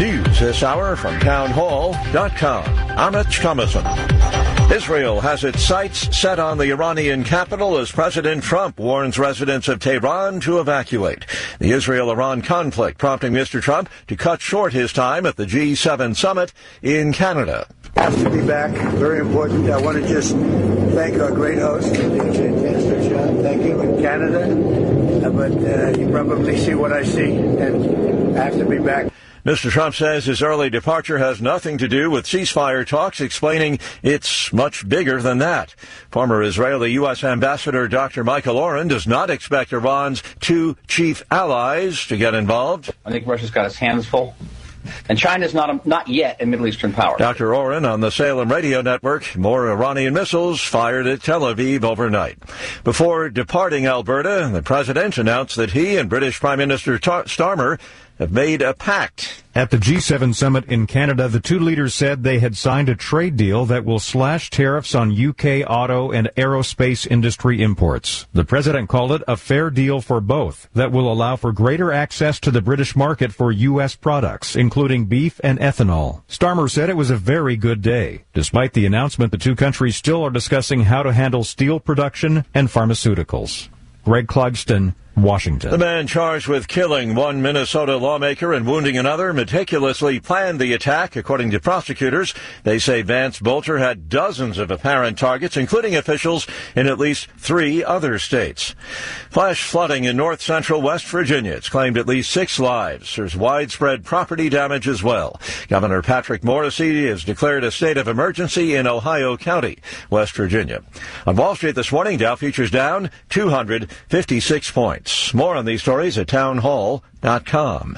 News this hour from townhall.com. I'm Rich Thomason. Israel has its sights set on the Iranian capital as President Trump warns residents of Tehran to evacuate. The Israel-Iran conflict prompting Mr. Trump to cut short his time at the G7 summit in Canada. Have to be back. Very important. I want to just thank our great host, Chancellor John. Thank you in Canada. But you probably see what I see, and I have to be back. Mr. Trump says his early departure has nothing to do with ceasefire talks, explaining it's much bigger than that. Former Israeli U.S. Ambassador Dr. Michael Oren does not expect Iran's two chief allies to get involved. I think Russia's got its hands full. And China's not yet a Middle Eastern power. Dr. Oren on the Salem radio network. More Iranian missiles fired at Tel Aviv overnight. Before departing Alberta, the president announced that he and British Prime Minister Starmer have made a pact. At the G7 summit in Canada, the two leaders said they had signed a trade deal that will slash tariffs on UK auto and aerospace industry imports. The president called it a fair deal for both that will allow for greater access to the British market for U.S. products, including beef and ethanol. Starmer said it was a very good day. Despite the announcement, the two countries still are discussing how to handle steel production and pharmaceuticals. Greg Clugston, Washington. The man charged with killing one Minnesota lawmaker and wounding another meticulously planned the attack, according to prosecutors. They say Vance Bolter had dozens of apparent targets, including officials in at least 3 other states. Flash flooding in north-central West Virginia. It's claimed at least 6 lives. There's widespread property damage as well. Governor Patrick Morrisey has declared a state of emergency in Ohio County, West Virginia. On Wall Street this morning, Dow futures down 256 points. More on these stories at townhall.com.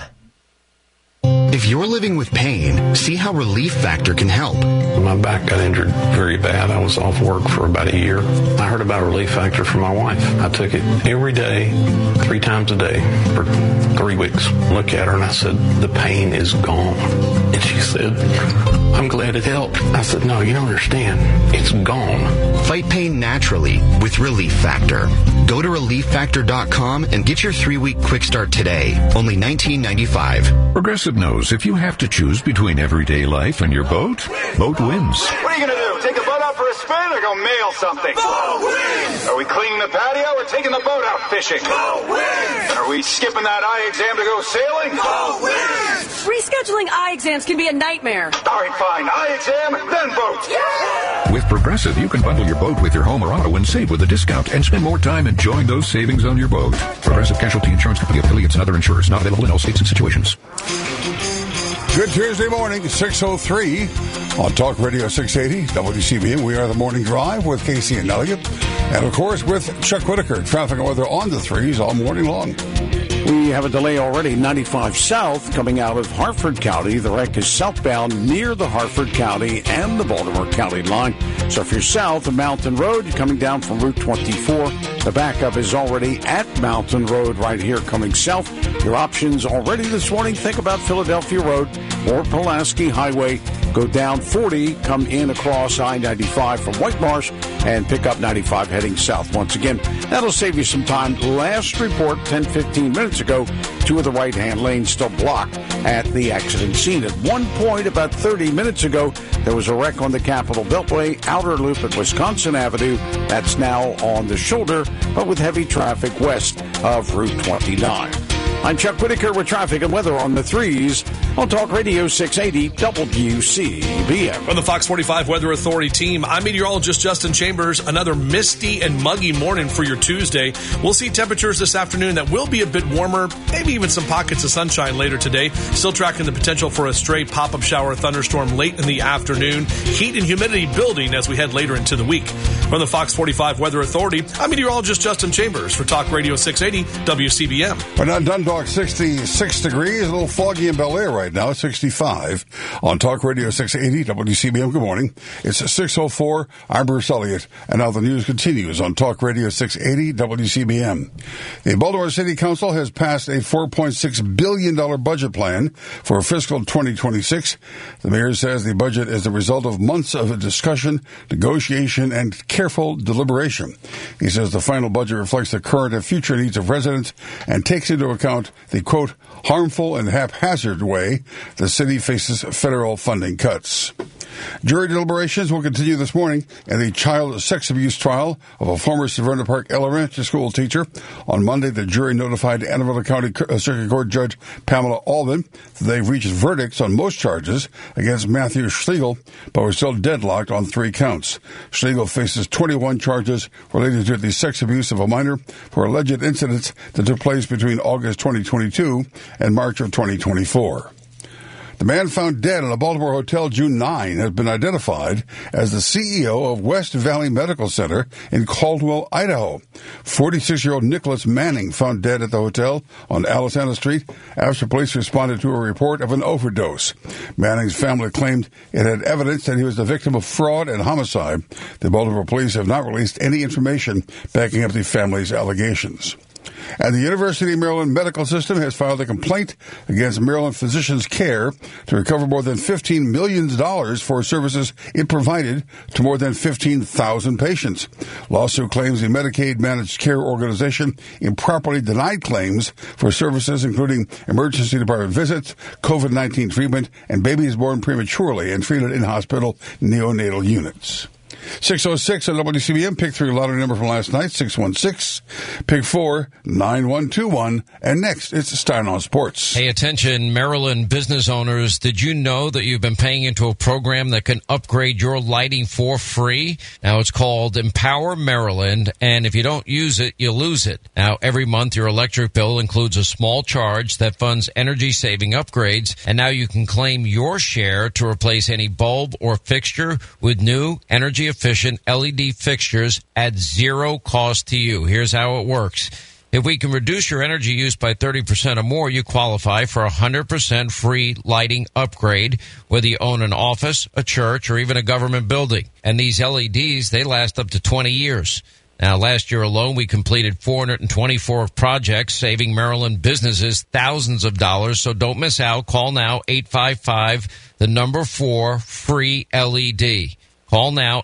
If you're living with pain, see how Relief Factor can help. My back got injured very bad. I was off work for about a year. I heard about Relief Factor from my wife. I took it every day, 3 times a day for 3 weeks. Look at her and I said, the pain is gone. And she said, I'm glad it helped. I said, no, you don't understand. It's gone. Fight pain naturally with Relief Factor. Go to ReliefFactor.com and get your 3-week quick start today. Only $19.95. Progressive knows if you have to choose between everyday life and your boat, boat wins. What are you going to do? Take the boat out for a spin or go mail something? Boat wins! Are we cleaning the patio or taking the boat out fishing? Boat wins! Are we skipping that eye exam to go sailing? Boat wins! Rescheduling eye exams can be a nightmare. All right, fine. Eye exam, then boat. Yeah! With Progressive, you can bundle your boat with your home or auto and save with a discount and spend more time enjoying those savings on your boat. Progressive Casualty Insurance Company, affiliates, and other insurers not available in all states and situations. Good Tuesday morning, 6:03 on Talk Radio 680 WCBM. We are the Morning Drive with Casey and Elliott. And, of course, with Chuck Whitaker. Traffic and weather on the 3s all morning long. We have a delay already, 95 south, coming out of Harford County. The wreck is southbound near the Harford County and the Baltimore County line. So if you're south of Mountain Road, you're coming down from Route 24. The backup is already at Mountain Road right here coming south. Your options already this morning. Think about Philadelphia Road or Pulaski Highway. Go down 40, come in across I-95 from White Marsh, and pick up 95 heading south once again. That'll save you some time. Last report, 10-15 minutes ago, 2 of the right-hand lanes still blocked at the accident scene. At one point, about 30 minutes ago, there was a wreck on the Capitol Beltway, outer loop at Wisconsin Avenue. That's now on the shoulder, but with heavy traffic west of Route 29. I'm Chuck Whitaker with traffic and weather on the 3s on Talk Radio 680 WCBM. From the Fox 45 Weather Authority team, I'm meteorologist Justin Chambers. Another misty and muggy morning for your Tuesday. We'll see temperatures this afternoon that will be a bit warmer, maybe even some pockets of sunshine later today. Still tracking the potential for a stray pop-up shower thunderstorm late in the afternoon. Heat and humidity building as we head later into the week. From the Fox 45 Weather Authority, I'm meteorologist Justin Chambers for Talk Radio 680 WCBM. We're not done. 66 degrees, a little foggy in Bel Air right now, 65 on Talk Radio 680 WCBM. Good morning. It's 6:04. I'm Bruce Elliott, and now the news continues on Talk Radio 680 WCBM. The Baltimore City Council has passed a $4.6 billion budget plan for fiscal 2026. The mayor says the budget is the result of months of discussion, negotiation, and careful deliberation. He says the final budget reflects the current and future needs of residents and takes into account recount the, quote, harmful and haphazard way the city faces federal funding cuts. Jury deliberations will continue this morning in the child sex abuse trial of a former Severna Park elementary school teacher. On Monday, the jury notified Anne Arundel County Circuit Court Judge Pamela Albin that they've reached verdicts on most charges against Matthew Schlegel, but were still deadlocked on 3 counts. Schlegel faces 21 charges related to the sex abuse of a minor for alleged incidents that took place between August 2022 and March of 2024. The man found dead in a Baltimore hotel June 9 has been identified as the CEO of West Valley Medical Center in Caldwell, Idaho. 46-year-old Nicholas Manning found dead at the hotel on Alisana Street after police responded to a report of an overdose. Manning's family claimed it had evidence that he was the victim of fraud and homicide. The Baltimore police have not released any information backing up the family's allegations. And the University of Maryland Medical System has filed a complaint against Maryland Physicians Care to recover more than $15 million for services it provided to more than 15,000 patients. Lawsuit claims the Medicaid managed care organization improperly denied claims for services including emergency department visits, COVID-19 treatment, and babies born prematurely and treated in hospital neonatal units. 606 on WCBM, pick 3 lottery number from last night, 616, pick 4, 9121, and next, it's Stein on Sports. Hey, attention, Maryland business owners, did you know that you've been paying into a program that can upgrade your lighting for free? Now, it's called Empower Maryland, and if you don't use it, you lose it. Now, every month, your electric bill includes a small charge that funds energy-saving upgrades, and now you can claim your share to replace any bulb or fixture with new energy-efficient LED fixtures at zero cost to you. Here's how it works. If we can reduce your energy use by 30% or more, you qualify for a 100% free lighting upgrade, whether you own an office, a church, or even a government building. And these LEDs, they last up to 20 years. Now, last year alone, we completed 424 projects, saving Maryland businesses thousands of dollars. So don't miss out. Call now, 855-4, free LED. Call now,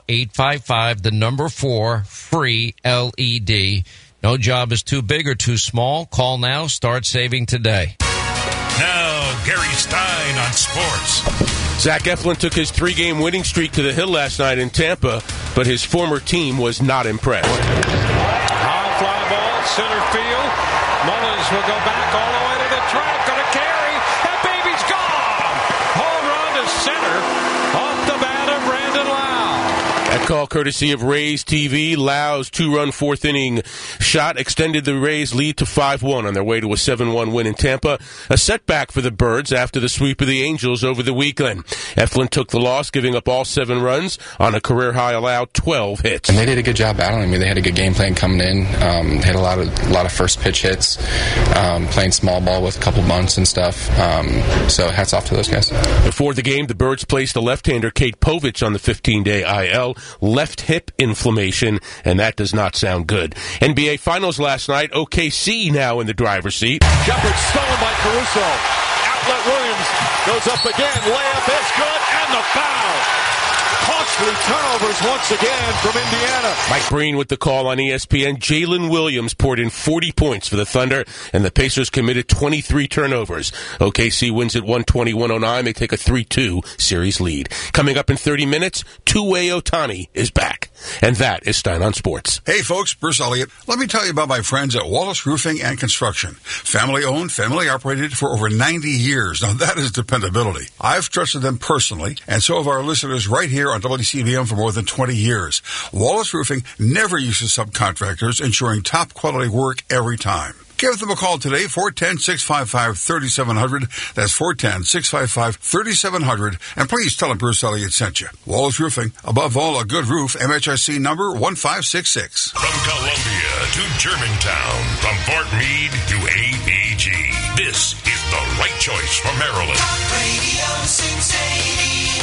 855-4, free LED. No job is too big or too small. Call now. Start saving today. Now, Gary Stein on sports. Zach Eflin took his 3-game winning streak to the hill last night in Tampa, but his former team was not impressed. High fly ball, center field. Mullins will go back all the way to the track. Going to carry. That baby's gone. Home run to center off the bat of Brandon Lau. That call courtesy of Rays TV. Lau's 2-run 4th inning shot extended the Rays' lead to 5-1 on their way to a 7-1 win in Tampa. A setback for the Birds after the sweep of the Angels over the weekend. Eflin took the loss, giving up all 7 runs on a career-high allowed 12 hits. And they did a good job battling me. They had a good game plan coming in. Had a lot of first pitch hits, playing small ball with a couple bunts and stuff. So hats off to those guys. Before the game, the Birds placed the left-hander Kate Povich on the 15-day IL. Left hip inflammation, and that does not sound good. NBA Finals last night, OKC now in the driver's seat. Shepard stolen by Caruso. Outlet Williams goes up again. Layup is good, and the foul. Costly turnovers once again from Indiana. Mike Breen with the call on ESPN. Jalen Williams poured in 40 points for the Thunder, and the Pacers committed 23 turnovers. OKC wins at 120-109. They take a 3-2 series lead. Coming up in 30 minutes, Two-Way Ohtani is back. And that is Stein on Sports. Hey folks, Bruce Elliott. Let me tell you about my friends at Wallace Roofing and Construction. Family owned, family operated for over 90 years. Now that is dependability. I've trusted them personally, and so have our listeners right here on WCBM for more than 20 years. Wallace Roofing never uses subcontractors, ensuring top quality work every time. Give them a call today, 410-655-3700. That's 410-655-3700. And please tell them Bruce Elliott sent you. Wallace Roofing, above all, a good roof, MHIC number 1566. From Columbia to Germantown, from Fort Meade to APG, this is the right choice for Maryland. Talk Radio 680,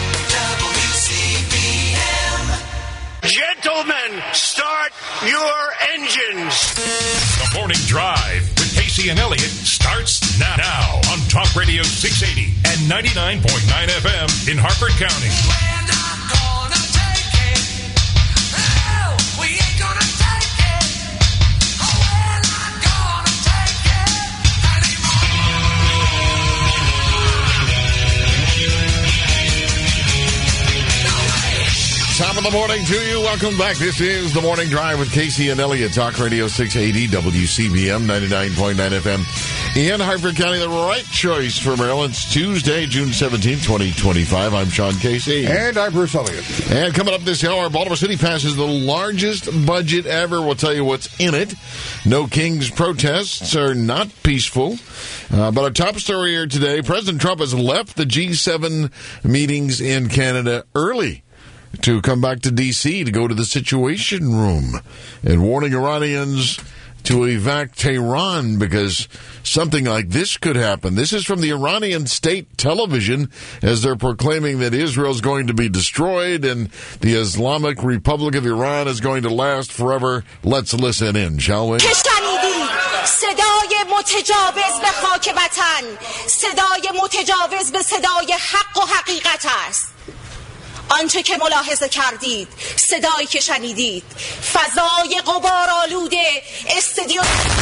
WCBM. Gentlemen, start your engines. The Morning Drive with Casey and Elliott starts now on Talk Radio 680 and 99.9 FM in Harford County. We're not gonna take it. No, we ain't gonna take it. Oh, we're not gonna take it. of the morning to you. Welcome back. This is The Morning Drive with Casey and Elliott. Talk Radio 680 WCBM 99.9 FM. In Hartford County, the right choice for Maryland's Tuesday, June 17, 2025. I'm Sean Casey. And I'm Bruce Elliott. And coming up this hour, Baltimore City passes the largest budget ever. We'll tell you what's in it. No Kings protests are not peaceful. But our top story here today, President Trump has left the G7 meetings in Canada early to come back to D.C. to go to the Situation Room and warning Iranians to evac Tehran because something like this could happen. This is from the Iranian state television as they're proclaiming that Israel's going to be destroyed and the Islamic Republic of Iran is going to last forever. Let's listen in, shall we? صدای متجاوز به خاک وطن، صدای متجاوز به صدای حق و حقیقت است. آنچه که ملاحظه کردید، صدایی که شنیدید، فضای غبارآلوده استودیو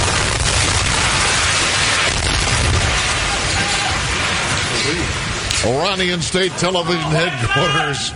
Iranian state television headquarters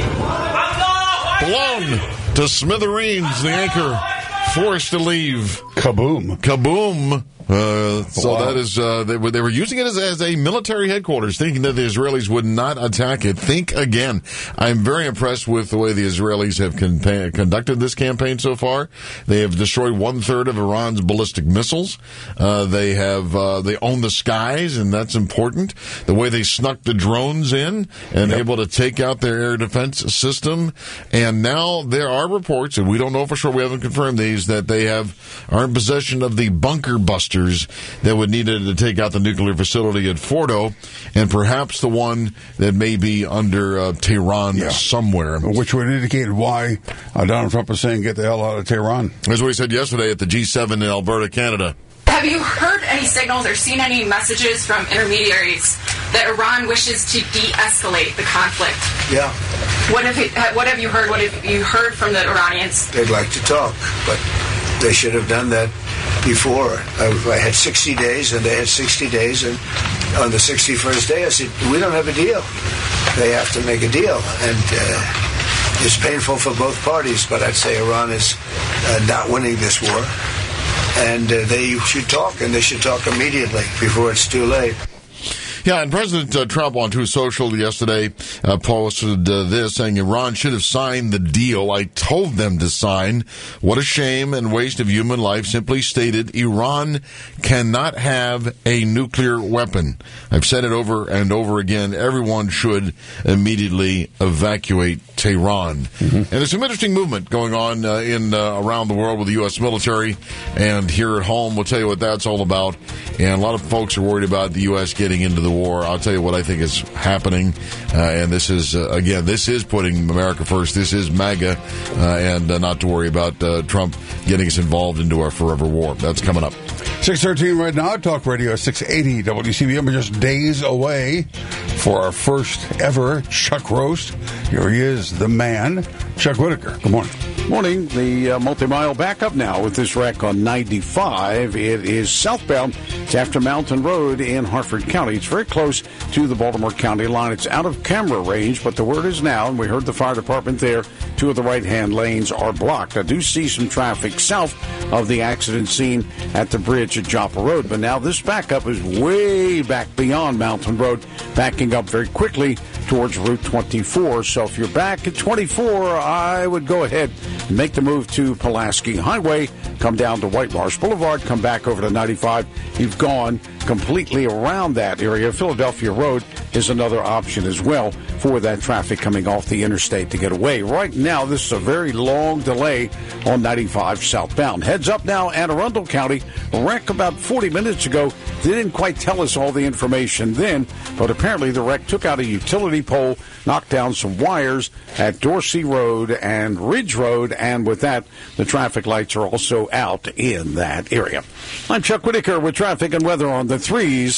blown to smithereens. The anchor forced to leave. Kaboom. Kaboom. So that is, they were using it as a military headquarters, thinking that the Israelis would not attack it. Think again. I'm very impressed with the way the Israelis have conducted this campaign so far. They have destroyed 1/3 of Iran's ballistic missiles. They own the skies, and that's important. The way they snuck the drones in and able to take out their air defense system. And now there are reports, and we don't know for sure, we haven't confirmed these, that they are in possession of the bunker busters that would need it to take out the nuclear facility at Fordo, and perhaps the one that may be under Tehran somewhere. Which would indicate why Donald Trump is saying get the hell out of Tehran. That's what he said yesterday at the G7 in Alberta, Canada. Have you heard any signals or seen any messages from intermediaries that Iran wishes to de-escalate the conflict? Yeah. What have you heard? What have you heard from the Iranians? They'd like to talk, but they should have done that before. I had 60 days, and they had 60 days, and on the 61st day, I said, we don't have a deal. They have to make a deal, and it's painful for both parties, but I'd say Iran is not winning this war, and they should talk, and they should talk immediately before it's too late. Yeah, and President Trump on Truth Social yesterday posted this, saying Iran should have signed the deal. I told them to sign. What a shame and waste of human life. Simply stated, Iran cannot have a nuclear weapon. I've said it over and over again. Everyone should immediately evacuate Tehran. Mm-hmm. And there's some interesting movement going on around the world with the U.S. military. And here at home, we'll tell you what that's all about. And a lot of folks are worried about the U.S. getting into the war. I'll tell you what I think is happening. And this is, again, this is putting America first. This is MAGA. And not to worry about Trump getting us involved into our forever war. That's coming up. 6:13 right now. Talk Radio 680 WCBM. We're just days away for our first ever Chuck Roast. Here he is, the man, Chuck Whitaker. Good morning. Morning. The multi-mile backup now with this wreck on 95. It is southbound. It's after Mountain Road in Hartford County. It's very close to the Baltimore County line. It's out of camera range, but the word is now, and we heard the fire department there, 2 of the right-hand lanes are blocked. I do see some traffic south of the accident scene at the bridge at Joppa Road, but now this backup is way back beyond Mountain Road, backing up very quickly towards Route 24. So if you're back at 24, I would go ahead and make the move to Pulaski Highway, come down to White Marsh Boulevard, come back over to 95. You've gone completely around that area. Philadelphia Road is another option as well for that traffic coming off the interstate to get away. Right now, this is a very long delay on 95 southbound. Heads up now, Anne Arundel County. A wreck about 40 minutes ago. They didn't quite tell us all the information then, but apparently the wreck took out a utility pole, knocked down some wires at Dorsey Road and Ridge Road, and with that, the traffic lights are also out in that area. I'm Chuck Whitaker with traffic and weather on the 3s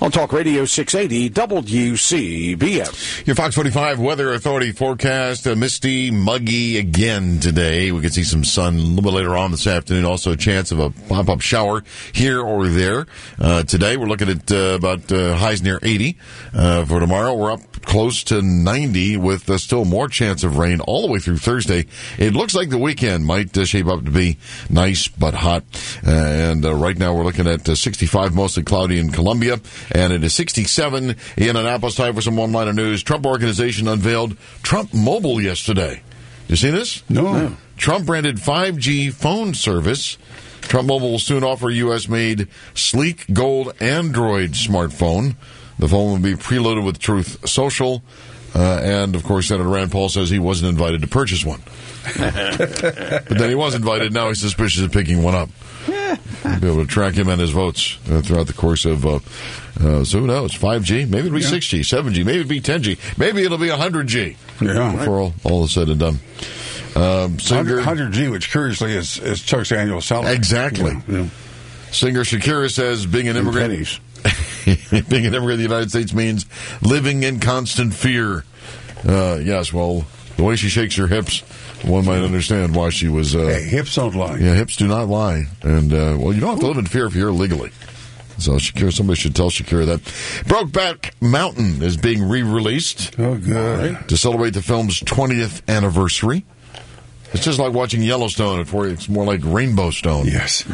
On Talk Radio 680 WCBM. Your Fox 45 Weather Authority forecast, misty, muggy again today. We could see some sun a little bit later on this afternoon. Also a chance of a pop-up shower here or there. Today we're looking at about highs near 80. For tomorrow we're up close to 90 with still more chance of rain all the way through Thursday. It looks like the weekend might shape up to be nice but hot. And right now we're looking at 65, mostly cloudy in Columbia. And it is 67 in Annapolis. Time for some one-liner news. Trump Organization unveiled Trump Mobile yesterday. You see this? No. Trump-branded 5G phone service. Trump Mobile will soon offer a U.S.-made sleek gold Android smartphone. The phone will be preloaded with Truth Social. And, of course, Senator Rand Paul says he wasn't invited to purchase one. But then he was invited. Now he's suspicious of picking one up. We'll be able to track him and his votes throughout the course of, so who knows, 5G, maybe it'll be 6G, 7G, maybe it'll be 10G, maybe it'll be 100G. Yeah. Before all is said and done. 100G, which curiously is Chuck's annual salary. Exactly. Yeah. Singer Shakira says being an immigrant being an immigrant in the United States means living in constant fear. Yes, well, the way she shakes her hips, one might understand why she was... hey, hips don't lie. Yeah, hips do not lie. And, well, you don't have to live in fear if you're here legally. So Shakira, somebody should tell Shakira that. Brokeback Mountain is being re-released. Oh, good. To celebrate the film's 20th anniversary. It's just like watching Yellowstone. It's more like Rainbow Stone. Yes.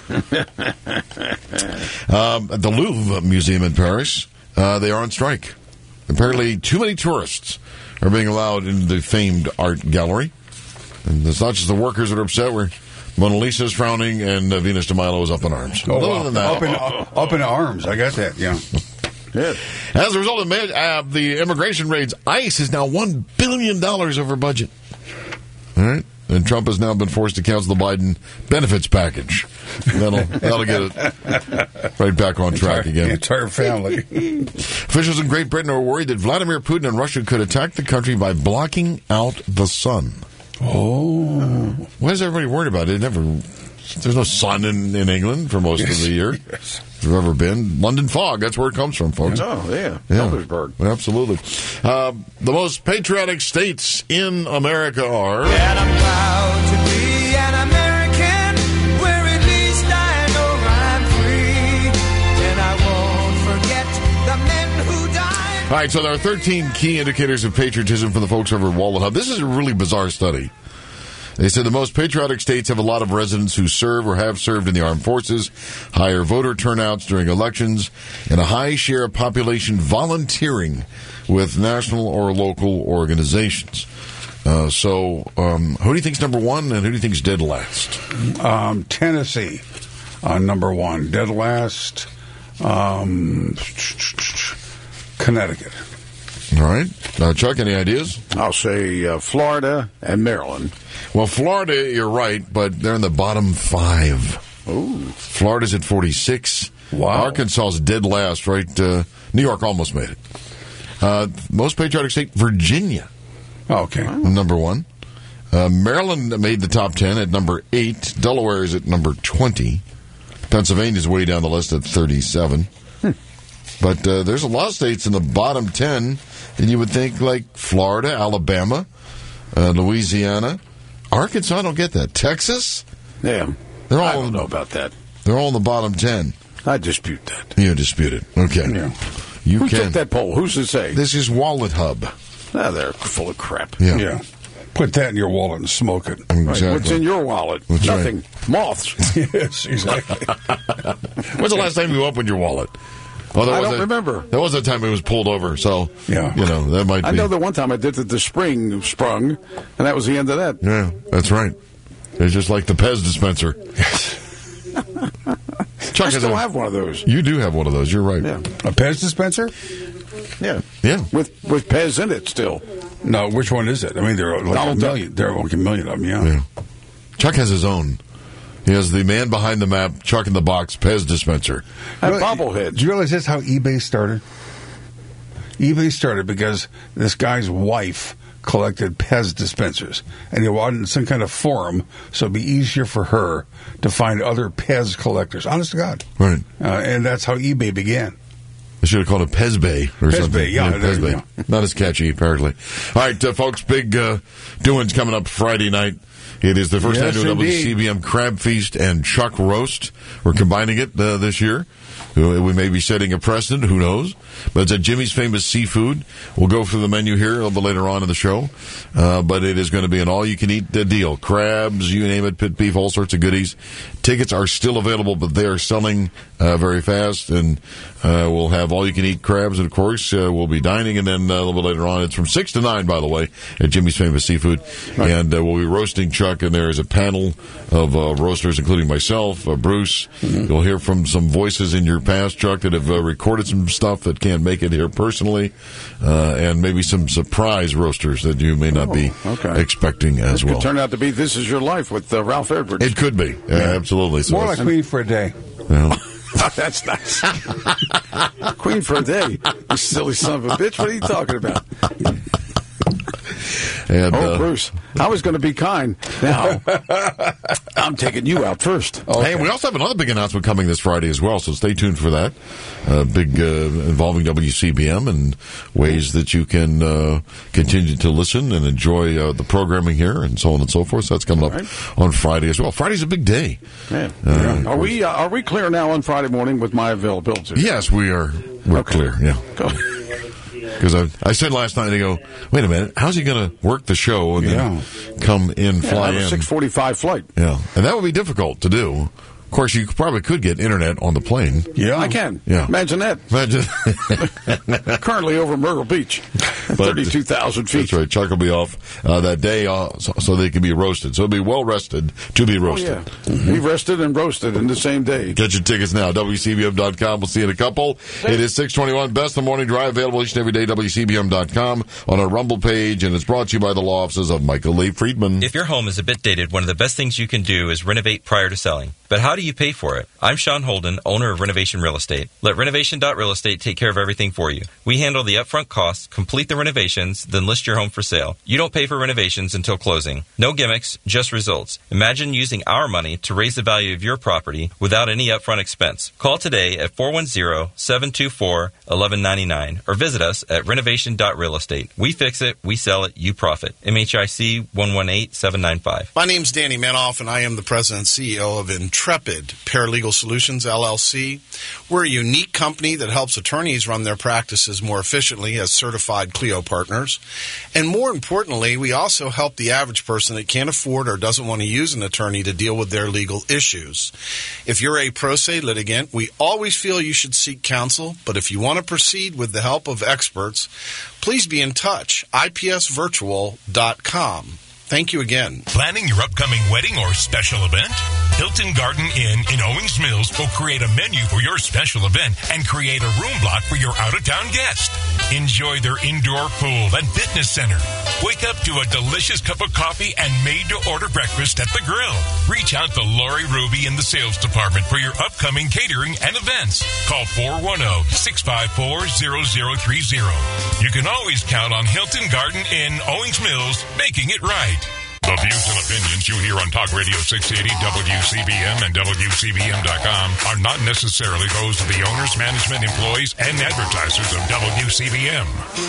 At the Louvre Museum in Paris, they are on strike. Apparently, too many tourists are being allowed into the famed art gallery. And it's not just the workers that are upset. Mona Lisa is frowning, and Venus de Milo is up in arms. Oh, Other than that, up in arms. I got that, yeah. Yeah. As a result of the immigration raids, ICE is now $1 billion over budget. All right? And Trump has now been forced to cancel the Biden benefits package. That'll get it right back on track again. The entire family. Officials in Great Britain are worried that Vladimir Putin and Russia could attack the country by blocking out the sun. Oh. What is everybody worried about? There's no sun in England for most of the year. Yes. There's ever been. London fog, that's where it comes from, folks. Oh, yeah. Heldersburg. Absolutely. The most patriotic states in America are... And I'm proud to be an American, where at least I know I'm free. And I won't forget the men who died. All right, so there are 13 key indicators of patriotism for the folks over at Wallet Hub. This is a really bizarre study. They said the most patriotic states have a lot of residents who serve or have served in the armed forces, higher voter turnouts during elections, and a high share of population volunteering with national or local organizations. So who do you think's number one, and who do you think's dead last? Tennessee, number one. Dead last, Connecticut. All right. Chuck, any ideas? I'll say Florida and Maryland. Well, Florida, you're right, but they're in the bottom 5. Ooh. Florida's at 46. Wow. Arkansas is dead last, right? New York almost made it. Most patriotic state, Virginia. Okay. Number 1. Maryland made the top 10 at number 8. Delaware is at number 20. Pennsylvania's way down the list at 37. But there's a lot of states in the bottom 10 that you would think, like Florida, Alabama, Louisiana. Arkansas, I don't get that. Texas? Yeah. I don't know about that. They're all in the bottom 10. I dispute that. You dispute it. Okay. Yeah. You Who can. took that poll? Who's to say? This is Wallet Hub. They're full of crap. Yeah. Put that in your wallet and smoke it. Exactly. Right. What's in your wallet? That's Nothing. right. Moths. Yes, exactly. When's the last time you opened your wallet? Well, I don't remember. There was a time it was pulled over, so, yeah. That might be. I know that one time I did the spring sprung, and that was the end of that. Yeah, that's right. It's just like the Pez dispenser. Chuck I still have one of those. You do have one of those. You're right. Yeah. A Pez dispenser? Yeah. Yeah. With Pez in it still. No, which one is it? I mean, there are like a million. There are like a million of them, yeah. Chuck has his own. He has the man behind the map, Chuck in the box, Pez dispenser. And bobbleheads. Do you realize that's how eBay started? eBay started because this guy's wife collected Pez dispensers, and he wanted some kind of forum so it'd be easier for her to find other Pez collectors. Honest to God. Right. And that's how eBay began. They should have called it Pezbay or something. Yeah, Pezbay. yeah. Not as catchy, apparently. All right, folks, big doings coming up Friday night. It is the first annual WCBM Crab Feast and Chuck Roast. We're combining it this year. We may be setting a precedent, who knows? But it's at Jimmy's Famous Seafood. We'll go through the menu here a little bit later on in the show. But it is going to be an all-you-can-eat deal. Crabs, you name it, pit beef, all sorts of goodies. Tickets are still available, but they are selling very fast. And we'll have all-you-can-eat crabs, and, of course, we'll be dining. And then a little bit later on, it's from 6 to 9, by the way, at Jimmy's Famous Seafood. Right. And we'll be roasting Chuck, and there is a panel of roasters, including myself, Bruce. Mm-hmm. You'll hear from some voices in your past, Chuck, that have recorded some stuff that can't make it here personally, and maybe some surprise roasters that you may not be expecting as well. It could turn out to be This Is Your Life with Ralph Edwards. It could be, absolutely. So more like Queen for a Day. Well, that's nice. Queen for a Day. You silly son of a bitch. What are you talking about? And, Bruce, I was going to be kind. Now, I'm taking you out first. Okay. Hey, we also have another big announcement coming this Friday as well, so stay tuned for that. Big involving WCBM and ways that you can continue to listen and enjoy the programming here and so on and so forth. So that's coming up on Friday as well. Friday's a big day. Yeah. Are we clear now on Friday morning with my availability? Yes, we are. We're clear, yeah. Go. Because I said last night, I go, wait a minute, how's he going to work the show and then come in, fly in? A 6:45 flight. Yeah, and that would be difficult to do. Of course, you probably could get internet on the plane. Yeah, I can. Yeah. Imagine that. Currently over Myrtle Beach, 32,000 feet. That's right. Chuck will be off that day so they can be roasted. So it'll be well rested to be roasted. Oh, yeah. Mm-hmm. Be rested and roasted in the same day. Get your tickets now. WCBM.com. We'll see you in a couple. It is 6:21. Best of the Morning Drive. Available each and every day. WCBM.com on our Rumble page. And it's brought to you by the law offices of Michael Lee Friedman. If your home is a bit dated, one of the best things you can do is renovate prior to selling. But how do you pay for it? I'm Sean Holden, owner of Renovation Real Estate. Let Renovation.Real Estate take care of everything for you. We handle the upfront costs, complete the renovations, then list your home for sale. You don't pay for renovations until closing. No gimmicks, just results. Imagine using our money to raise the value of your property without any upfront expense. Call today at 410-724-1199 or visit us at Renovation.Real Estate. We fix it, we sell it, you profit. MHIC 118795. My name's Danny Manoff, and I am the president and CEO of Intrepid Paralegal Solutions, LLC. We're a unique company that helps attorneys run their practices more efficiently as certified Clio partners. And more importantly, we also help the average person that can't afford or doesn't want to use an attorney to deal with their legal issues. If you're a pro se litigant, we always feel you should seek counsel, but if you want to proceed with the help of experts, please be in touch. IPSvirtual.com. Thank you again. Planning your upcoming wedding or special event? Hilton Garden Inn in Owings Mills will create a menu for your special event and create a room block for your out-of-town guest. Enjoy their indoor pool and fitness center. Wake up to a delicious cup of coffee and made-to-order breakfast at the grill. Reach out to Lori Ruby in the sales department for your upcoming catering and events. Call 410-654-0030. You can always count on Hilton Garden Inn, Owings Mills, making it right. The views and opinions you hear on Talk Radio 680, WCBM, and WCBM.com are not necessarily those of the owners, management, employees, and advertisers of WCBM.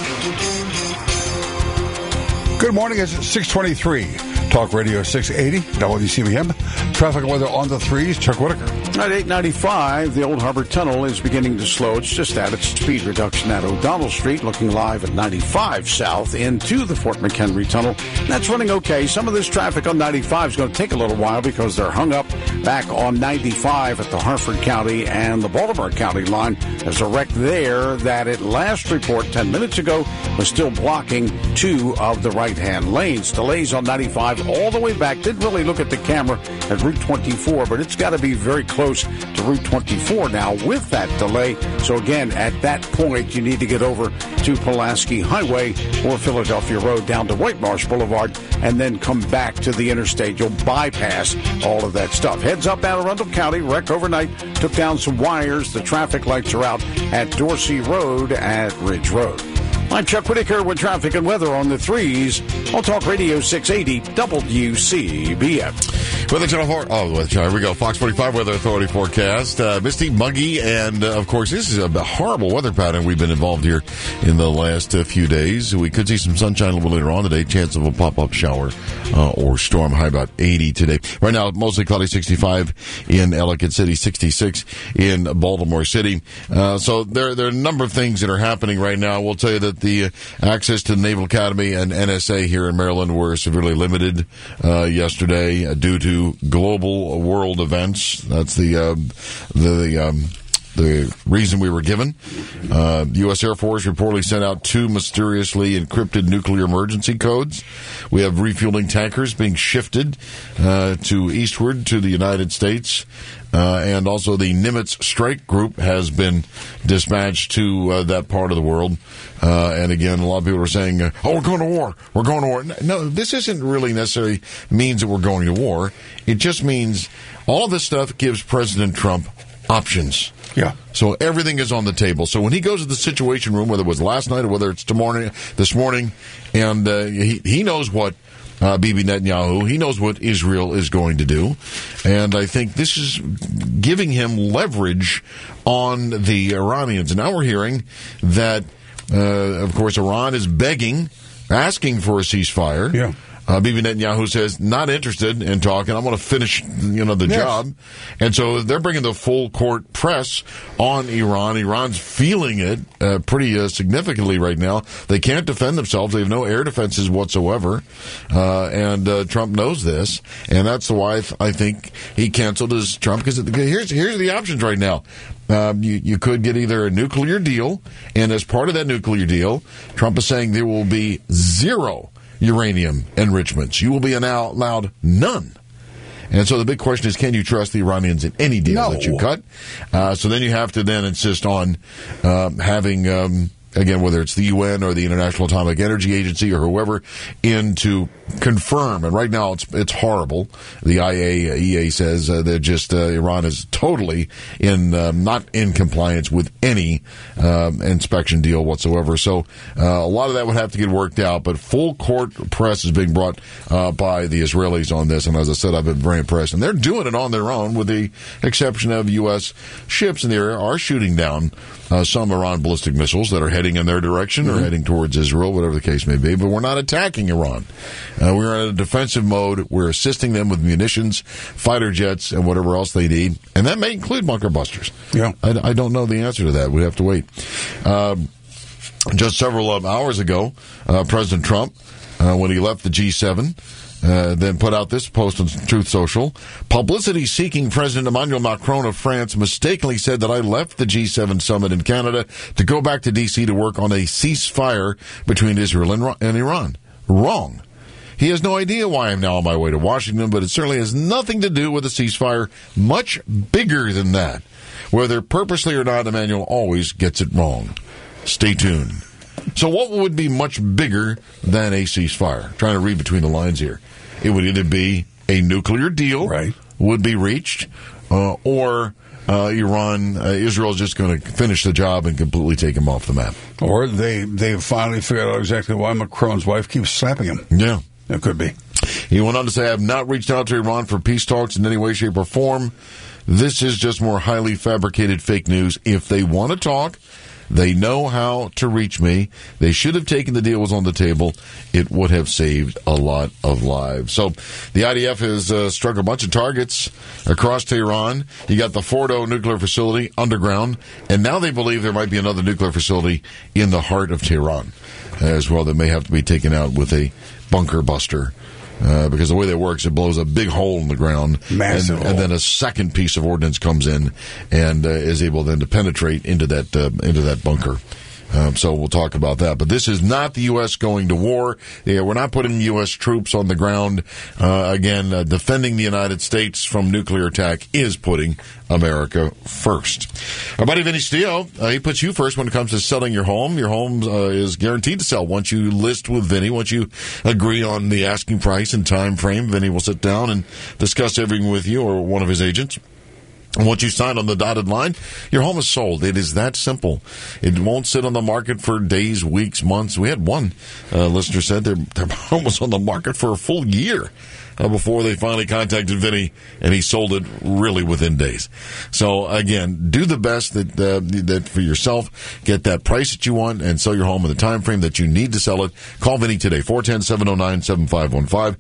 Good morning. It's 6:23. Talk Radio 680, WCBM. Traffic weather on the threes. Chuck Whitaker. At 895, the Old Harbor Tunnel is beginning to slow. It's just at its speed reduction at O'Donnell Street, looking live at 95 south into the Fort McHenry Tunnel. That's running okay. Some of this traffic on 95 is going to take a little while because they're hung up back on 95 at the Harford County and the Baltimore County line. There's a wreck there that at last report 10 minutes ago was still blocking two of the right-hand lanes. Delays on 95 all the way back. Didn't really look at the camera at Route 24, but it's got to be very close to Route 24 now with that delay. So again, at that point, you need to get over to Pulaski Highway or Philadelphia Road down to White Marsh Boulevard and then come back to the interstate. You'll bypass all of that stuff. Heads up out of Arundel County. Wreck overnight. Took down some wires. The traffic lights are out at Dorsey Road at Ridge Road. I'm Chuck Whitaker with traffic and weather on the threes on Talk Radio 680 WCBM. Weather Channel 4. Oh, Weather Channel. Here we go. Fox 45 Weather Authority forecast. Misty, muggy, and, of course, this is a horrible weather pattern we've been involved here in the last few days. We could see some sunshine a little later on today. Chance of a pop-up shower or storm. High about 80 today. Right now, mostly cloudy, 65 in Ellicott City, 66 in Baltimore City. So there are a number of things that are happening right now. We'll tell you that the access to the Naval Academy and NSA here in Maryland were severely limited yesterday due to global world events. That's the reason we were given. U.S. Air Force reportedly sent out 2 mysteriously encrypted nuclear emergency codes. We have refueling tankers being shifted to eastward to the United States. And also the Nimitz strike group has been dispatched to that part of the world. And again, a lot of people are saying, oh, we're going to war. We're going to war. No, this isn't really necessarily means that we're going to war. It just means all of this stuff gives President Trump options. Yeah. So everything is on the table. So when he goes to the Situation Room, whether it was last night or whether it's this morning, and he knows what Bibi Netanyahu, he knows what Israel is going to do. And I think this is giving him leverage on the Iranians. And now we're hearing that, of course, Iran is asking for a ceasefire. Yeah. Bibi Netanyahu says, not interested in talking. I'm going to finish, the job. And so they're bringing the full court press on Iran. Iran's feeling it pretty significantly right now. They can't defend themselves. They have no air defenses whatsoever. And Trump knows this. And that's why I think he canceled his Trump. Because here's the options right now. You could get either a nuclear deal, and as part of that nuclear deal, Trump is saying there will be 0 uranium enrichments. You will be allowed none. And so the big question is, can you trust the Iranians in any deal that you cut? So then you have to then insist on having, again, whether it's the UN or the International Atomic Energy Agency or whoever, in to confirm. And right now it's horrible. The IAEA says that just Iran is totally not in compliance with any inspection deal whatsoever. So a lot of that would have to get worked out. But full court press is being brought by the Israelis on this. And as I said, I've been very impressed. And they're doing it on their own, with the exception of U.S. ships in the area are shooting down some Iran ballistic missiles that are heading in their direction or heading towards Israel, whatever the case may be. But we're not attacking Iran. We're in a defensive mode. We're assisting them with munitions, fighter jets, and whatever else they need. And that may include bunker busters. Yeah. I don't know the answer to that. We have to wait. Just several hours ago, President Trump, when he left the G7, then put out this post on Truth Social. Publicity-seeking President Emmanuel Macron of France mistakenly said that I left the G7 summit in Canada to go back to D.C. to work on a ceasefire between Israel and Iran. Wrong. He has no idea why I'm now on my way to Washington, but it certainly has nothing to do with a ceasefire much bigger than that. Whether purposely or not, Emmanuel always gets it wrong. Stay tuned. So what would be much bigger than a ceasefire? Trying to read between the lines here. It would either be a nuclear deal would be reached, or Israel is just going to finish the job and completely take him off the map. Or they've finally figured out exactly why Macron's wife keeps slapping him. Yeah. It could be. He went on to say, I have not reached out to Iran for peace talks in any way, shape, or form. This is just more highly fabricated fake news. If they want to talk, they know how to reach me. They should have taken the deal was on the table. It would have saved a lot of lives. So the IDF has struck a bunch of targets across Tehran. You got the Fordo nuclear facility underground, and now they believe there might be another nuclear facility in the heart of Tehran as well that may have to be taken out with a bunker buster. Because the way that works, it blows a big hole in the ground, Massive and then a second piece of ordnance comes in and is able then to penetrate into that bunker. So we'll talk about that. But this is not the U.S. going to war. We're not putting U.S. troops on the ground. Defending the United States from nuclear attack is putting America first. Our buddy Vinny Steele, he puts you first when it comes to selling your home. Your home is guaranteed to sell once you list with Vinny. Once you agree on the asking price and time frame, Vinny will sit down and discuss everything with you or one of his agents. And once you sign on the dotted line, your home is sold. It is that simple. It won't sit on the market for days, weeks, months. We had one listener said their home was on the market for a full year. before they finally contacted Vinny, and he sold it really within days. So again, do the best that for yourself. Get that price that you want and sell your home in the time frame that you need to sell it. Call Vinny today, 410-709-7515,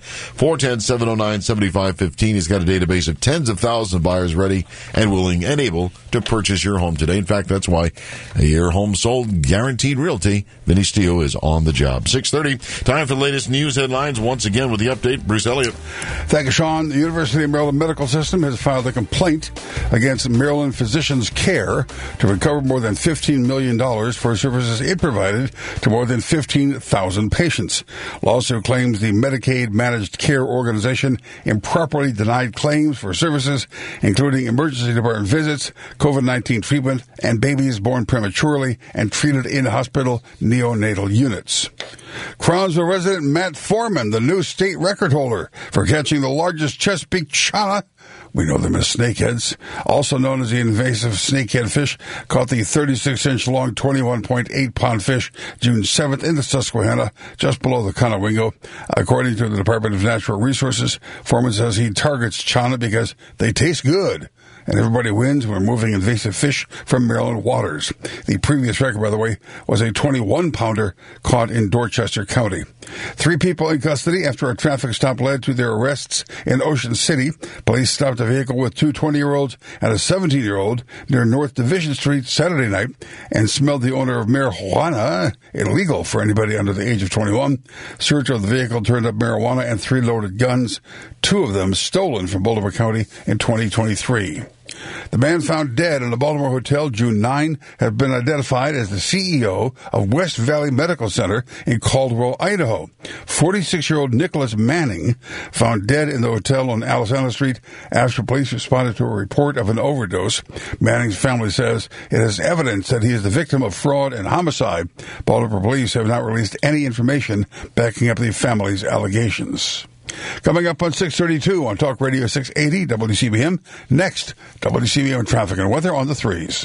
410-709-7515. He's got a database of tens of thousands of buyers ready and willing and able to purchase your home today. In fact, that's why your home sold guaranteed realty. Vinny Steele is on the job. 6:30. Time for the latest news headlines. Once again with the update, Bruce Elliott. Thank you, Sean. The University of Maryland Medical System has filed a complaint against Maryland Physicians Care to recover more than $15 million for services it provided to more than 15,000 patients. Lawsuit claims the Medicaid Managed Care Organization improperly denied claims for services, including emergency department visits, COVID-19 treatment, and babies born prematurely and treated in hospital neonatal units. Crownsville resident Matt Foreman, the new state record holder for catching the largest Chesapeake chana, we know them as snakeheads, also known as the invasive snakehead fish, caught the 36-inch long 21.8-pound fish June 7th in the Susquehanna, just below the Conowingo. According to the Department of Natural Resources, Foreman says he targets chana because they taste good. And everybody wins when moving invasive fish from Maryland waters. The previous record, by the way, was a 21-pounder caught in Dorchester County. 3 people in custody after a traffic stop led to their arrests in Ocean City. Police stopped a vehicle with 2 20-year-olds and a 17-year-old near North Division Street Saturday night and smelled the owner of marijuana, illegal for anybody under the age of 21. Search of the vehicle turned up marijuana and 3 loaded guns, 2 of them stolen from Baltimore County in 2023. The man found dead in a Baltimore hotel June 9 has been identified as the CEO of West Valley Medical Center in Caldwell, Idaho. 46-year-old Nicholas Manning found dead in the hotel on Alexander Street after police responded to a report of an overdose. Manning's family says it has evidence that he is the victim of fraud and homicide. Baltimore police have not released any information backing up the family's allegations. Coming up on 6:32 on Talk Radio 680 WCBM. Next, WCBM traffic and weather on the 3s.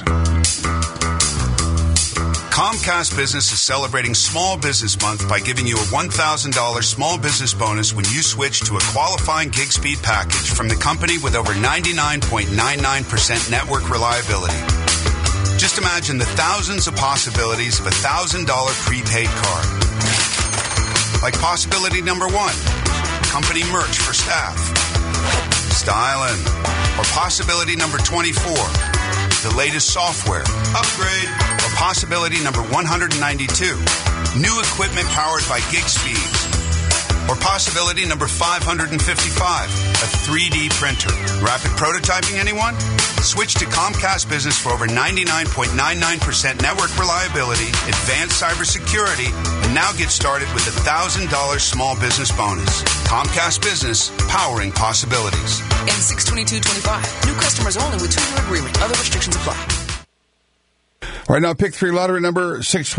Comcast Business is celebrating Small Business Month by giving you a $1,000 small business bonus when you switch to a qualifying gig speed package from the company with over 99.99% network reliability. Just imagine the thousands of possibilities of a $1,000 prepaid card. Like possibility number 1. Company merch for staff. Stylin'. Or possibility number 24. The latest software. Upgrade. Or possibility number 192. New equipment powered by gig speeds. Or possibility number 555. A 3D printer. Rapid prototyping, anyone? Switch to Comcast Business for over 99.99% network reliability, advanced cybersecurity, and now get started with a $1,000 small business bonus. Comcast Business, powering possibilities. In 6/22/25. New customers only with 2-year agreement. Other restrictions apply. Right now, pick 3 lottery number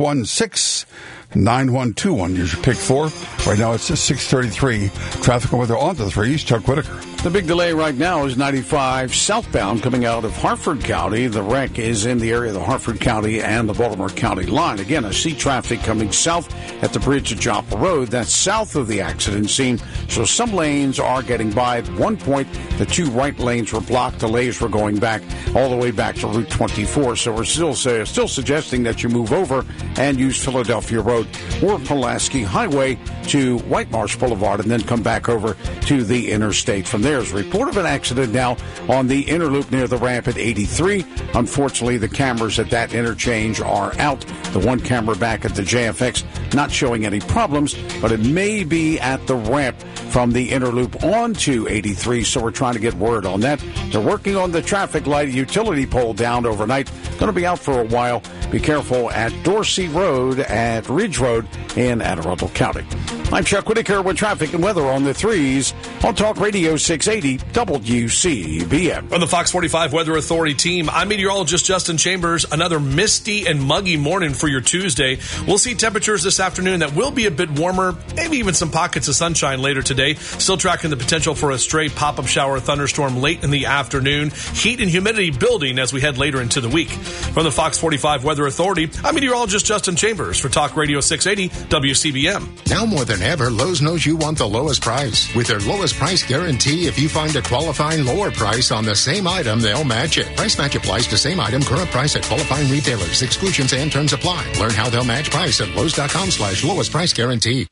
616-9121. Here's your pick 4. Right now, it's 6:33. Traffic and weather on to the 3s. Chuck Whitaker. The big delay right now is 95 southbound coming out of Harford County. The wreck is in the area of the Harford County and the Baltimore County line. Again, I see traffic coming south at the bridge at Joppa Road. That's south of the accident scene. So some lanes are getting by. At one point, the 2 right lanes were blocked. Delays were going back all the way back to Route 24. So we're still suggesting that you move over and use Philadelphia Road or Pulaski Highway to White Marsh Boulevard and then come back over to the interstate. From there is a report of an accident now on the inner loop near the ramp at 83. Unfortunately, the cameras at that interchange are out. The one camera back at the JFX not showing any problems, but it may be at the ramp from the inner loop onto 83, so we're trying to get word on that. They're working on the traffic light utility pole down overnight. Going to be out for a while. Be careful at Dorsey Road at Ridge Road in Anne Arundel County. I'm Chuck Whitaker with traffic and weather on the 3s on Talk Radio 680 WCBM. From the Fox 45 Weather Authority team, I'm meteorologist Justin Chambers. Another misty and muggy morning for your Tuesday. We'll see temperatures this afternoon that will be a bit warmer, maybe even some pockets of sunshine later today. Still tracking the potential for a stray pop-up shower thunderstorm late in the afternoon. Heat and humidity building as we head later into the week. From the Fox 45 Weather Authority, I'm meteorologist Justin Chambers for Talk Radio 680 WCBM. Now more than ever, Lowe's knows you want the lowest price. With their lowest price guarantee, if you find a qualifying lower price on the same item, they'll match it. Price match applies to same item, current price at qualifying retailers. Exclusions and terms apply. Learn how they'll match price at Lowe's.com/lowest price guarantee.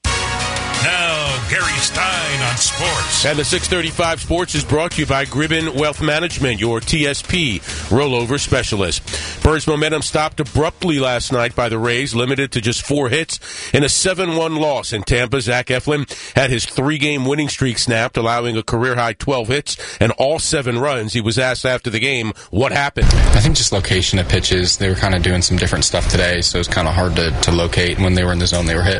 Now, Gary Stein on sports. And the 635 Sports is brought to you by Gribben Wealth Management, your TSP rollover specialist. Birds' momentum stopped abruptly last night by the Rays, limited to just 4 hits in a 7-1 loss in Tampa. Zach Eflin had his 3-game winning streak snapped, allowing a career-high 12 hits and all 7 runs. He was asked after the game what happened. I think just location of pitches. They were kind of doing some different stuff today, so it was kind of hard to locate. When they were in the zone, they were hit.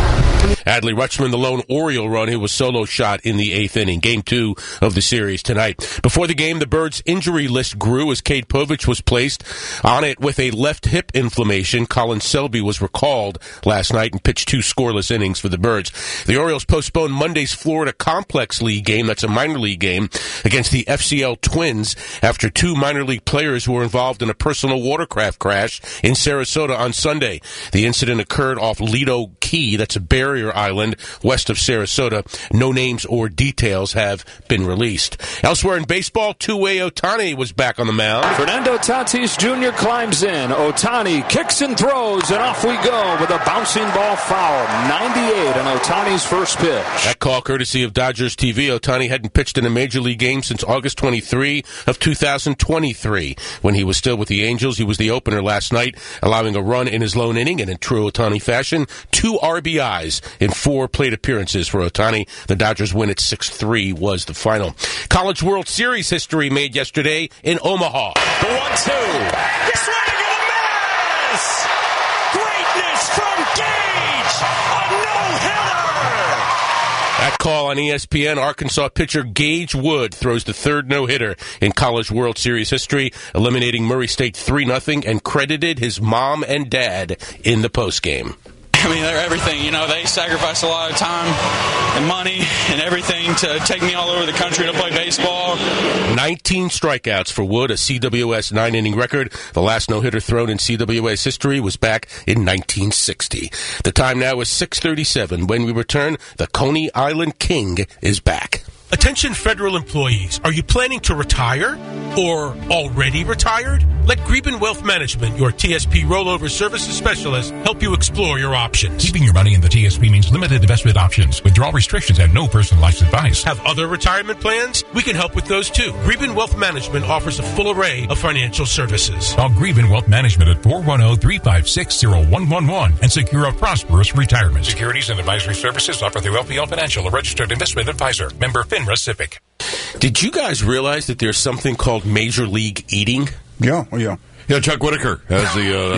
Adley Rutschman, the lone Oriole run, who was solo shot in the 8th inning. Game 2 of the series tonight. Before the game, the Birds' injury list grew as Cade Povich was placed on it with a left hip inflammation. Colin Selby was recalled last night and pitched 2 scoreless innings for the Birds. The Orioles postponed Monday's Florida Complex League game, that's a minor league game, against the FCL Twins after 2 minor league players who were involved in a personal watercraft crash in Sarasota on Sunday. The incident occurred off Lido Key, that's a barrier island west of Sarasota. No names or details have been released. Elsewhere in baseball, Two-Way Ohtani was back on the mound. Fernando Tatis Jr. climbs in. Ohtani kicks and throws, and off we go with a bouncing ball foul. 98 on Ohtani's first pitch. That call courtesy of Dodgers TV. Ohtani hadn't pitched in a major league game since August 23 of 2023. When he was still with the Angels, he was the opener last night, allowing a run in his lone inning, and in true Ohtani fashion, 2 RBIs in 4 plate appearances for Ohtani. The Dodgers win at 6-3 was the final. College World Series history made yesterday in Omaha. The 1-2. Swing and a miss! Greatness from Gage! A no-hitter! That call on ESPN, Arkansas pitcher Gage Wood throws the 3rd no-hitter in College World Series history, eliminating Murray State 3-0 and credited his mom and dad in the postgame. I mean, they're everything. You know, they sacrifice a lot of time and money and everything to take me all over the country to play baseball. 19 strikeouts for Wood, a CWS 9-inning record. The last no-hitter thrown in CWS history was back in 1960. The time now is 6:37. When we return, the Coney Island King is back. Attention federal employees. Are you planning to retire or already retired? Let Greben Wealth Management, your TSP rollover services specialist, help you explore your options. Keeping your money in the TSP means limited investment options, withdrawal restrictions, and no personalized advice. Have other retirement plans? We can help with those too. Greben Wealth Management offers a full array of financial services. Call Greben Wealth Management at 410-356-0111 and secure a prosperous retirement. Securities and advisory services offered through LPL Financial, a registered investment advisor. Member FINRA SIPC. Did you guys realize that there's something called Major League Eating? Yeah. Yeah, Chuck Whitaker has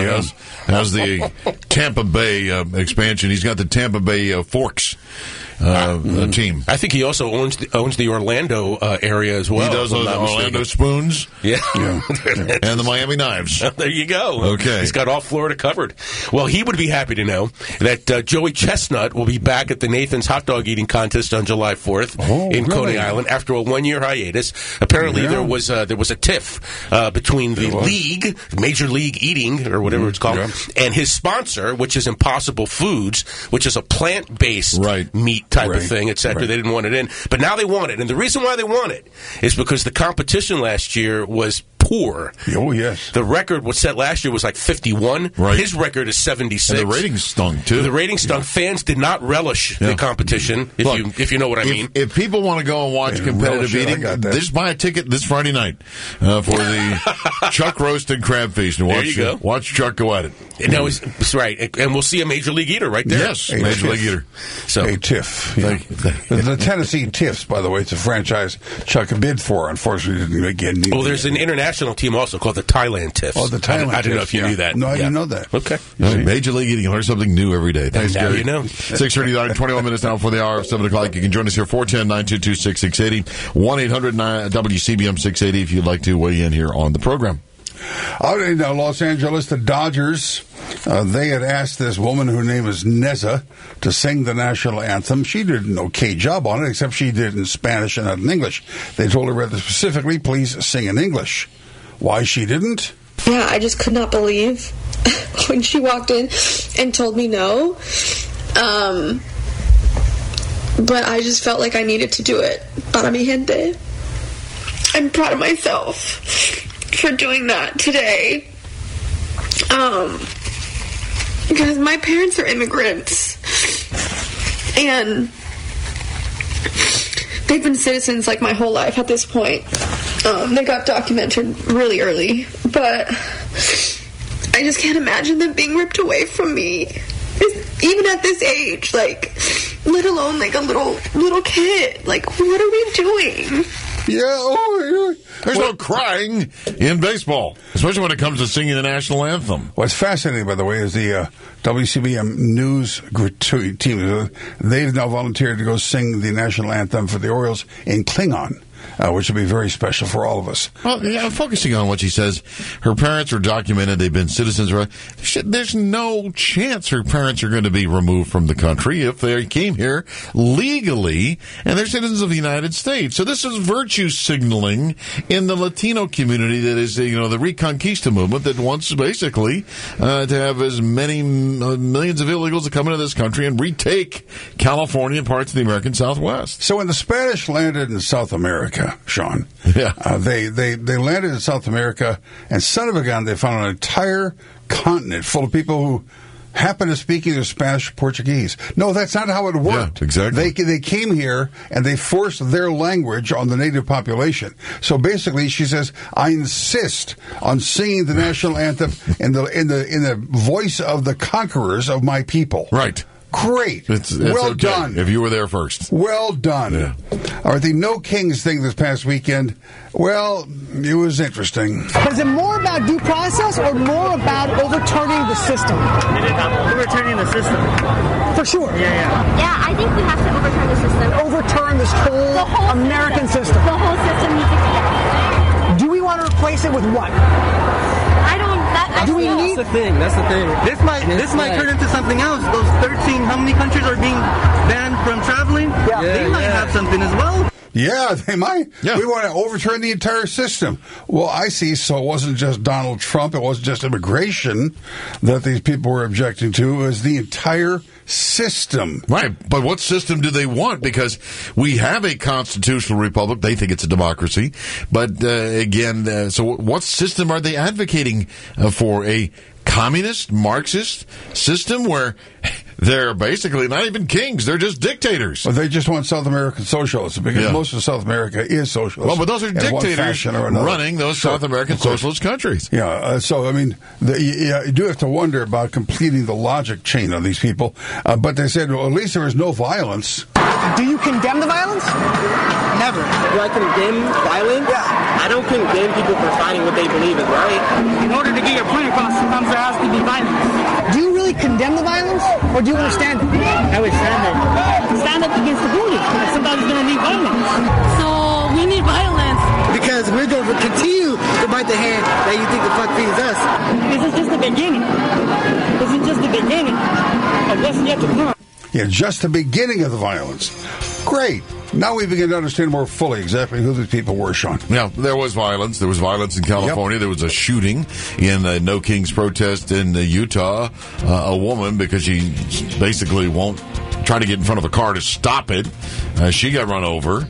the Tampa Bay expansion. He's got the Tampa Bay Forks team. I think he also owns the Orlando area as well. He does own the Orlando Spoons. Yeah. And the Miami Knives. There you go. Okay. He's got all Florida covered. Well, he would be happy to know that Joey Chestnut will be back at the Nathan's Hot Dog Eating Contest on July 4th in Coney Island after a 1-year hiatus. Apparently, there was a tiff between the league, Major League Eating, or whatever it's called, and his sponsor, which is Impossible Foods, which is a plant-based meat type of thing, etc. They didn't want it in, but now they want it. And the reason why they want it is because the competition last year was poor. Oh, yes. The record was set last year was like 51. Right. His record is 76. And the ratings stunk, too. The ratings stunk. Fans did not relish the competition, if you know what I mean. If people want to go and watch competitive eating, just buy a ticket this Friday night for the Chuck Roasted Crab Feast. And watch, there you go. Watch Chuck go at it. No, it's right. And we'll see a Major League Eater right there. Yes, Major League Eater. So, a TIFF. The Tennessee Tiffs, by the way, it's a franchise Chuck bid for. Unfortunately, didn't get any. Oh, there's an international team also called the Thailand Tiffs. Oh, the Thailand Tiffs. I don't know if you knew that. No, I didn't know that. Okay. Major League Eating. Learn something new every day. Thanks, now Gary. you know. 6:30, 21 minutes now before the hour of 7 o'clock. You can join us here, 410-922-6680, 1-800-WCBM-680 if you'd like to weigh in here on the program. Out in Los Angeles, the Dodgers, they had asked this woman, whose name is Neza, to sing the national anthem. She did an okay job on it, except she did it in Spanish and not in English. They told her rather specifically, please sing in English. Why she didn't? Yeah, I just could not believe when she walked in and told me no. But I just felt like I needed to do it. Para mi gente. I'm proud of myself for doing that today. Because my parents are immigrants. And they've been citizens like my whole life at this point. They got documented really early. But I just can't imagine them being ripped away from me. Even at this age, like, let alone like a little kid. Like, what are we doing? Yeah, there's no crying in baseball, especially when it comes to singing the national anthem. What's fascinating, by the way, is the WCBM news team. They've now volunteered to go sing the national anthem for the Orioles in Klingon. Which would be very special for all of us. Well, yeah, focusing on what she says, her parents are documented, they've been citizens. There's no chance her parents are going to be removed from the country if they came here legally, and they're citizens of the United States. So this is virtue signaling in the Latino community that is, the Reconquista movement that wants basically to have as many millions of illegals to come into this country and retake California and parts of the American Southwest. So when the Spanish landed in South America, Sean. Yeah. They landed in South America, and son of a gun, they found an entire continent full of people who happen to speak either Spanish or Portuguese. No, that's not how it worked. Yeah, exactly. They came here, and they forced their language on the native population. So basically, she says, I insist on singing the national anthem in the voice of the conquerors of my people. Right. Great. It's well okay done. If you were there first. Well done. Yeah. All right, the No Kings thing this past weekend, well, it was interesting. But is it more about due process or more about overturning the system? It is overturning the system. For sure. Yeah, I think we have to overturn the system. Overturn this whole American system. The whole system needs to be. Do we want to replace it with what? I don't. Do we need? That's the thing. This might turn into something else. Those 13, how many countries are being banned from traveling? Yeah. They might have something as well. Yeah, they might. Yeah. We want to overturn the entire system. Well, I see. So it wasn't just Donald Trump. It wasn't just immigration that these people were objecting to. It was the entire system. Right. But what system do they want? Because we have a constitutional republic. They think it's a democracy. But again, so what system are they advocating for? A communist, Marxist system where they're basically not even kings. They're just dictators. Well, they just want South American socialism because most of South America is socialist. Well, but those are dictators running those South American socialist countries. Yeah. So, I mean, you do have to wonder about completing the logic chain of these people. But they said, well, at least there is no violence. Do you condemn the violence? Never. Do I condemn violence? Yeah. I don't condemn people for fighting what they believe is right. In order to get your point across, sometimes there has to be violence. Do you really condemn the violence, or do you understand it? I would stand it. Stand up against the bully. Somebody's going to need violence. So we need violence. Because we're going to continue to bite the hand that you think the fuck feeds us. This is just the beginning. This is just the beginning of what's yet to come. Yeah, just the beginning of the violence. Great. Now we begin to understand more fully exactly who these people were, Sean. Yeah, there was violence. There was violence in California. Yep. There was a shooting in the No Kings protest in Utah. A woman, because she basically won't try to get in front of a car to stop it, she got run over.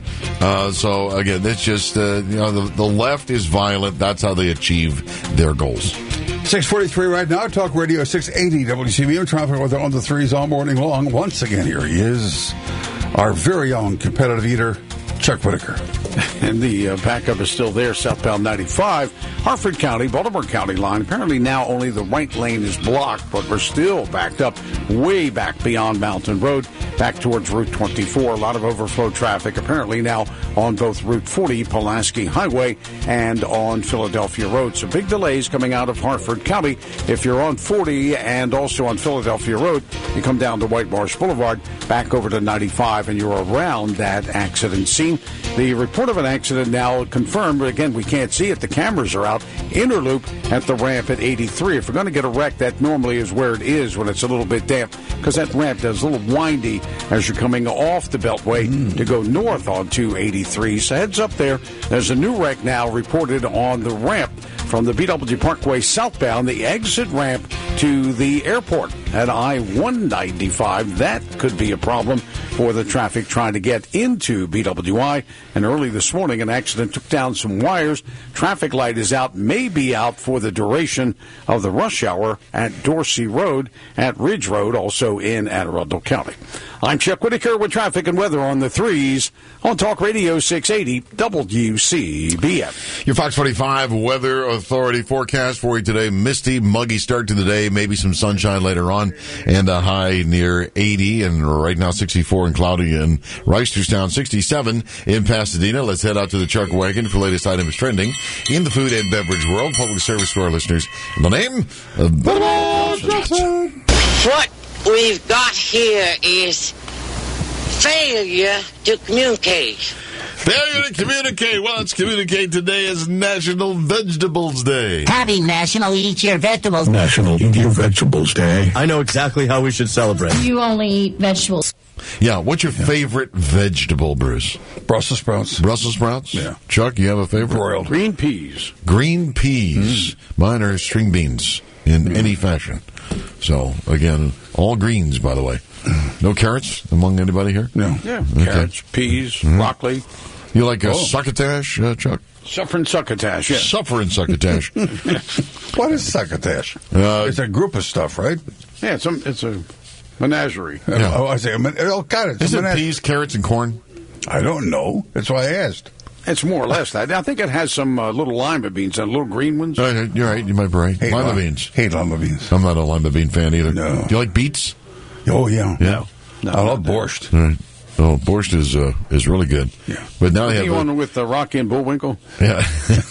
So, again, it's just, the left is violent. That's how they achieve their goals. 6:43 right now. Talk Radio 680 WCBM. Traffic with on the threes all morning long. Once again, here he is, our very own competitive eater, Chuck Whitaker. And the backup is still there, southbound 95, Harford County, Baltimore County line. Apparently now only the right lane is blocked, but we're still backed up way back beyond Mountain Road, back towards Route 24. A lot of overflow traffic apparently now on both Route 40, Pulaski Highway, and on Philadelphia Road. So big delays coming out of Harford County. If you're on 40 and also on Philadelphia Road, you come down to White Marsh Boulevard, back over to 95, and you're around that accident scene. The report of an accident now confirmed, but again, we can't see it. The cameras are out. Inner loop at the ramp at 83. If we're going to get a wreck, that normally is where it is when it's a little bit damp, because that ramp does a little windy as you're coming off the Beltway to go north onto 83. So heads up there. There's a new wreck now reported on the ramp from the BW Parkway southbound, the exit ramp to the airport at I-195. That could be a problem for the traffic trying to get into BWI. And early this morning, an accident took down some wires. Traffic light is out, may be out for the duration of the rush hour at Dorsey Road, at Ridge Road, also in Anne Arundel County. I'm Chuck Whitaker with traffic and weather on the 3s on Talk Radio 680 WCBM. Your Fox 45 Weather Authority forecast for you today. Misty, muggy start to the day, maybe some sunshine later on, and a high near 80, and right now 64 and cloudy in Reisterstown, 67 in Pasadena. Let's head out to the Chuck Wagon for latest items trending in the food and beverage world. Public service to our listeners. In the name of Johnson. What we've got here is failure to communicate. Failure to communicate. Well, let's communicate. Today is National Vegetables Day. Happy National Eat Your Vegetables. National Eat Your Vegetables Day. I know exactly how we should celebrate. You only eat vegetables. Yeah, what's your favorite vegetable, Bruce? Brussels sprouts. Brussels sprouts? Yeah. Chuck, you have a favorite? Broiled. Green peas. Green peas. Mine are string beans in any fashion. So, again, all greens, by the way. No carrots among anybody here? No. Yeah, Okay. carrots, peas, broccoli. You like a succotash, Chuck? Suffering succotash, yes. Suffering succotash. What is succotash? It's a group of stuff, right? Yeah, it's a menagerie. Yeah. Oh, I say, oh, God, it's Is a it menagerie. peas, carrots, and corn? I don't know. That's why I asked. It's more or less that. I think it has some little lima beans, little green ones. You're right. You might be right. Hate Lima beans. Hate lima beans. I'm not a lima bean fan either. No. Do you like beets? Oh, yeah. Yeah. No, I love borscht. All right. Oh, borscht is really good. Yeah. But now they have You on with Rocky and Bullwinkle? Yeah.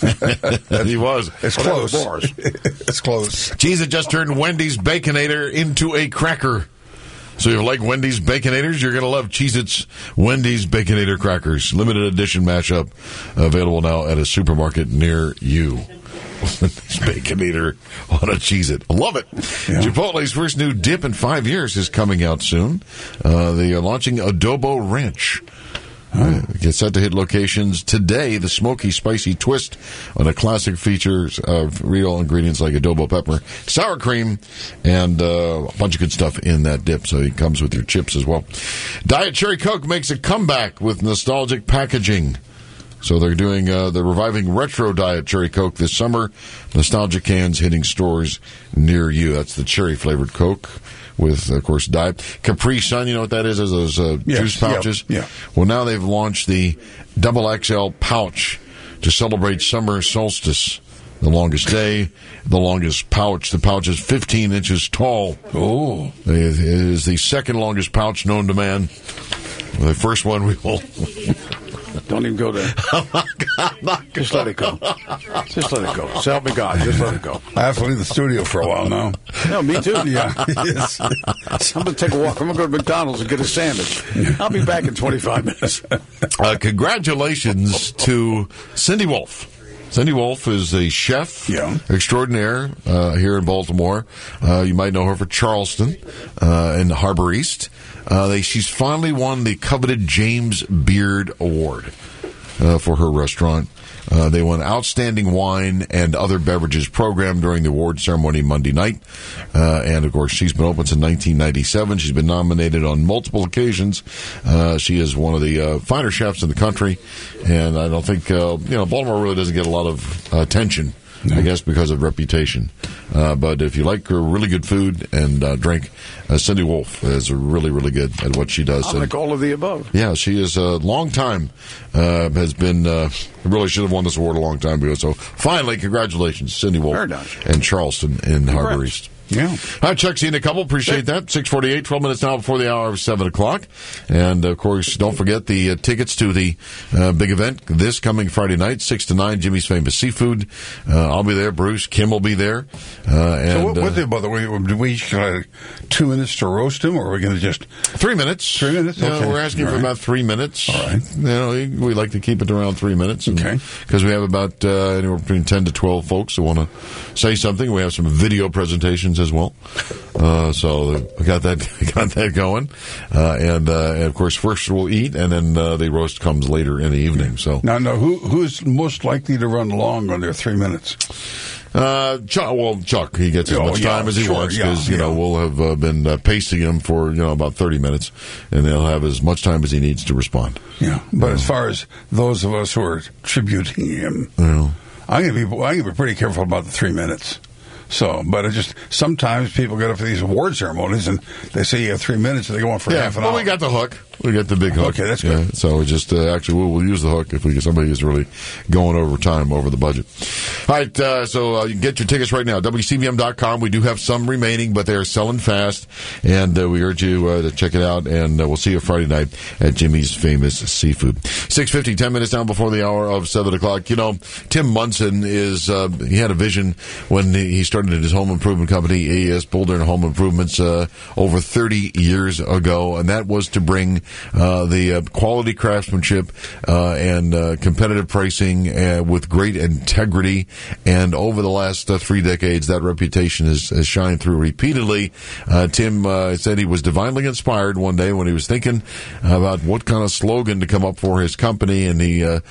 He was. It's Well, close. that was bars. It's close. Cheese had just turned Wendy's Baconator into a cracker. So if you like Wendy's Baconators, you're going to love Cheez-Its Wendy's Baconator Crackers. Limited edition mashup available now at a supermarket near you. Wendy's Baconator on a Cheez-It. I love it. Yeah. Chipotle's first new dip in 5 years is coming out soon. They are launching Adobo Ranch. Gets set to hit locations today. The smoky, spicy twist on a classic features of real ingredients like adobo pepper, sour cream, and a bunch of good stuff in that dip. So it comes with your chips as well. Diet Cherry Coke makes a comeback with nostalgic packaging. So they're doing, they're reviving retro Diet Cherry Coke this summer. Nostalgic cans hitting stores near you. That's the cherry flavored Coke with, of course, Diet. Capri Sun, you know what that is? Those juice pouches? Yeah. Well, now they've launched the Double XL pouch to celebrate summer solstice. The longest day, the longest pouch. The pouch is 15 inches tall. Oh. It is the second longest pouch known to man. The first one we will... Don't even go there. Just let it go. Just let it go. So help me God. Just let it go. I have to leave the studio for a while now. No, me too. Yeah. Yes. I'm going to take a walk. I'm going to go to McDonald's and get a sandwich. I'll be back in 25 minutes. Congratulations to Cindy Wolf. Cindy Wolf is a chef extraordinaire here in Baltimore. You might know her for Charleston in Harbor East. She's finally won the coveted James Beard Award for her restaurant. They won Outstanding Wine and Other Beverages program during the award ceremony Monday night. And, of course, she's been open since 1997. She's been nominated on multiple occasions. She is one of the finer chefs in the country. And I don't think, Baltimore really doesn't get a lot of attention, I guess, because of reputation. But if you like really good food and drink, Cindy Wolf is really, really good at what she does. I like all of the above. Yeah, she is a long time, has been, really should have won this award a long time ago. So finally, congratulations, Cindy Wolf and Charleston in Harbor East. Yeah. Hi, Chuck. See you in a couple. Appreciate that. 6:48, 12 minutes now before the hour of 7 o'clock. And, of course, don't forget the tickets to the big event this coming Friday night, 6 to 9, Jimmy's Famous Seafood. I'll be there. Bruce, Kim will be there. So by the way, do we 2 minutes to roast him, or are we going to just... 3 minutes. 3 minutes? Okay. We're asking for about 3 minutes. All right. We like to keep it around 3 minutes. Okay. Because we have about anywhere between 10 to 12 folks who want to say something. We have some video presentations solutions as well. So we got that going. And of course, first we'll eat, and then the roast comes later in the evening. So now, who's most likely to run long on their 3 minutes? Chuck, he gets as much time as he wants because we'll have been pacing him for about 30 minutes, and they'll have as much time as he needs to respond. Yeah, but as far as those of us who are tributing him, I'm going to be pretty careful about the 3 minutes. So, but it just sometimes people get up for these award ceremonies and they say you have 3 minutes and they go on for half an hour. Well, we got the hook. We got the big hook. Okay, that's good. So we just actually we'll use the hook if we get somebody who's really going over time over the budget. All right, so you can get your tickets right now. WCBM.com. We do have some remaining, but they are selling fast, and we urge you to check it out. And we'll see you Friday night at Jimmy's Famous Seafood. 6:50, 10 minutes down before the hour of 7 o'clock. Tim Munson he had a vision when he started his home improvement company, AES Boulder and Home Improvements, over 30 years ago, and that was to bring the quality craftsmanship and competitive pricing with great integrity. And over the last 3 decades, that reputation has shined through repeatedly. Tim said he was divinely inspired one day when he was thinking about what kind of slogan to come up for his company, and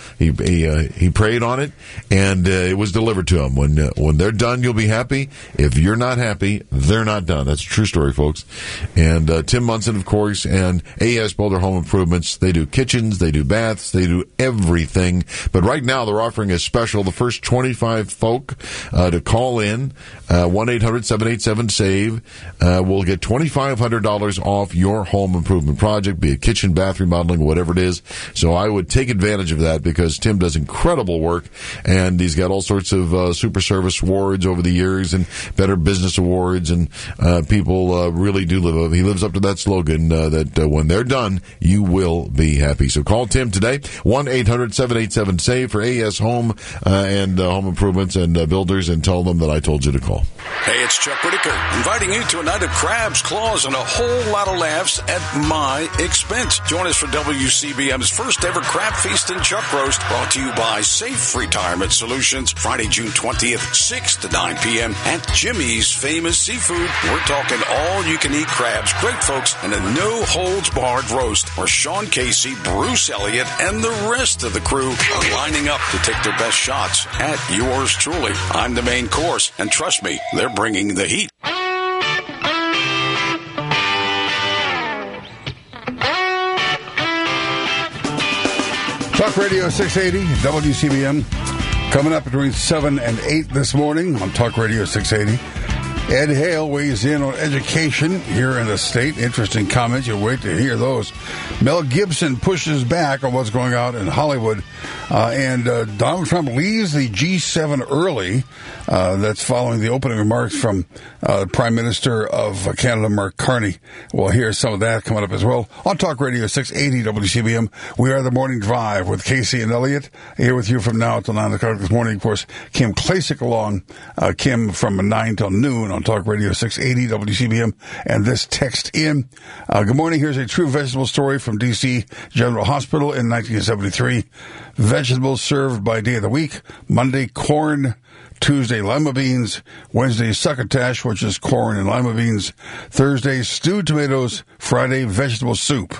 he prayed on it, and it was delivered to him. When they're done, you'll be happy. If you're not happy, they're not done. That's a true story, folks. And Tim Munson, of course, and AES Boulder Home Improvements, they do kitchens, they do baths, they do everything. But right now, they're offering a special. The first 25 folk to call in, 1-800-787-SAVE, will get $2,500 off your home improvement project, be it kitchen, bath remodeling, whatever it is. So I would take advantage of that because Tim does incredible work, and he's got all sorts of super service awards over the years and Better Business Awards, and people really do he lives up to that slogan that when they're done, you will be happy. So call Tim today, 1-800-787-SAVE for AES Home and Home Improvements and Builders, and tell them that I told you to call. Hey, it's Chuck Whitaker, inviting you to a night of crabs, claws, and a whole lot of laughs at my expense. Join us for WCBM's first ever Crab Feast and Chuck Roast, brought to you by Safe Retirement Solutions, Friday, June 20th, 6 to 9 p.m. at Jimmy's Famous Seafood. We're talking all-you-can-eat crabs, great folks, and a no-holds-barred roast where Sean Casey, Bruce Elliott, and the rest of the crew are lining up to take their best shots at yours truly. I'm the main course, and trust me, they're bringing the heat. Talk Radio 680, WCBM. Coming up between 7 and 8 this morning on Talk Radio 680. Ed Hale weighs in on education here in the state. Interesting comments. You'll wait to hear those. Mel Gibson pushes back on what's going on in Hollywood. And Donald Trump leaves the G7 early. That's following the opening remarks from Prime Minister of Canada, Mark Carney. We'll hear some of that coming up as well. On Talk Radio 680 WCBM, we are the Morning Drive with Casey and Elliott. Here with you from now until 9 o'clock this morning. Of course, Kim Klasick along. Kim from 9 till noon on Talk Radio 680 WCBM. And this text in. Good morning. Here's a true vegetable story from D.C. General Hospital in 1973. Vegetables served by day of the week. Monday, corn. Tuesday, lima beans. Wednesday, succotash, which is corn and lima beans. Thursday, stewed tomatoes. Friday, vegetable soup.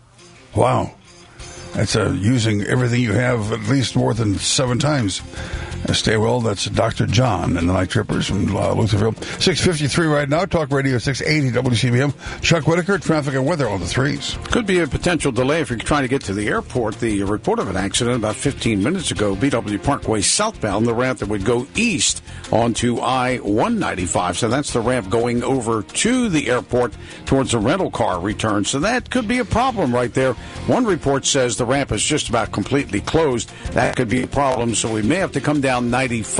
Wow. That's using everything you have at least more than 7 times. Stay well. That's Dr. John and the Night Trippers from Lutherville. 6:53 right now. Talk Radio 680 WCBM. Chuck Whitaker, traffic and weather on the 3s. Could be a potential delay if you're trying to get to the airport. The report of an accident about 15 minutes ago, BW Parkway southbound, the ramp that would go east onto I-195. So that's the ramp going over to the airport towards the rental car return. So that could be a problem right there. One report says the ramp is just about completely closed. That could be a problem. So we may have to come down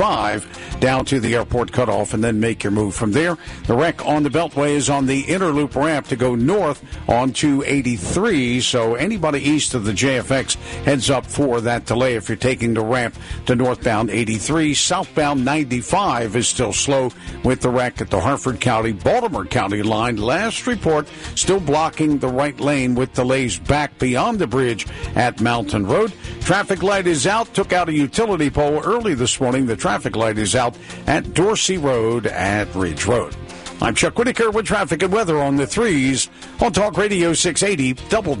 95 down to the airport cutoff and then make your move from there. The wreck on the Beltway is on the inner loop ramp to go north onto 83. So anybody east of the JFX heads up for that delay if you're taking the ramp to northbound 83. Southbound 95 is still slow with the wreck at the Harford County, Baltimore County line. Last report still blocking the right lane with delays back beyond the bridge at Mountain Road. Traffic light is out. Took out a utility pole early this morning. The traffic light is out at Dorsey Road at Ridge Road. I'm Chuck Whitaker with traffic and weather on the 3s on Talk Radio 680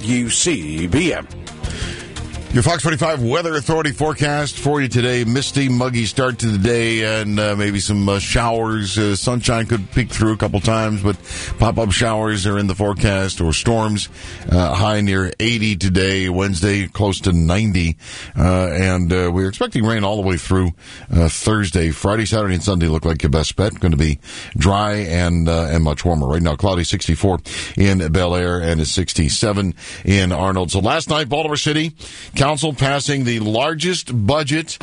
WCBM. Your Fox 45 Weather Authority forecast for you today. Misty, muggy start to the day, and maybe some showers. Sunshine could peek through a couple times, but pop-up showers are in the forecast, or storms. High near 80 today. Wednesday, close to 90. And we're expecting rain all the way through Thursday. Friday, Saturday, and Sunday look like your best bet. Going to be dry and much warmer. Right now, cloudy, 64 in Bel Air, and it's 67 in Arnold. So last night, Baltimore City Council passing the largest budget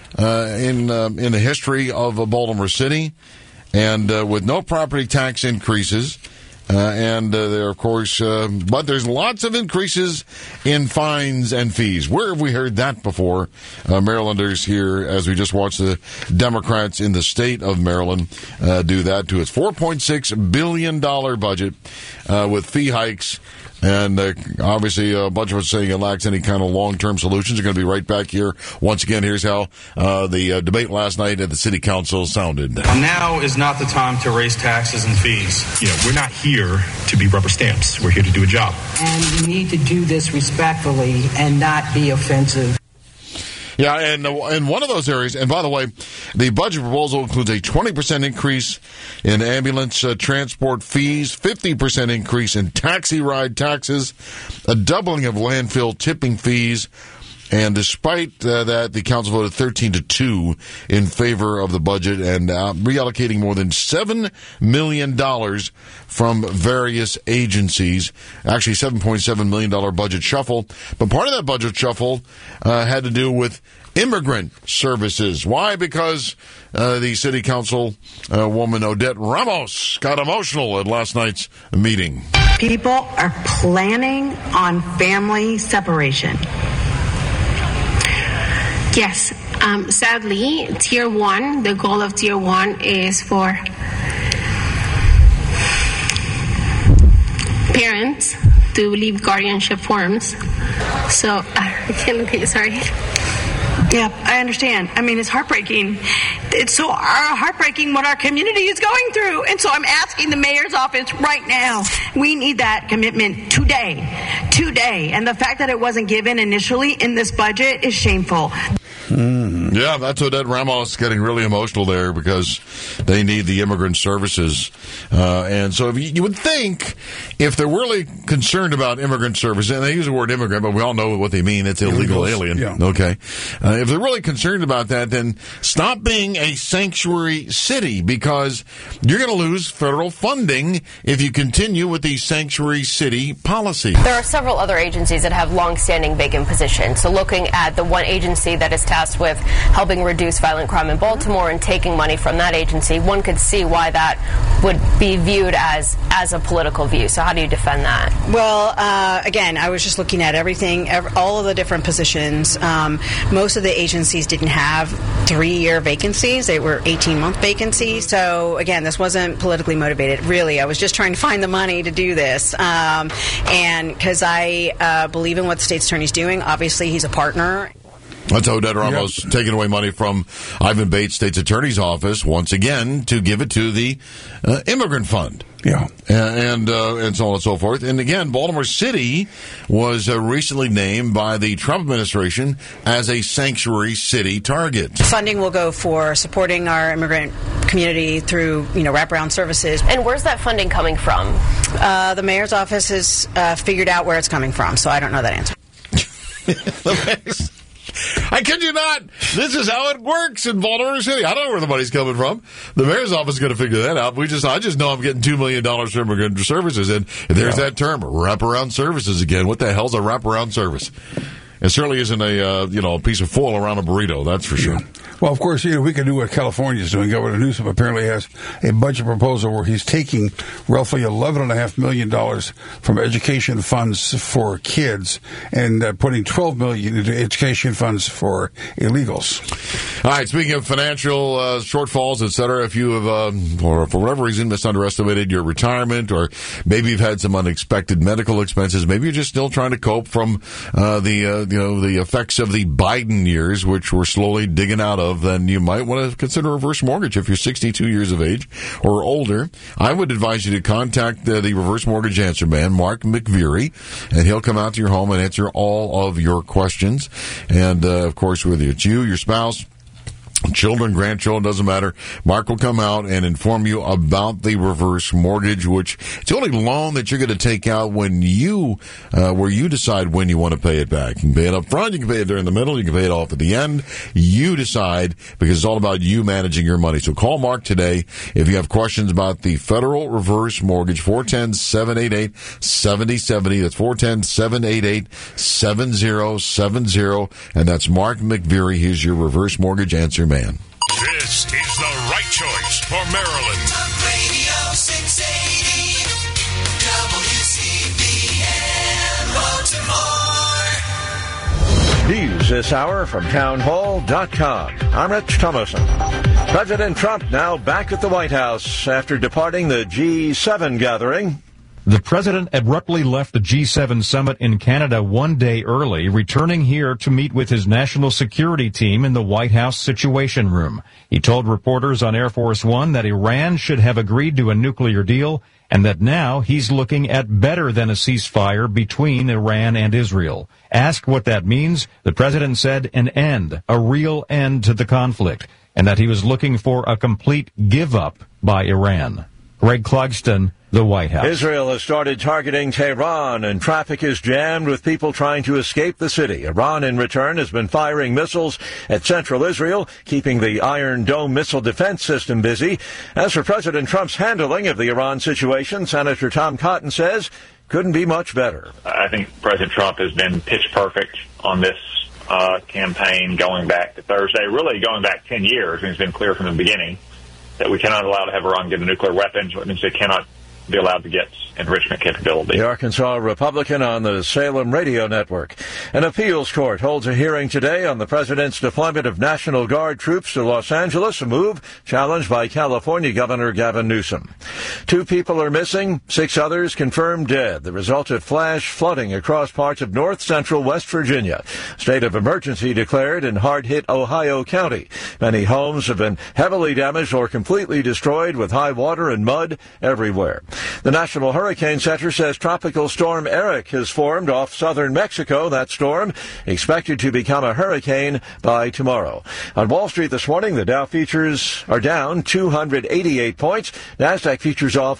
in the history of Baltimore City, and with no property tax increases. And there, of course, but there's lots of increases in fines and fees. Where have we heard that before? Marylanders here, as we just watched the Democrats in the state of Maryland do that to its $4.6 billion budget with fee hikes. And obviously, a bunch of us saying it lacks any kind of long-term solutions. Are going to be right back here. Once again, here's how the debate last night at the City Council sounded. Now is not the time to raise taxes and fees. We're not here to be rubber stamps. We're here to do a job. And we need to do this respectfully and not be offensive. Yeah, and in one of those areas, and by the way, the budget proposal includes a 20% increase in ambulance transport fees, 50% increase in taxi ride taxes, a doubling of landfill tipping fees, and despite that, the council voted 13-2 in favor of the budget and reallocating more than $7 million from various agencies. Actually, $7.7 million budget shuffle. But part of that budget shuffle had to do with immigrant services. Why? Because the city council woman Odette Ramos got emotional at last night's meeting. People are planning on family separation. Yes. Sadly, Tier 1, the goal of Tier 1 is for parents to leave guardianship forms. So, I can't look at you, sorry. Yeah, I understand. I mean, it's heartbreaking. It's so heartbreaking what our community is going through. And so I'm asking the mayor's office right now, we need that commitment today. And the fact that it wasn't given initially in this budget is shameful. Yeah, that's Odette Ramos getting really emotional there because they need the immigrant services. And so if you would think if they're really concerned about immigrant services, and they use the word immigrant, but we all know what they mean. It's illegal alien. Yeah. Okay. If they're really concerned about that, then stop being a sanctuary city because you're going to lose federal funding if you continue with the sanctuary city policy. There are several other agencies that have long-standing vacant positions. So looking at the one agency that is tasked with helping reduce violent crime in Baltimore and taking money from that agency, one could see why that would be viewed as a political view. So how do you defend that? Well, again, I was just looking at everything, all of the different positions. Most of the agencies didn't have 3-year vacancies. They were 18-month vacancies. So, again, this wasn't politically motivated. Really, I was just trying to find the money to do this. And because I believe in what the state's attorney's doing. Obviously, he's a partner. That's Odette Ramos taking away money from Ivan Bates, state's attorney's office, once again, to give it to the immigrant fund. Yeah. And so on and so forth. And again, Baltimore City was recently named by the Trump administration as a sanctuary city target. Funding will go for supporting our immigrant community through, wraparound services. And where's that funding coming from? The mayor's office has figured out where it's coming from, so I don't know that answer. I kid you not. This is how it works in Baltimore City. I don't know where the money's coming from. The mayor's office is going to figure that out. I just know I'm getting $2 million for immigrant services. And there's that term, wraparound services again. What the hell's a wraparound service? It certainly isn't a piece of foil around a burrito, that's for sure. Yeah. Well, of course, we can do what California's doing. Governor Newsom apparently has a budget proposal where he's taking roughly $11.5 million from education funds for kids and putting $12 million into education funds for illegals. All right, speaking of financial shortfalls, et cetera, if you have, or for whatever reason, misunderestimated your retirement, or maybe you've had some unexpected medical expenses, maybe you're just still trying to cope from the effects of the Biden years, which we're slowly digging out of. of, then you might want to consider a reverse mortgage if you're 62 years of age or older. I would advise you to contact the reverse mortgage answer man, Mark McVeary, and he'll come out to your home and answer all of your questions. And, of course, whether it's you, your spouse, children, grandchildren, doesn't matter. Mark will come out and inform you about the reverse mortgage, which it's the only loan that you're going to take out when where you decide when you want to pay it back. You can pay it up front, you can pay it during the middle, you can pay it off at the end. You decide, because it's all about you managing your money. So call Mark today if you have questions about the federal reverse mortgage, 410-788-7070. That's 410-788-7070. And that's Mark McVeary. He's your reverse mortgage answer man. This is the right choice for Maryland. Talk Radio 680 WCBM Baltimore. News this hour from townhall.com. I'm Rich Thomason. President Trump now back at the White House after departing the G7 gathering. The president abruptly left the G7 summit in Canada one day early, returning here to meet with his national security team in the White House Situation Room. He told reporters on Air Force One that Iran should have agreed to a nuclear deal and that now he's looking at better than a ceasefire between Iran and Israel. Asked what that means, the president said an end, a real end to the conflict, and that he was looking for a complete give-up by Iran. Greg Clugston, the White House. Israel has started targeting Tehran, and traffic is jammed with people trying to escape the city. Iran, in return, has been firing missiles at central Israel, keeping the Iron Dome missile defense system busy. As for President Trump's handling of the Iran situation, Senator Tom Cotton says couldn't be much better. I think President Trump has been pitch perfect on this campaign going back to Thursday, really going back 10 years. And it's been clear from the beginning that we cannot allow to have Iran get a nuclear weapon, which means they cannot be allowed to get enrichment capability. The Arkansas Republican on the Salem radio network. An appeals court holds a hearing today on the president's deployment of National Guard troops to Los Angeles, a move challenged by California Governor Gavin Newsom. 2 people are missing, 6 others confirmed dead. The result of flash flooding across parts of north central West Virginia. State of emergency declared in hard-hit Ohio County. Many homes have been heavily damaged or completely destroyed with high water and mud everywhere. The National Hurricane Center says Tropical Storm Eric has formed off southern Mexico. That storm expected to become a hurricane by tomorrow. On Wall Street this morning, the Dow futures are down 288 points. NASDAQ futures off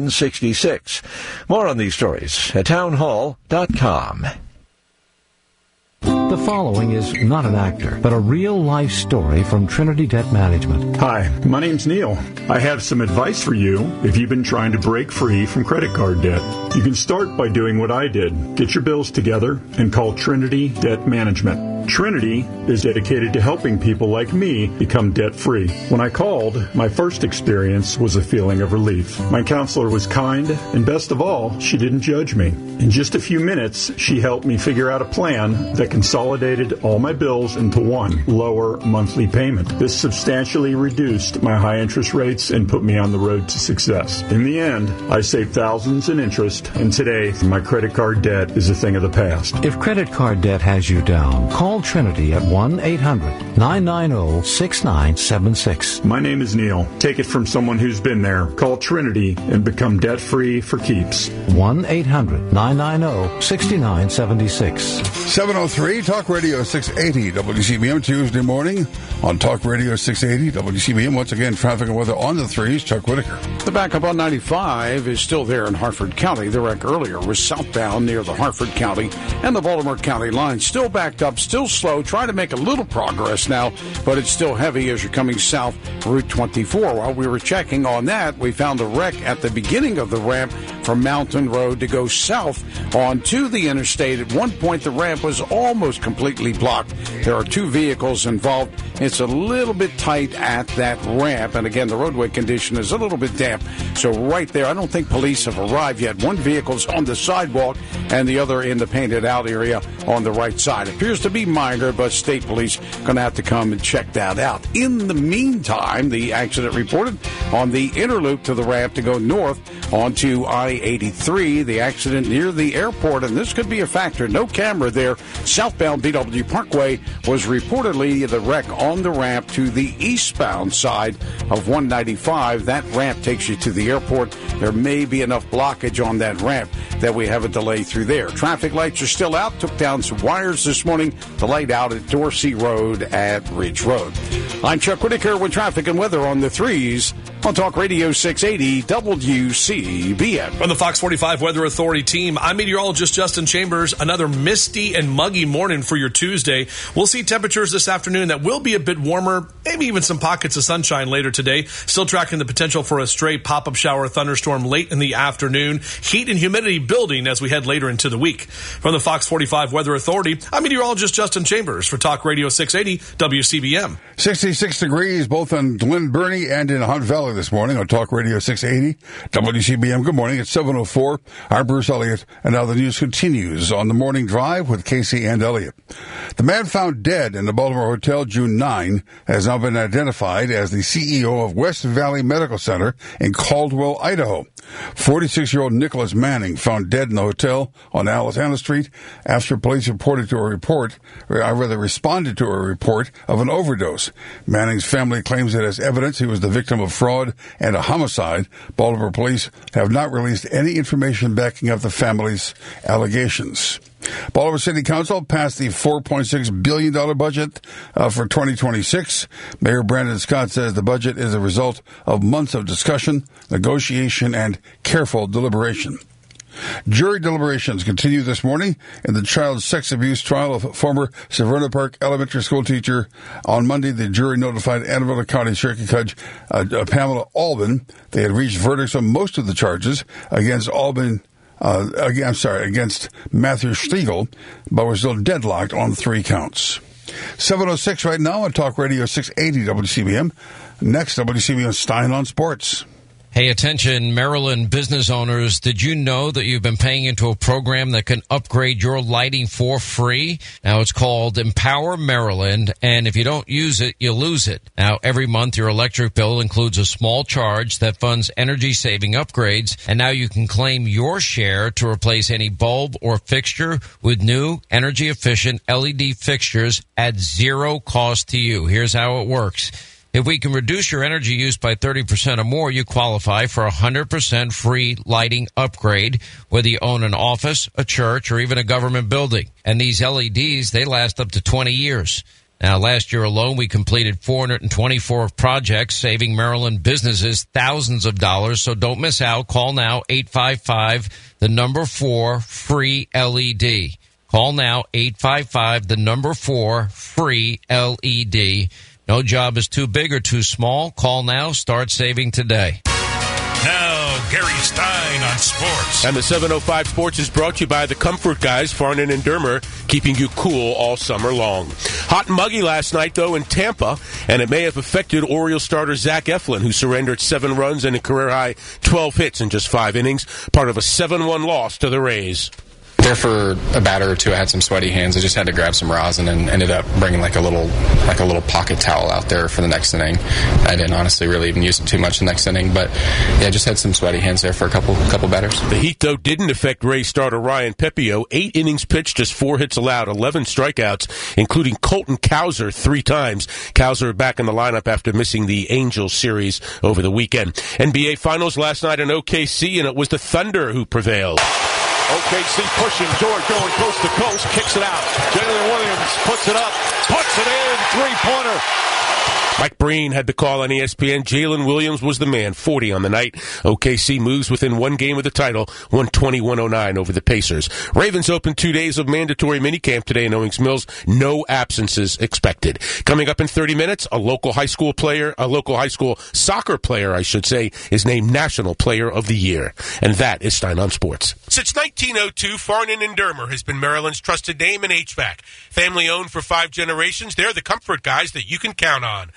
166. More on these stories at townhall.com. The following is not an actor, but a real-life story from Trinity Debt Management. Hi, my name's Neil. I have some advice for you if you've been trying to break free from credit card debt. You can start by doing what I did. Get your bills together and call Trinity Debt Management. Trinity is dedicated to helping people like me become debt-free. When I called, my first experience was a feeling of relief. My counselor was kind, and best of all, she didn't judge me. In just a few minutes, she helped me figure out a plan that consolidated all my bills into one lower monthly payment. This substantially reduced my high interest rates and put me on the road to success. In the end, I saved thousands in interest, and today, my credit card debt is a thing of the past. If credit card debt has you down, call Trinity at 1-800-990-6976. My name is Neil. Take it from someone who's been there. Call Trinity and become debt-free for keeps. 1-800-990-6976. 703 Talk Radio 680 WCBM Tuesday morning on Talk Radio 680 WCBM. Once again, traffic and weather on the threes. Chuck Whitaker. The backup on 95 is still there in Hartford County. The wreck earlier was southbound near the Hartford County and the Baltimore County line. Still backed up, still slow. Trying to make a little progress now, but it's still heavy as you're coming south Route 24. While we were checking on that, we found a wreck at the beginning of the ramp from Mountain Road to go south onto the interstate. At one point, the ramp was almost completely blocked. There are 2 vehicles involved. It's a little bit tight at that ramp, and again, the roadway condition is a little bit damp. So right there, I don't think police have arrived yet. One vehicle's on the sidewalk and the other in the painted out area on the right side. It appears to be minor, but state police going to have to come and check that out. In the meantime, the accident reported on the inner loop to the ramp to go north onto I-83, the accident near the airport, and this could be a factor. No camera there. Southbound BW Parkway was reportedly the wreck on the ramp to the eastbound side of 195. That ramp takes you to the airport. There may be enough blockage on that ramp that we have a delay through there. Traffic lights are still out. Took down some wires this morning. The light out at Dorsey Road at Ridge Road. I'm Chuck Whitaker with traffic and weather on the 3s on Talk Radio 680 WCBM. From the Fox 45 Weather Authority team, I'm meteorologist Justin Chambers. Another misty and muggy morning for your Tuesday. We'll see temperatures this afternoon that will be a bit warmer, maybe even some pockets of sunshine later today. Still tracking the potential for a stray pop-up shower thunderstorm late in the afternoon. Heat and humidity building as we head later into the week. From the Fox 45 Weather Authority, I'm meteorologist Justin Chambers for Talk Radio 680 WCBM. 66 degrees both in Glen Burnie and in Hunt Valley this morning on Talk Radio 680 WCBM. Good morning. It's 7:04. I'm Bruce Elliott, and now the news continues on the morning drive with Casey and Elliott. The man found dead in the Baltimore Hotel June 9 has now been identified as the CEO of West Valley Medical Center in Caldwell, Idaho. 46-year-old Nicholas Manning found dead in the hotel on Alisana Street after police responded to a report of an overdose. Manning's family claims that as evidence he was the victim of fraud and a homicide. Baltimore police have not released any information backing up the family's allegations. Baltimore City Council passed the $4.6 billion budget for 2026. Mayor Brandon Scott says the budget is a result of months of discussion, negotiation, and careful deliberation. Jury deliberations continue this morning in the child sex abuse trial of former Severna Park elementary school teacher. On Monday, the jury notified Anne Arundel County Circuit Judge Pamela Albin they had reached verdicts on most of the charges against against Matthew Stiegel, but were still deadlocked on 3 counts. 7:06 right now on Talk Radio 680 WCBM. Next, WCBM Stein on Sports. Hey, attention, Maryland business owners. Did you know that you've been paying into a program that can upgrade your lighting for free? Now, it's called Empower Maryland, and if you don't use it, you lose it. Now, every month, your electric bill includes a small charge that funds energy-saving upgrades, and now you can claim your share to replace any bulb or fixture with new energy-efficient LED fixtures at zero cost to you. Here's how it works. If we can reduce your energy use by 30% or more, you qualify for a 100% free lighting upgrade, whether you own an office, a church, or even a government building. And these LEDs, they last up to 20 years. Now, last year alone, we completed 424 projects, saving Maryland businesses thousands of dollars. So don't miss out. Call now, 855-4 free LED. Call now, 855-4 free LED. No job is too big or too small. Call now. Start saving today. Now, Gary Stein on sports. And the 705 Sports is brought to you by the Comfort Guys, Farnan and Dermer, keeping you cool all summer long. Hot and muggy last night, though, in Tampa, and it may have affected Orioles starter Zach Eflin, who surrendered 7 runs and a career-high 12 hits in just 5 innings, part of a 7-1 loss to the Rays. There for a batter or two, I had some sweaty hands. I just had to grab some rosin and ended up bringing like a little pocket towel out there for the next inning. I didn't honestly really even use it too much the next inning, but yeah, just had some sweaty hands there for a couple batters. The heat, though, didn't affect Rays starter Ryan Pepio. 8 innings pitched, just 4 hits allowed, 11 strikeouts, including Colton Cowser 3 times. Cowser back in the lineup after missing the Angels series over the weekend. NBA Finals last night in OKC, and it was the Thunder who prevailed. OKC pushing, George going coast to coast, kicks it out. Jalen Williams puts it up, puts it in, three-pointer. Mike Breen had the call on ESPN. Jalen Williams was the man, 40 on the night. OKC moves within 1 game of the title, 120-109 over the Pacers. Ravens open 2 days of mandatory minicamp today in Owings Mills. No absences expected. Coming up in 30 minutes, a local high school soccer player, is named National Player of the Year. And that is Stein on Sports. Since 1902, Farnan and Dermer has been Maryland's trusted name in HVAC. Family owned for 5 generations, they're the comfort guys that you can count on.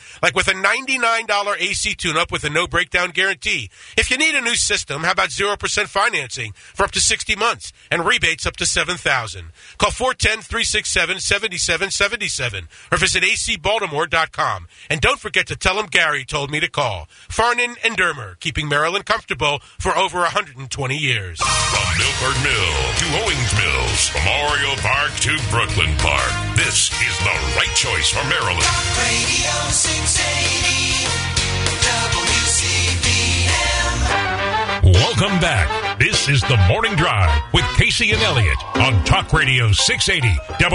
like with a $99 AC tune-up with a no-breakdown guarantee. If you need a new system, how about 0% financing for up to 60 months and rebates up to $7,000? Call 410-367-7777 or visit acbaltimore.com. And don't forget to tell them Gary told me to call. Farnan and Dermer, keeping Maryland comfortable for over 120 years. From Milford Mill to Owings Mills, Memorial Park to Brooklyn Park, this is the right choice for Maryland. Radio 680 WCBM. Welcome back. This is The Morning Drive with Casey and Elliott on Talk Radio 680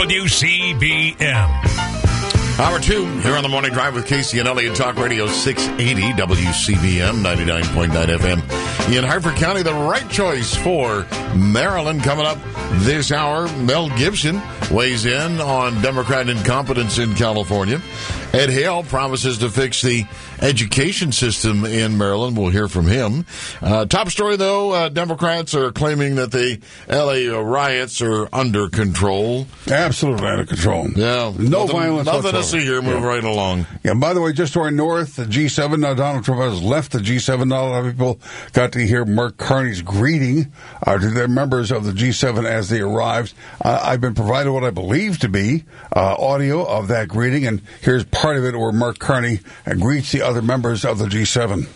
WCBM. Hour 2 here on The Morning Drive with Casey and Elliott, Talk Radio 680 WCBM 99.9 FM. In Hartford County, the right choice for Maryland. Coming up this hour, Mel Gibson weighs in on Democrat incompetence in California. Ed Hale promises to fix the education system in Maryland. We'll hear from him. Top story, though, Democrats are claiming that the L.A. riots are under control. Absolutely under control. Yeah. No violence Nothing whatsoever. to see here. Move right along. Yeah, by the way, just to our north, the G7, now Donald Trump has left the G7. Not a lot of people got to hear Mark Carney's greeting to the members of the G7 as they arrived. I've been provided what I believe to be audio of that greeting, and here's part of it where Mark Carney greets the other members of the G7.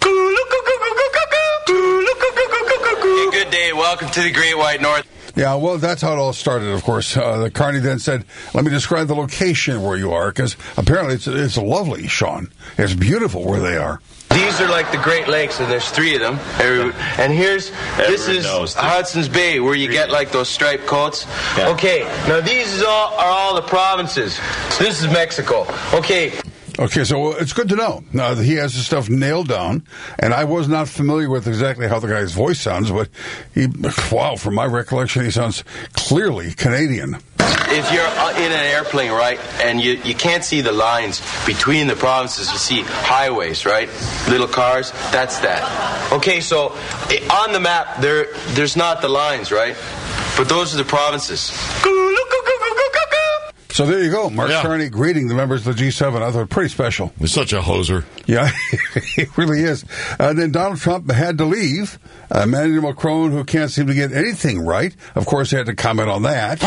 Good day. Welcome to the Great White North. Yeah, well, that's how it all started, of course. Carney then said, let me describe the location where you are, because apparently it's lovely, Sean. It's beautiful where they are. These are like the Great Lakes, and there's 3 of them. And this is Hudson's Bay, where you get like those striped coats. Yeah. Okay, now these are all the provinces. So this is Mexico. Okay, so it's good to know. Now, he has the stuff nailed down, and I was not familiar with exactly how the guy's voice sounds, but from my recollection, he sounds clearly Canadian. if you're in an airplane, right, and you can't see the lines between the provinces, you see highways, right? Little cars, that's that. Okay, so on the map, there's not the lines, right? But those are the provinces. So there you go. Mark Carney greeting the members of the G7. I thought pretty special. He's such a hoser. Yeah, he really is. And then Donald Trump had to leave. Emmanuel Macron, who can't seem to get anything right, of course, had to comment on that.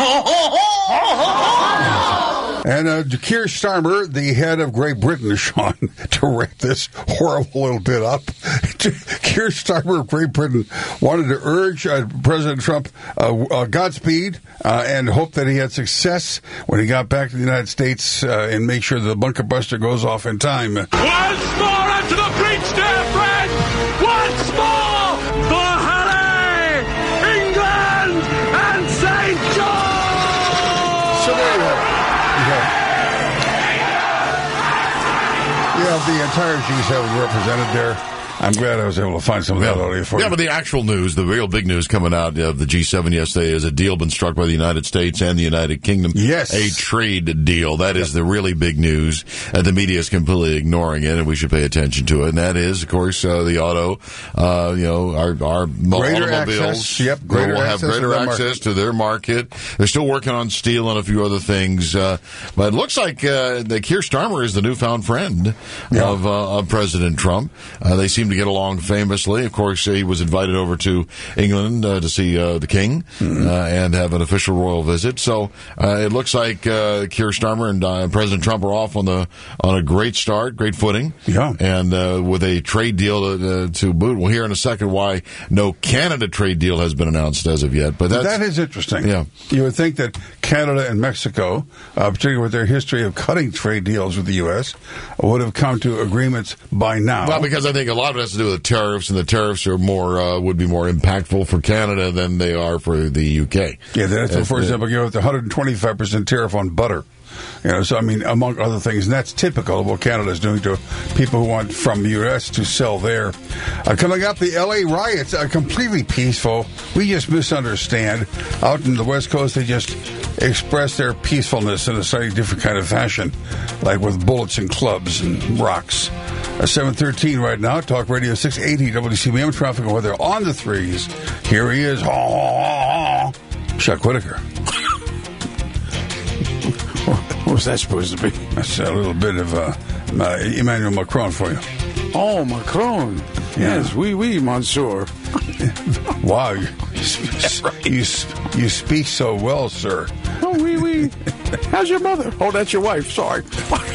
And Keir Starmer, the head of Great Britain, Sean, to wrap this horrible little bit up, Keir Starmer of Great Britain wanted to urge President Trump Godspeed and hope that he had success when he got back to the United States and make sure the bunker buster goes off in time. Once more onto the breach, dear friends! Once more for Harry, England, and St. George! So there you have it. You have the entire G7 represented there. I'm glad I was able to find some of that audio for you. Yeah, but the actual news, the real big news coming out of the G7 yesterday is a deal been struck by the United States and the United Kingdom. Yes. A trade deal. That is the really big news. The media is completely ignoring it, and we should pay attention to it. And that is, of course, the auto, our greater automobiles. Access, greater will have access greater access to their market. They're still working on steel and a few other things. But it looks like that Keir Starmer is the newfound friend of President Trump. They seem to get along famously. Of course, he was invited over to England to see the King and have an official royal visit. So it looks like Keir Starmer and President Trump are off on a great start, great footing. Yeah. And with a trade deal to boot. We'll hear in a second why no Canada trade deal has been announced as of yet. But that is interesting. Yeah. You would think that Canada and Mexico, particularly with their history of cutting trade deals with the U.S., would have come to agreements by now. Well, because I think a lot of it has to do with the tariffs, and the tariffs are would be more impactful for Canada than they are for the UK. Yeah, that's, for example, with the 125% tariff on butter. So, I mean, among other things, and that's typical of what Canada is doing to people who want from the U.S. to sell there. Coming up, the L.A. riots are completely peaceful. We just misunderstand. Out in the West Coast, they just express their peacefulness in a slightly different kind of fashion, like with bullets and clubs and rocks. 7:13 right now, Talk Radio 680 WCBM, traffic and weather on the threes. Here he is, Chuck Whitaker. What was that supposed to be? That's a little bit of Emmanuel Macron for you. Oh, Macron. Yeah. Yes, oui, monsieur. Wow, you speak so well, sir. Oh, oui. How's your mother? Oh, that's your wife. Sorry.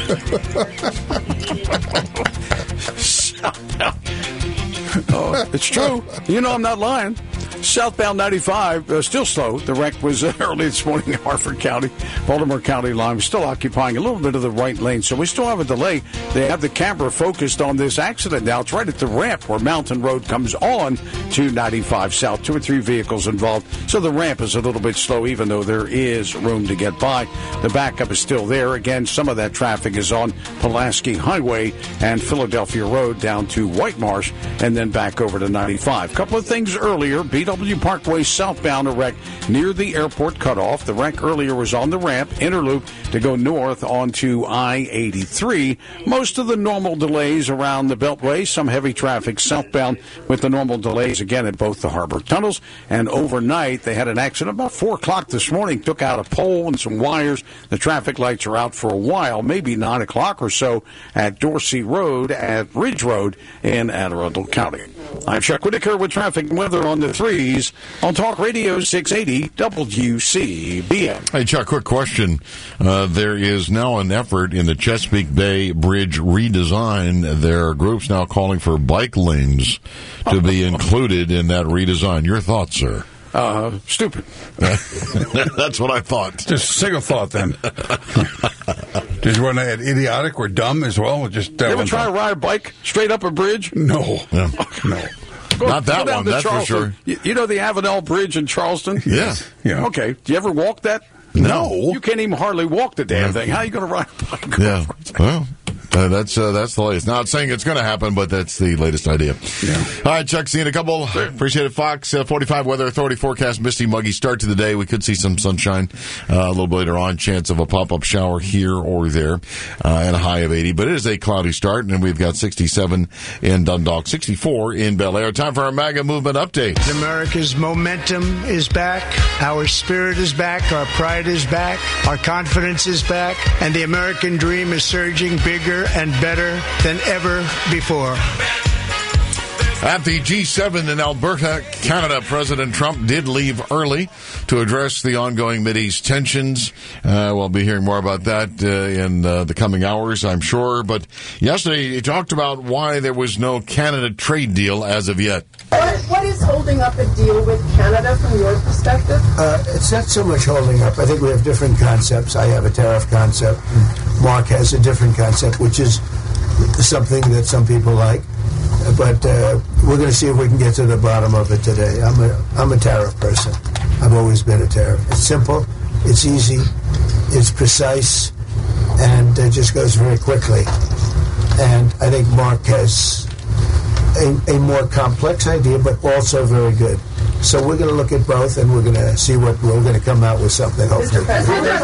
Oh, it's true. You know I'm not lying. Southbound 95, still slow. The wreck was early this morning in Harford County, Baltimore County line. We're still occupying a little bit of the right lane, so we still have a delay. They have the camera focused on this accident now. It's right at the ramp where Mountain Road comes on to 95 South. 2 or 3 vehicles involved, so the ramp is a little bit slow, even though there is room to get by. The backup is still there. Again, some of that traffic is on Pulaski Highway and Philadelphia Road down to White Marsh, and then back over to 95. Couple of things earlier. BW Parkway southbound, a wreck near the airport cutoff. The wreck earlier was on the ramp, interloop to go north onto I-83. Most of the normal delays around the Beltway. Some heavy traffic southbound with the normal delays again at both the harbor tunnels. And overnight, they had an accident about 4 o'clock this morning. Took out a pole and some wires. The traffic lights are out for a while, maybe 9 o'clock or so at Dorsey Road at Ridge Road in Anne Arundel County. I'm Chuck Whitaker with traffic and weather on the 3s on Talk Radio 680 WCBM. Hey, Chuck, quick question. There is now an effort in the Chesapeake Bay Bridge redesign. There are groups now calling for bike lanes to be included in that redesign. Your thoughts, sir? Stupid. That's what I thought. Just a single thought, then. Did you want to add idiotic or dumb as well? Just you ever try to ride a bike straight up a bridge? No. Yeah. No. Not that one, that's Charleston. for sure. You know the Avenel Bridge in Charleston? Yes. Yeah. Okay. Do you ever walk that? No. You can't even hardly walk the damn thing. How are you going to ride a bike? Yeah. Well, that's the latest. Not saying it's going to happen, but that's the latest idea. Yeah. All right, Chuck, seeing a couple. Appreciate it. Fox 45 Weather Authority forecast, misty, muggy start to the day. We could see some sunshine a little bit later on. Chance of a pop-up shower here or there, and a high of 80. But it is a cloudy start, and we've got 67 in Dundalk, 64 in Bel Air. Time for our MAGA movement update. America's momentum is back. Our spirit is back. Our pride is back. Our confidence is back. And the American dream is surging bigger and better than ever before. At the G7 in Alberta, Canada, President Trump did leave early to address the ongoing Mideast tensions. We'll be hearing more about that in the coming hours, I'm sure. But yesterday, he talked about why there was no Canada trade deal as of yet. What is holding up a deal with Canada from your perspective? It's not so much holding up. I think we have different concepts. I have a tariff concept. Mark has a different concept, which is something that some people like. But we're going to see if we can get to the bottom of it today. I'm a tariff person. I've always been a tariff. It's simple, it's easy, it's precise, and it just goes very quickly. And I think Mark has a more complex idea, but also very good. So we're going to look at both, and we're going to see what we're going to come out with something, hopefully. Do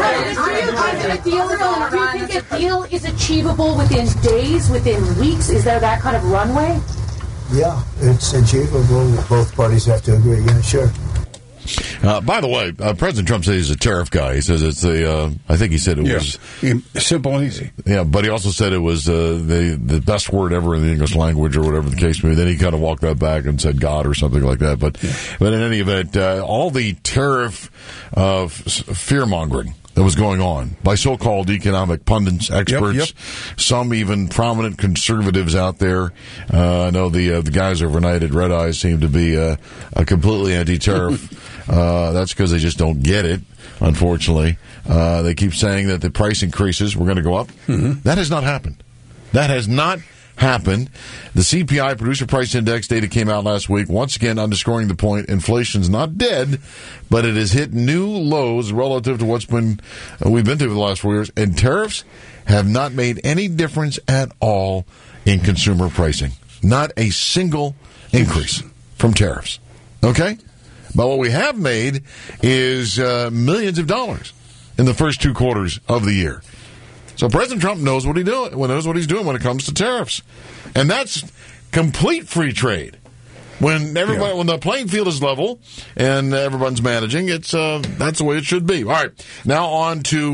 you think a deal is achievable within days, within weeks? Is there that kind of runway? Yeah, it's achievable. Both parties have to agree. Yeah, sure. By the way, President Trump says he's a tariff guy. He says it's I think he said it was simple and easy. Yeah, but he also said it was the best word ever in the English language, or whatever the case may be. Then he kind of walked that back and said God or something like that. But in any event, all the tariff fear mongering that was going on by so-called economic pundits, experts, some even prominent conservatives out there. I know the guys overnight at Red Eye seem to be a completely anti-tariff. That's because they just don't get it, unfortunately. They keep saying that the price increases were going to go up. Mm-hmm. That has not happened. That has not happened. The CPI, Producer Price Index data, came out last week, once again underscoring the point. Inflation's not dead, but it has hit new lows relative to what's we've been through the last 4 years, and tariffs have not made any difference at all in consumer pricing. Not a single increase from tariffs. Okay? But what we have made is millions of dollars in the first 2 quarters of the year. So President Trump knows what he's doing when it comes to tariffs. And that's complete free trade. When when the playing field is level and everyone's managing, it's that's the way it should be. All right, now on to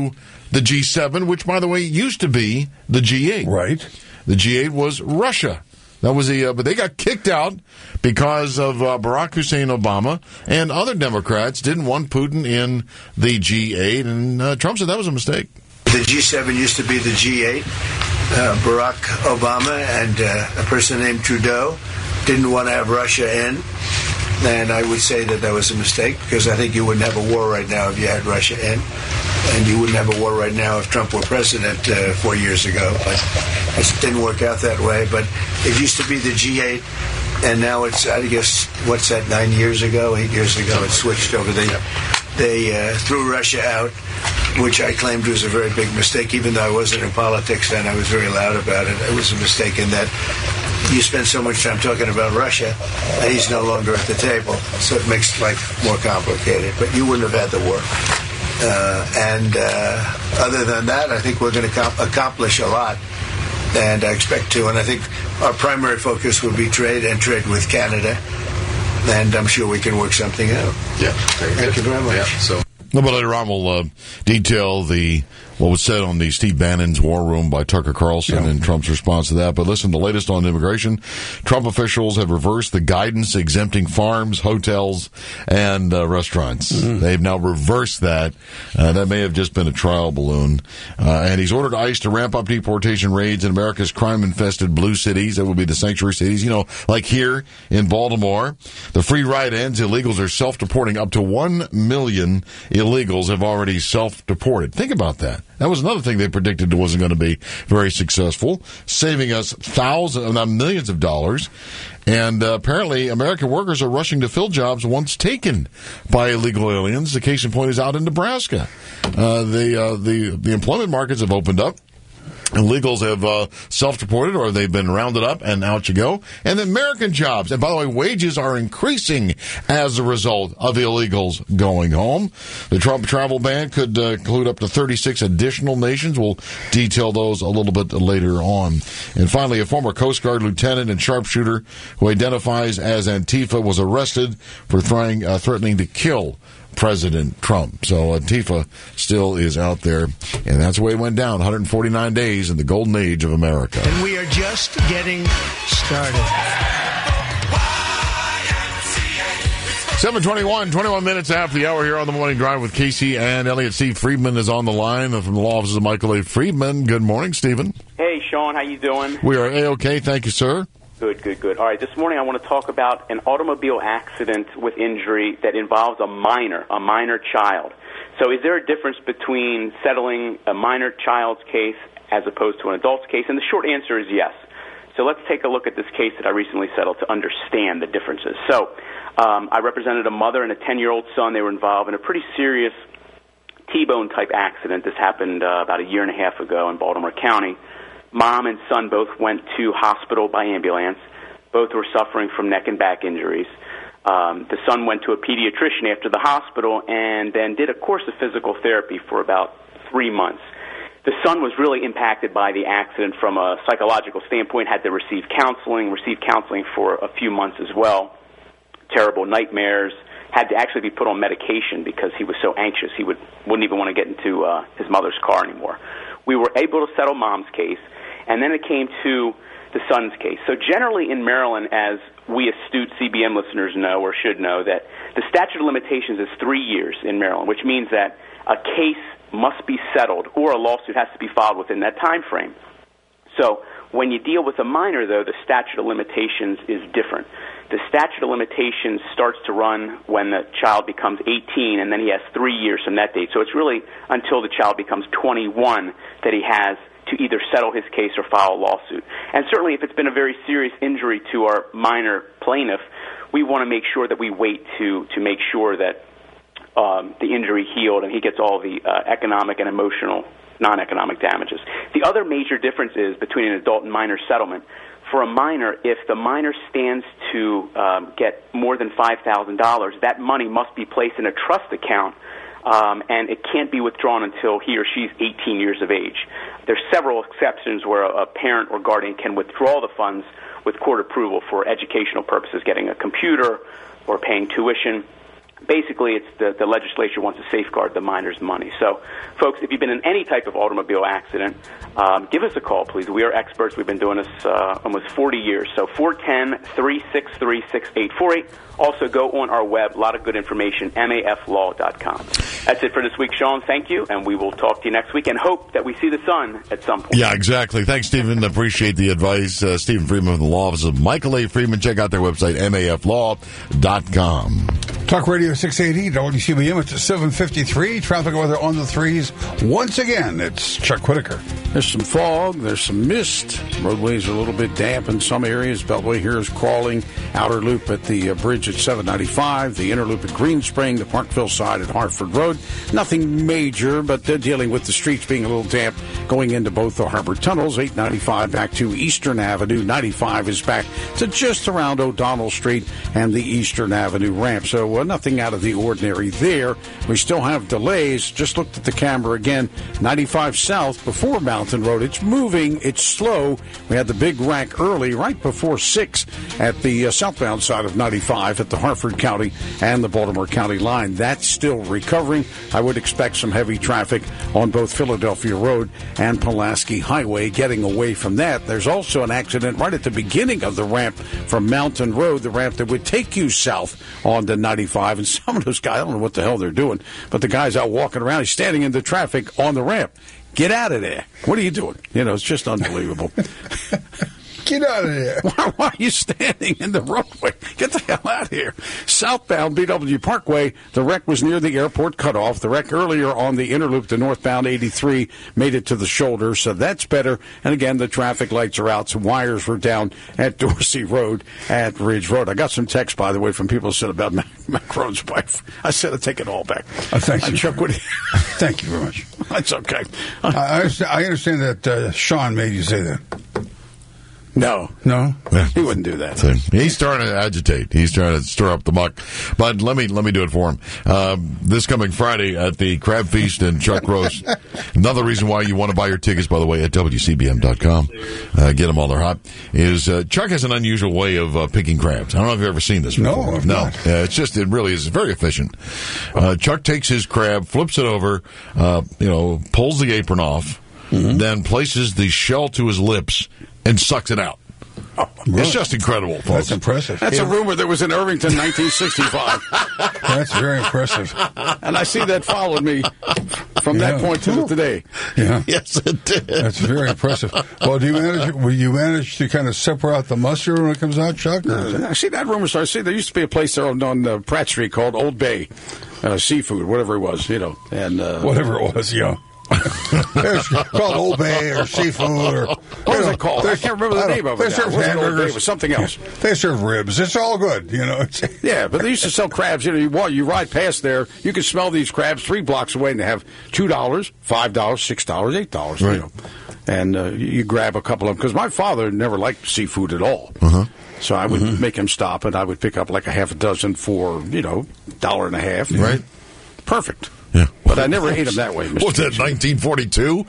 the G7, which, by the way, used to be the G8. Right. The G8 was Russia. That was but they got kicked out because of Barack Hussein Obama and other Democrats didn't want Putin in the G8, and Trump said that was a mistake. The G7 used to be the G8. Barack Obama and a person named Trudeau didn't want to have Russia in, and I would say that was a mistake, because I think you wouldn't have a war right now if you had Russia in, and you wouldn't have a war right now if Trump were president 4 years ago. But it didn't work out that way. But it used to be the G8, and now it's, I guess, what's that, 8 years ago, it switched over. They threw Russia out, which I claimed was a very big mistake. Even though I wasn't in politics then, I was very loud about it. It was a mistake in that you spend so much time talking about Russia, and he's no longer at the table, so it makes life more complicated. But you wouldn't have had the war. Other than that, I think we're going to accomplish a lot, and I expect to. And I think our primary focus will be trade and trade with Canada, and I'm sure we can work something out. Yeah. Thank you very much. Yeah, so. A little later on, we'll detail what was said on the Steve Bannon's War Room by Tucker Carlson and Trump's response to that. But listen, the latest on immigration. Trump officials have reversed the guidance exempting farms, hotels, and restaurants. They've now reversed that. That may have just been a trial balloon. And he's ordered ICE to ramp up deportation raids in America's crime-infested blue cities. That would be the sanctuary cities. Like here in Baltimore. The free ride ends. Illegals are self-deporting. Up to 1 million illegals have already self-deported. Think about that. That was another thing they predicted wasn't going to be very successful, saving us millions of dollars. And apparently, American workers are rushing to fill jobs once taken by illegal aliens. The case in point is out in Nebraska. The employment markets have opened up. Illegals have self-deported, or they've been rounded up, and out you go. And American jobs, and by the way, wages are increasing as a result of illegals going home. The Trump travel ban could include up to 36 additional nations. We'll detail those a little bit later on. And finally, a former Coast Guard lieutenant and sharpshooter who identifies as Antifa was arrested for threatening to kill President Trump. So Antifa still is out there, and that's the way it went down. 149 days in the golden age of America. And we are just getting started. 7:21, 21 minutes after the hour here on the Morning Drive with Casey and Elliot. Steve Friedman is on the line from the law offices of Michael A. Friedman. Good morning, Stephen. Hey, Sean. How you doing? We are A-OK. Thank you, sir. Good. All right, this morning I want to talk about an automobile accident with injury that involves a minor child. So is there a difference between settling a minor child's case as opposed to an adult's case? And the short answer is yes. So let's take a look at this case that I recently settled to understand the differences. So I represented a mother and a 10-year-old son. They were involved in a pretty serious T-bone type accident. This happened about a year and a half ago in Baltimore County. Mom and son both went to hospital by ambulance. Both were suffering from neck and back injuries. The son went to a pediatrician after the hospital and then did a course of physical therapy for about 3 months. The son was really impacted by the accident from a psychological standpoint, had to received counseling for a few months as well. Terrible nightmares, had to actually be put on medication because he was so anxious he wouldn't even want to get into his mother's car anymore. We were able to settle Mom's case, and then it came to the son's case. So generally in Maryland, as we astute CBM listeners know or should know, that the statute of limitations is 3 years in Maryland, which means that a case must be settled or a lawsuit has to be filed within that time frame. So when you deal with a minor, though, the statute of limitations is different. The statute of limitations starts to run when the child becomes 18, and then he has 3 years from that date. So it's really until the child becomes 21 that he has to either settle his case or file a lawsuit. And certainly if it's been a very serious injury to our minor plaintiff, we want to make sure that we wait to make sure that the injury healed and he gets all the economic and emotional non-economic damages. The other major difference is between an adult and minor settlement. For a minor, if the minor stands to get more than $5,000, that money must be placed in a trust account, and it can't be withdrawn until he or she's 18 years of age. There's several exceptions where a parent or guardian can withdraw the funds with court approval for educational purposes, getting a computer or paying tuition. basically, it's the legislature wants to safeguard the miners' money. So, folks, if you've been in any type of automobile accident, give us a call, please. We are experts. We've been doing this almost 40 years. So 410-363-6848. Also, go on our web. A lot of good information, maflaw.com. That's it for this week, Sean. Thank you, and we will talk to you next week and hope that we see the sun at some point. Yeah, exactly. Thanks, Stephen. Appreciate the advice. Stephen Freeman from the Law Office of Michael A. Freeman. Check out their website, maflaw.com. Talk Radio 680, WCBM. It's 7:53. Traffic weather on the threes. Once again, it's Chuck Whitaker. There's some fog. There's some mist. Roadways are a little bit damp in some areas. Beltway here is crawling. Outer loop at the bridge at 795. The inner loop at Green Spring. The Parkville side at Hartford Road. Nothing major, but they're dealing with the streets being a little damp going into both the harbor tunnels. 895 back to Eastern Avenue. 95 is back to just around O'Donnell Street and the Eastern Avenue ramp. So nothing out of the ordinary there. We still have delays. Just looked at the camera again. 95 south before Mountain Road. It's moving. It's slow. We had the big wreck early, right before 6 at the southbound side of 95 at the Hartford County and the Baltimore County line. That's still recovering. I would expect some heavy traffic on both Philadelphia Road and Pulaski Highway. Getting away from that, there's also an accident right at the beginning of the ramp from Mountain Road, the ramp that would take you south onto 95. And some of those guys, I don't know what the hell they're doing, but the guy's out walking around. He's standing in the traffic on the ramp. Get out of there. What are you doing? It's just unbelievable. Get out of there. Why are you standing in the roadway? Get the hell out of here. Southbound BW Parkway, the wreck was near the airport cutoff. The wreck earlier on the inner loop to northbound 83 made it to the shoulder, so that's better. And again, the traffic lights are out. Some wires were down at Dorsey Road at Ridge Road. I got some text, by the way, from people who said about Macron's wife. I said I'd take it all back. Thank you. Chuck Woody. Thank you very much. That's okay. I understand that Sean made you say that. No. Yeah. He wouldn't do that. So he's trying to agitate. He's trying to stir up the muck. But let me do it for him. This coming Friday at the Crab Feast and Chuck Roast. Another reason why you want to buy your tickets, by the way, at WCBM.com. Get them while they're hot. Is Chuck has an unusual way of picking crabs. I don't know if you've ever seen this before. No. It really is very efficient. Chuck takes his crab, flips it over, pulls the apron off, then places the shell to his lips and sucks it out. Oh, really? It's just incredible, folks. That's impressive. That's a rumor that was in Irvington, 1965. That's very impressive. And I see that followed me from that point to today. Yeah. Yes, it did. That's very impressive. Well, will you manage to kind of separate out the mustard when it comes out, Chuck? I see that rumor. So I see there used to be a place there on Pratt Street called Old Bay Seafood, whatever it was, and whatever it was, yeah. It's called Old Bay or Seafood or what was it called? I can't remember the name of it. They serve hamburgers. It was something else. They serve ribs. It's all good, Yeah, but they used to sell crabs. You ride past there, you can smell these crabs 3 blocks away, and they have $2, $5, $6, $8. Right. And you grab a couple of them because my father never liked seafood at all. So I would make him stop, and I would pick up like a half a dozen for $1.50. Right. Perfect. Yeah. But I never ate them that way, Mr. What's that, 1942?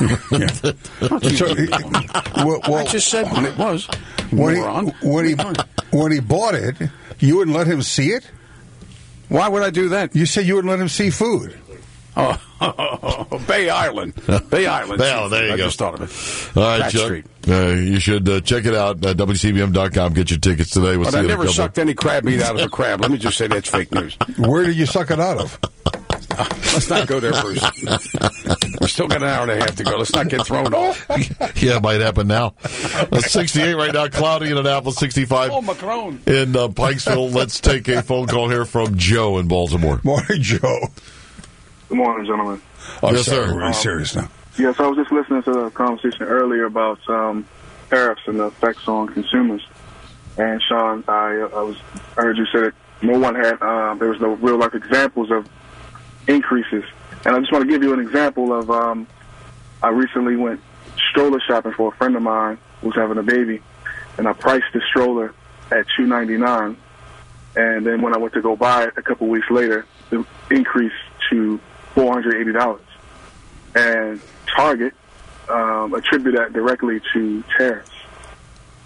I just said when it was. When he bought it, you wouldn't let him see it? Why would I do that? You said you wouldn't let him see food. Oh, Bay Island. Bay Island. There you I go. just thought of it. All right, Chuck. You should check it out at WCBM.com. Get your tickets today. But I never sucked any crab meat out of a crab. Let me just say that's fake news. Where did you suck it out of? Let's not go there, Bruce. We still got an hour and a half to go. Let's not get thrown off. Yeah, it might happen now. 68 right now, cloudy in Annapolis, 65 Macron. in Pikesville. Let's take a phone call here from Joe in Baltimore. Morning, Joe. Good morning, gentlemen. Yes, sir. We're really serious now. Yes, I was just listening to the conversation earlier about tariffs and the effects on consumers. And Sean, I heard you say that no one had there was no real life examples of increases. And I just want to give you an example of I recently went stroller shopping for a friend of mine who's having a baby, and I priced the stroller at $299. And then when I went to go buy it a couple weeks later, it increased to $480. And Target attributed that directly to tariffs.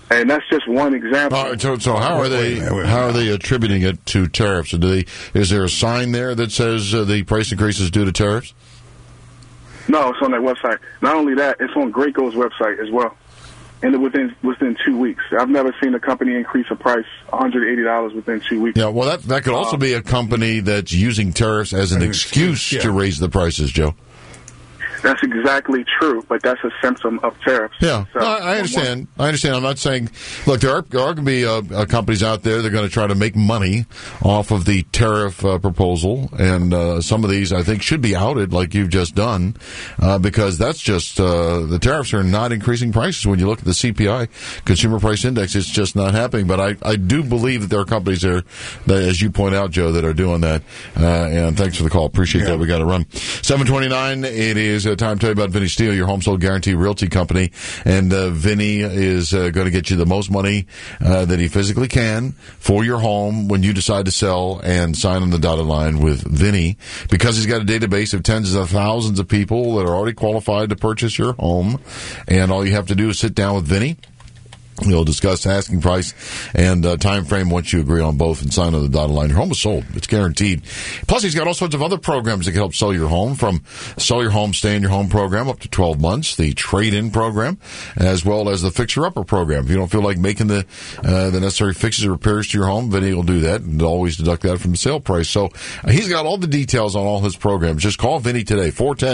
And that's just one example. So how are they attributing it to tariffs? Is there a sign there that says the price increase is due to tariffs? No, it's on their website. Not only that, it's on Graco's website as well. And within 2 weeks. I've never seen a company increase a price $180 within 2 weeks. Yeah, well, that could also be a company that's using tariffs as an excuse to raise the prices, Joe. That's exactly true, but that's a symptom of tariffs. Yeah, so, I understand. I'm not saying. Look, there are going to be companies out there that are going to try to make money off of the tariff proposal, and some of these I think should be outed, like you've just done, because that's just the tariffs are not increasing prices. When you look at the CPI, Consumer Price Index, it's just not happening. But I do believe that there are companies there, that, as you point out, Joe, that are doing that. And thanks for the call. Appreciate that. We got to run. 7:29. It is time to tell you about Vinny Steele, your home sold guarantee realty company. And Vinny is going to get you the most money that he physically can for your home when you decide to sell, and sign on the dotted line with Vinny, because he's got a database of tens of thousands of people that are already qualified to purchase your home. And all you have to do is sit down with Vinny. We'll discuss asking price and time frame once you agree on both, and sign on the dotted line. Your home is sold. It's guaranteed. Plus, he's got all sorts of other programs that can help sell your home, from Sell Your Home, Stay in Your Home program up to 12 months, the trade-in program, as well as the Fixer-Upper program. If you don't feel like making the necessary fixes or repairs to your home, Vinny will do that and always deduct that from the sale price. So he's got all the details on all his programs. Just call Vinny today,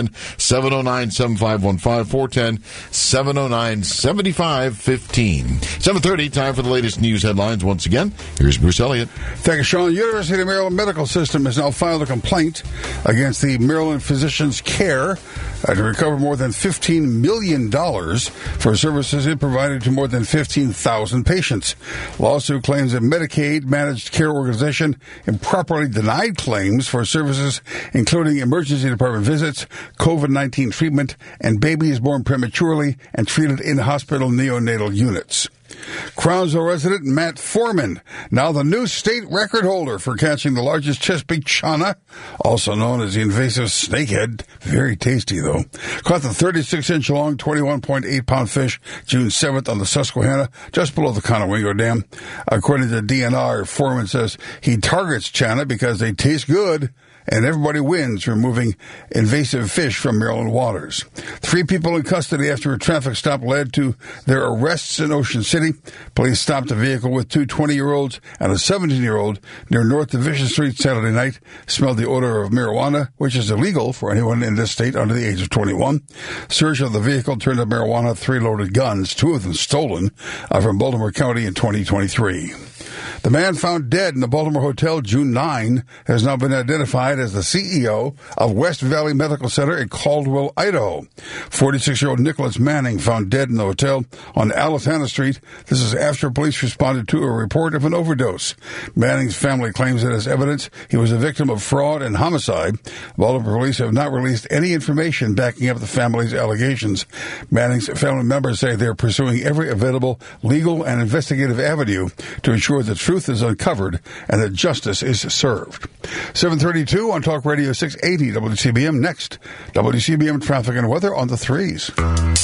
410-709-7515, 410-709-7515. 7:30, time for the latest news headlines. Once again, here's Bruce Elliott. Thank you, Sean. University of Maryland Medical System has now filed a complaint against the Maryland Physicians Care to recover more than $15 million for services it provided to more than 15,000 patients. Lawsuit claims that Medicaid managed care organization improperly denied claims for services including emergency department visits, COVID-19 treatment, and babies born prematurely and treated in hospital neonatal units. Crownsville resident Matt Foreman, now the new state record holder for catching the largest Chesapeake chana, also known as the invasive snakehead. Very tasty, though. Caught the 36-inch long, 21.8-pound fish June 7th on the Susquehanna, just below the Conowingo Dam. According to DNR, Foreman says he targets chana because they taste good, and everybody wins removing invasive fish from Maryland waters. 3 people in custody after a traffic stop led to their arrests in Ocean City. Police stopped a vehicle with 2 20-year-olds and a 17-year-old near North Division Street Saturday night. Smelled the odor of marijuana, which is illegal for anyone in this state under the age of 21. Search of the vehicle turned up marijuana, 3 loaded guns, 2 of them stolen from Baltimore County in 2023. The man found dead in the Baltimore Hotel June 9 has now been identified as the CEO of West Valley Medical Center in Caldwell, Idaho. 46-year-old Nicholas Manning found dead in the hotel on Alisana Street. This is after police responded to a report of an overdose. Manning's family claims that as evidence he was a victim of fraud and homicide. Baltimore police have not released any information backing up the family's allegations. Manning's family members say they're pursuing every available legal and investigative avenue to ensure the truth is uncovered and that justice is served. 7:32 on Talk Radio 680 WCBM. Next, WCBM traffic and weather on the 3s.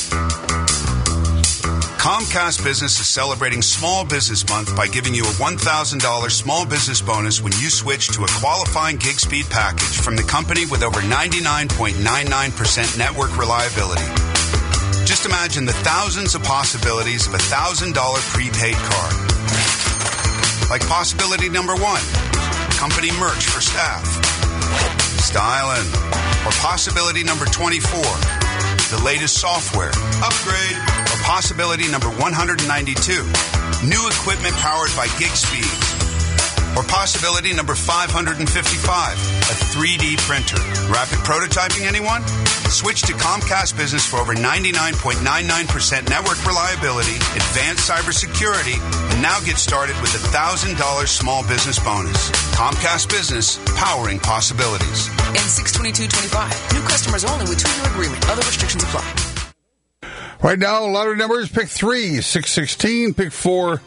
Comcast Business is celebrating Small Business Month by giving you a $1,000 small business bonus when you switch to a qualifying gig speed package from the company with over 99.99% network reliability. Just imagine the thousands of possibilities of a $1,000 prepaid card. Like possibility number 1, company merch for staff. Stylin'. Or possibility number 24, the latest software. Upgrade. Or possibility number 192, new equipment powered by gig speed. Or possibility number 555, a 3D printer. Rapid prototyping, anyone? Switch to Comcast Business for over 99.99% network reliability, advanced cybersecurity, and now get started with a $1,000 small business bonus. Comcast Business, powering possibilities. In 6/22/25, new customers only with 2-year agreement. Other restrictions apply. Right now, lottery numbers, pick 3, 616, pick 4,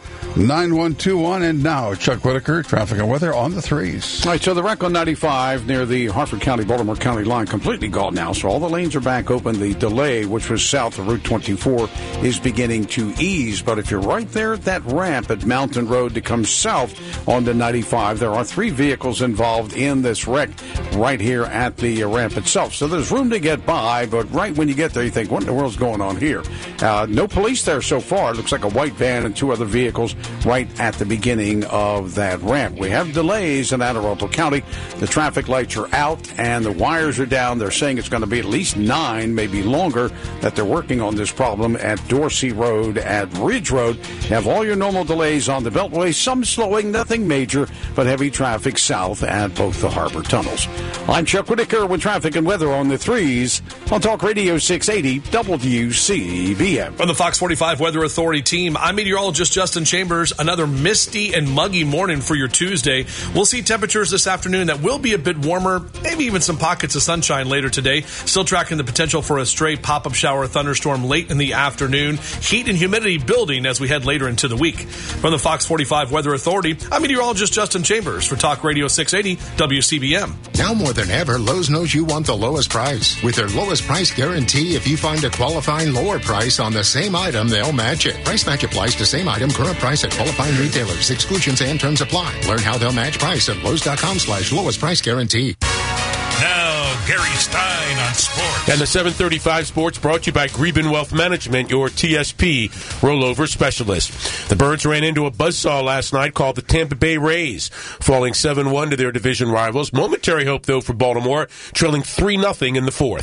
9121. And now, Chuck Whitaker, traffic and weather on the 3s. All right, so the wreck on 95 near the Hartford County-Baltimore County line completely gone now, so all the lanes are back open. The delay, which was south of Route 24, is beginning to ease. But if you're right there at that ramp at Mountain Road to come south onto 95, there are 3 vehicles involved in this wreck right here at the ramp itself. So there's room to get by, but right when you get there, you think, what in the world's going on here? No police there so far. It looks like a white van and 2 other vehicles right at the beginning of that ramp. We have delays in Anne Arundel County. The traffic lights are out and the wires are down. They're saying it's going to be at least 9, maybe longer, that they're working on this problem at Dorsey Road, at Ridge Road. You have all your normal delays on the Beltway, some slowing, nothing major, but heavy traffic south at both the harbor tunnels. I'm Chuck Whitaker with traffic and weather on the 3s on Talk Radio 680 WCBM. From the Fox 45 Weather Authority team, I'm meteorologist Justin Chambers. Another misty and muggy morning for your Tuesday. We'll see temperatures this afternoon that will be a bit warmer, maybe even some pockets of sunshine later today. Still tracking the potential for a stray pop-up shower thunderstorm late in the afternoon. Heat and humidity building as we head later into the week. From the Fox 45 Weather Authority, I'm meteorologist Justin Chambers for Talk Radio 680 WCBM. Now more than ever, Lowe's knows you want the lowest price. With their lowest price guarantee, if you find a qualifying lower price on the same item, they'll match it. Price match applies to same item, current price at qualifying retailers. Exclusions and terms apply. Learn how they'll match price at Lowe's.com/lowest price guarantee. Now, Gary Stein on sports. And the 735 Sports brought to you by Greben Wealth Management, your TSP rollover specialist. The Birds ran into a buzzsaw last night called the Tampa Bay Rays, falling 7-1 to their division rivals. Momentary hope, though, for Baltimore, trailing 3-0 in the 4th.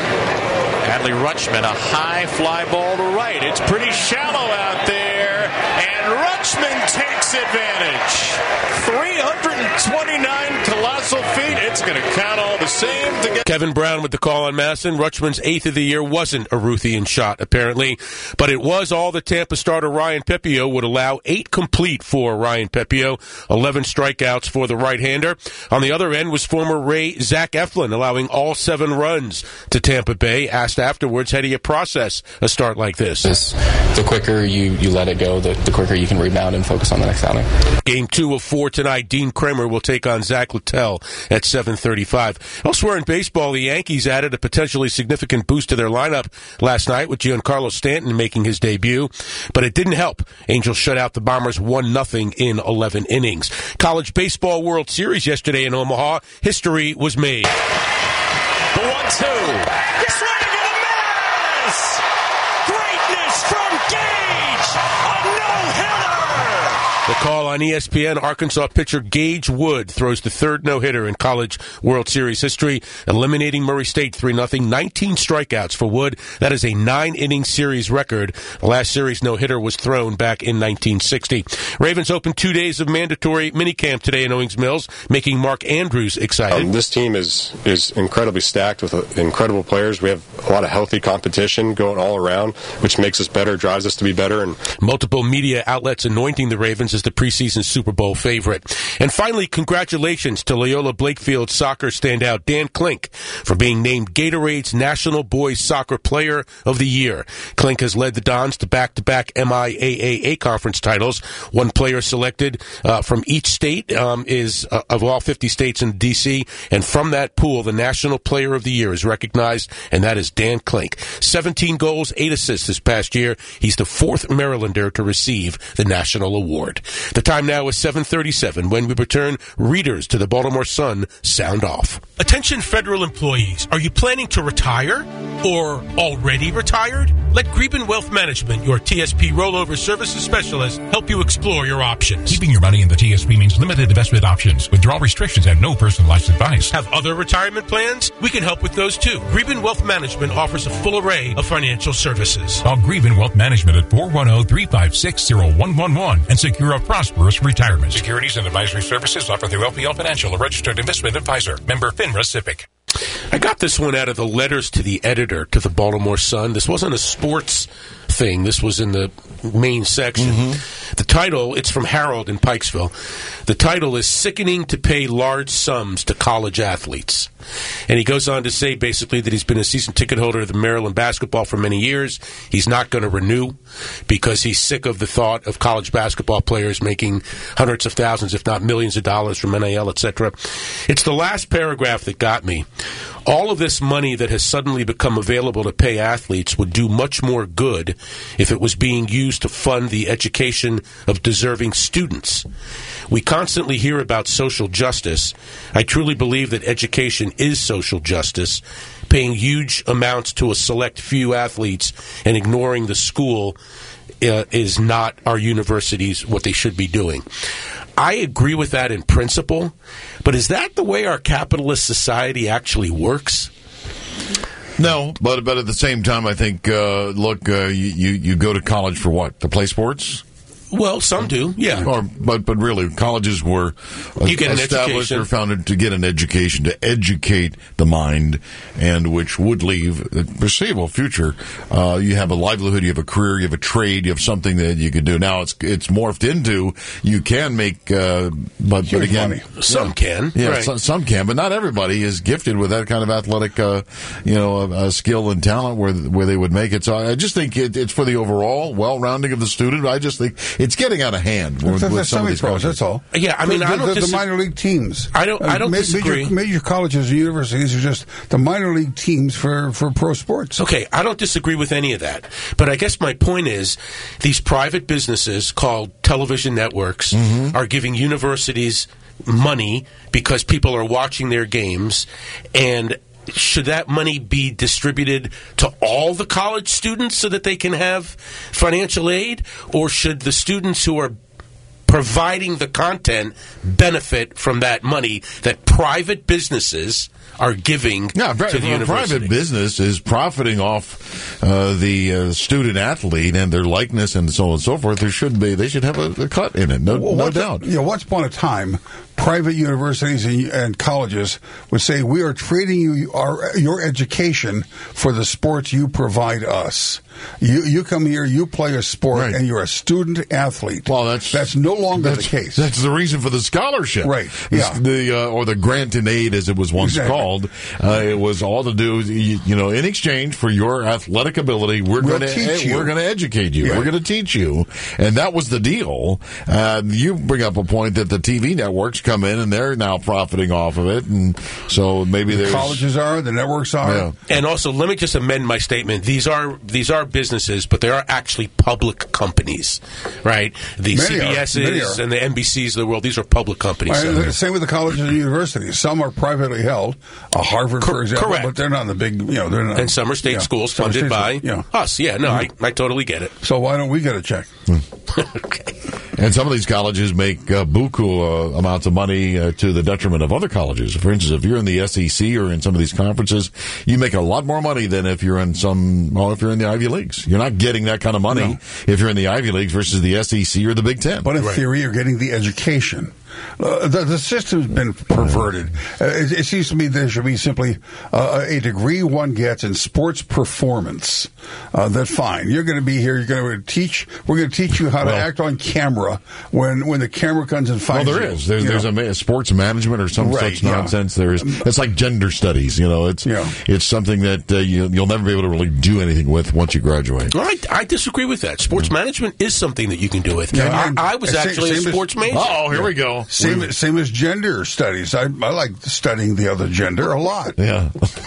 Adley Rutschman, a high fly ball to right. It's pretty shallow out there, and Rutschman takes advantage. 329 colossal feet. It's going to count all the same. Kevin Brown with the call on Masson. Rutschman's 8th of the year wasn't a Ruthian shot, apparently, but it was all the Tampa starter Ryan Pepiot would allow. 8 complete for Ryan Pepiot, 11 strikeouts for the right-hander. On the other end was former Ray Zach Eflin, allowing all 7 runs to Tampa Bay. Asked afterwards, how do you process a start like this? The quicker you let it go, the quicker you can rebound and focus on the next outing. Game 2 of 4 tonight. Dean Kramer will take on Zach Littell at 7:35. Elsewhere in baseball, the Yankees added a potentially significant boost to their lineup last night with Giancarlo Stanton making his debut, but it didn't help. Angels shut out the Bombers 1-0 in 11 innings. College Baseball World Series yesterday in Omaha. History was made. The 1-2. Swing and a miss! Greatness from Gage! A no-hitter! The call on ESPN, Arkansas pitcher Gage Wood throws the 3rd no-hitter in College World Series history, eliminating Murray State 3-0. 19 strikeouts for Wood. That is a 9-inning series record. The last series no-hitter was thrown back in 1960. Ravens opened 2 days of mandatory minicamp today in Owings Mills, making Mark Andrews excited. This team is incredibly stacked with incredible players. We have a lot of healthy competition going all around, which makes us better, drives us to be better. And multiple media outlets anointing the Ravens as the preseason Super Bowl favorite. And finally, congratulations to Loyola Blakefield soccer standout Dan Klink for being named Gatorade's National Boys Soccer Player of the Year. Klink has led the Dons to back-to-back MIAAA conference titles. One player selected from each state is of all 50 states in D.C., and from that pool, the National Player of the Year is recognized, and that is Dan Klink. 17 goals, 8 assists this past year. He's the 4th Marylander to receive the national award. The time now is 7:37. When we return, readers to the Baltimore Sun sound off. Attention federal employees. Are you planning to retire or already retired? Let Greben Wealth Management, your TSP rollover services specialist, help you explore your options. Keeping your money in the TSP means limited investment options, withdrawal restrictions, and no personalized advice. Have other retirement plans? We can help with those too. Greben Wealth Management offers a full array of financial services. Call Greben Wealth Management at 410-356-0111 and secure a prosperous retirement. Securities and advisory services offered through LPL Financial, a registered investment advisor. Member FINRA SIPC. I got this one out of the letters to the editor to the Baltimore Sun. This wasn't a sports thing. This was in the main section. The title, it's from Harold in Pikesville. The title is Sickening to Pay Large Sums to College Athletes. And he goes on to say basically that he's been a season ticket holder of the Maryland basketball for many years. He's not going to renew because he's sick of the thought of college basketball players making hundreds of thousands, if not millions of dollars from NIL, etc. It's the last paragraph that got me. All of this money that has suddenly become available to pay athletes would do much more good if it was being used to fund the education of deserving students. We constantly hear about social justice. I truly believe that education is social justice. Paying huge amounts to a select few athletes and ignoring the school is not our universities what they should be doing. I agree with that in principle, but is that the way our capitalist society actually works? No, but at the same time, I think, you go to college for what? To play sports? Well, some do, yeah. But really, colleges were established or founded to get an education, to educate the mind, and which would leave a foreseeable future. You have a livelihood, you have a career, you have a trade, you have something that you can do. Now it's morphed into you can make, but again, money. Some can, yeah, right. some can, but not everybody is gifted with that kind of athletic, skill and talent where they would make it. So I just think it's for the overall well-rounding of the student. I just think it's getting out of hand with some of these colleges. That's all. Yeah, I mean, the minor league teams. I don't disagree. Major colleges and universities are just the minor league teams for pro sports. Okay, I don't disagree with any of that. But I guess my point is these private businesses called television networks are giving universities money because people are watching their games, and should that money be distributed to all the college students so that they can have financial aid? Or should the students who are providing the content benefit from that money that private businesses are giving to the university? Private business is profiting off the student athlete and their likeness and so on and so forth. They should have a cut in it, no doubt. Once upon a time, private universities and colleges would say, we are trading you your education for the sports you provide us. You come here, you play a sport, and you're a student athlete. Well, that's no longer the case. That's the reason for the scholarship, right? Yeah, or the grant and aid, as it was once called. It was all to do, in exchange for your athletic ability, we're going to educate you. Yeah. We're going to teach you, and that was the deal. You bring up a point that the TV networks come in and they're now profiting off of it, and so maybe the colleges are, the networks are. Yeah. And also, let me just amend my statement. These are businesses, but they are actually public companies, right? The CBSs and the NBCs of the world, these are public companies. Same with the colleges and universities. Some are privately held, Harvard, for example, correct. But they're not the big, they're not. And some are state schools funded by us. Yeah, no, I totally get it. So why don't we get a check? Okay. And some of these colleges make buku amounts of money to the detriment of other colleges. For instance, if you're in the SEC or in some of these conferences, you make a lot more money than if you're in if you're in the Ivy Leagues. You're not getting that kind of money if you're in the Ivy Leagues versus the SEC or the Big Ten. But in theory, you're getting the education. The system's been perverted. It seems to me there should be simply a degree one gets in sports performance. That's fine. You're going to be here. You're going to teach. We're going to teach you how to act on camera when the camera comes and finds you. Well, there is. There's a sports management or some such nonsense. It's like gender studies. It's something that you'll never be able to really do anything with once you graduate. Well, I disagree with that. Sports management is something that you can do with. I was actually a sports major. Oh, here we go. Same as gender studies. I like studying the other gender a lot. Yeah.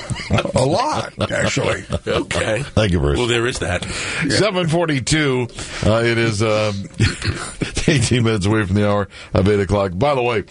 A lot, actually. Okay. Thank you, Bruce. Well, there is that. 7:42. It is 18 minutes away from the hour of 8 o'clock. By the way,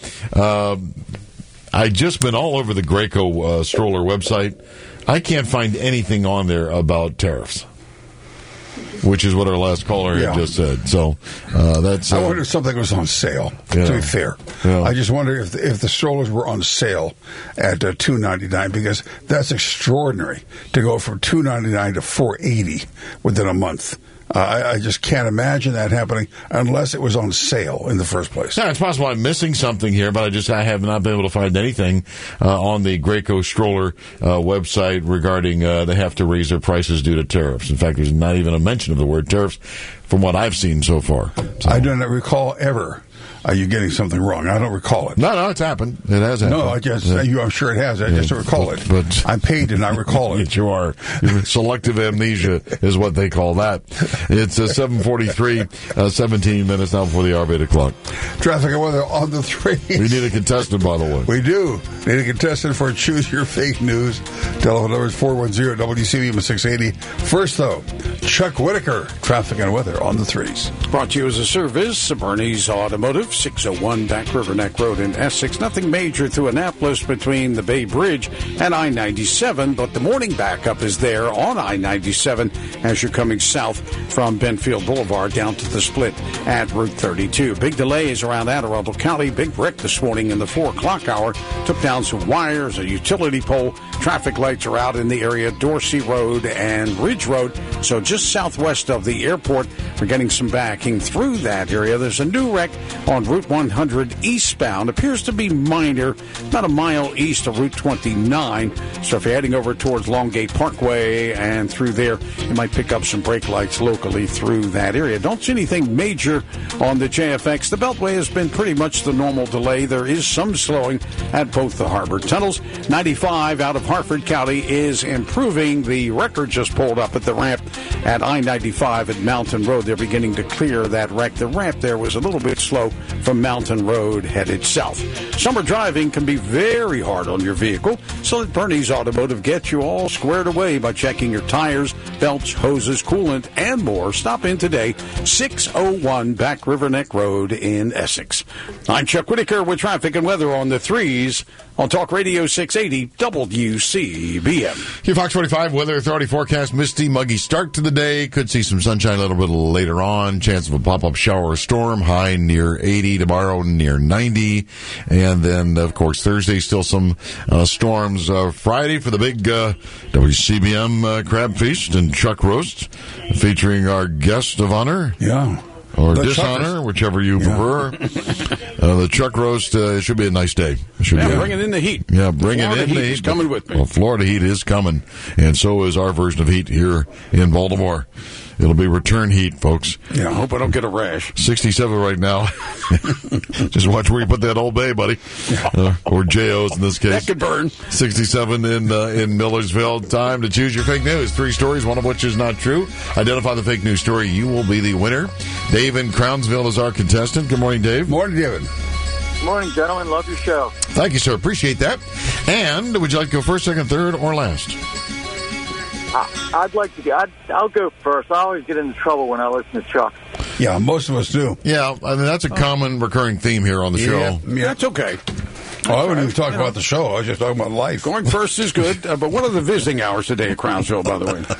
I just been all over the Graco stroller website. I can't find anything on there about tariffs, which is what our last caller just said. So that's. I wonder if something was on sale. To be fair, I just wonder if the strollers were on sale at $299, because that's extraordinary to go from $299 to $480 within a month. I just can't imagine that happening unless it was on sale in the first place. Yeah, it's possible I'm missing something here, but I have not been able to find anything on the Graco Stroller website regarding they have to raise their prices due to tariffs. In fact, there's not even a mention of the word tariffs from what I've seen so far. So. I do not recall ever. Are you getting something wrong? I don't recall it. No, it's happened. It has happened. No, I'm sure it has. I just don't recall it. But I'm paid and I recall it. You are. Selective amnesia is what they call that. It's 7:43, 17 minutes now before the hour of 8 o'clock. Traffic and weather on the 3s. We need a contestant, by the way. We do. Need a contestant for Choose Your Fake News. Telephone number is 410-WCBM 680. First, though, Chuck Whitaker, traffic and weather on the 3s. Brought to you as a service, Bernie's Automotive. 601 Back River Neck Road in Essex. Nothing major through Annapolis between the Bay Bridge and I-97, but the morning backup is there on I-97 as you're coming south from Benfield Boulevard down to the split at Route 32. Big delays around Anne Arundel County. Big wreck this morning in the 4 o'clock hour. Took down some wires, a utility pole. Traffic lights are out in the area, Dorsey Road and Ridge Road. So just southwest of the airport, we're getting some backing through that area. There's a new wreck on Route 100 eastbound. Appears to be minor, about a mile east of Route 29. So if you're heading over towards Longgate Parkway and through there, you might pick up some brake lights locally through that area. Don't see anything major on the JFX. The Beltway has been pretty much the normal delay. There is some slowing at both the harbor tunnels. 95 out of Hartford County is improving. The record just pulled up at the ramp at I-95 at Mountain Road. They're beginning to clear that wreck. The ramp there was a little bit slow from Mountain Road headed south. Summer driving can be very hard on your vehicle, so let Bernie's Automotive get you all squared away by checking your tires, belts, hoses, coolant, and more. Stop in today, 601 Back River Neck Road in Essex. I'm Chuck Whitaker with traffic and weather on the 3s on Talk Radio 680 WCBM. Here, Fox 45 Weather Authority forecast: misty, muggy start to the day. Could see some sunshine a little bit later on. Chance of a pop-up shower or storm. High near 80. Tomorrow near 90. And then, of course, Thursday still some storms. Friday for the big WCBM crab feast and chuck roast, featuring our guest of honor. Yeah. Or dishonor, whichever you prefer. The chuck roast should be a nice day. Bringing in the heat. Yeah, bringing in the heat. Is coming with me. Well, Florida heat is coming, and so is our version of heat here in Baltimore. It'll be return heat, folks. Yeah, I hope I don't get a rash. 67 right now. Just watch where you put that Old Bay, buddy. Or J.O.'s in this case. That could burn. 67 in Millersville. Time to choose your fake news. 3 stories, one of which is not true. Identify the fake news story. You will be the winner. Dave in Crownsville is our contestant. Good morning, Dave. Morning, David. Morning, gentlemen. Love your show. Thank you, sir. Appreciate that. And would you like to go first, second, third, or last? I'd like to go. I'll go first. I always get into trouble when I listen to Chuck. Yeah, most of us do. Yeah, I mean, that's a common recurring theme here on the show. Yeah. That's okay. Oh, I wouldn't even talk about the show. I was just talking about life. Going first is good, but what are the visiting hours today at Crownsville, by the way?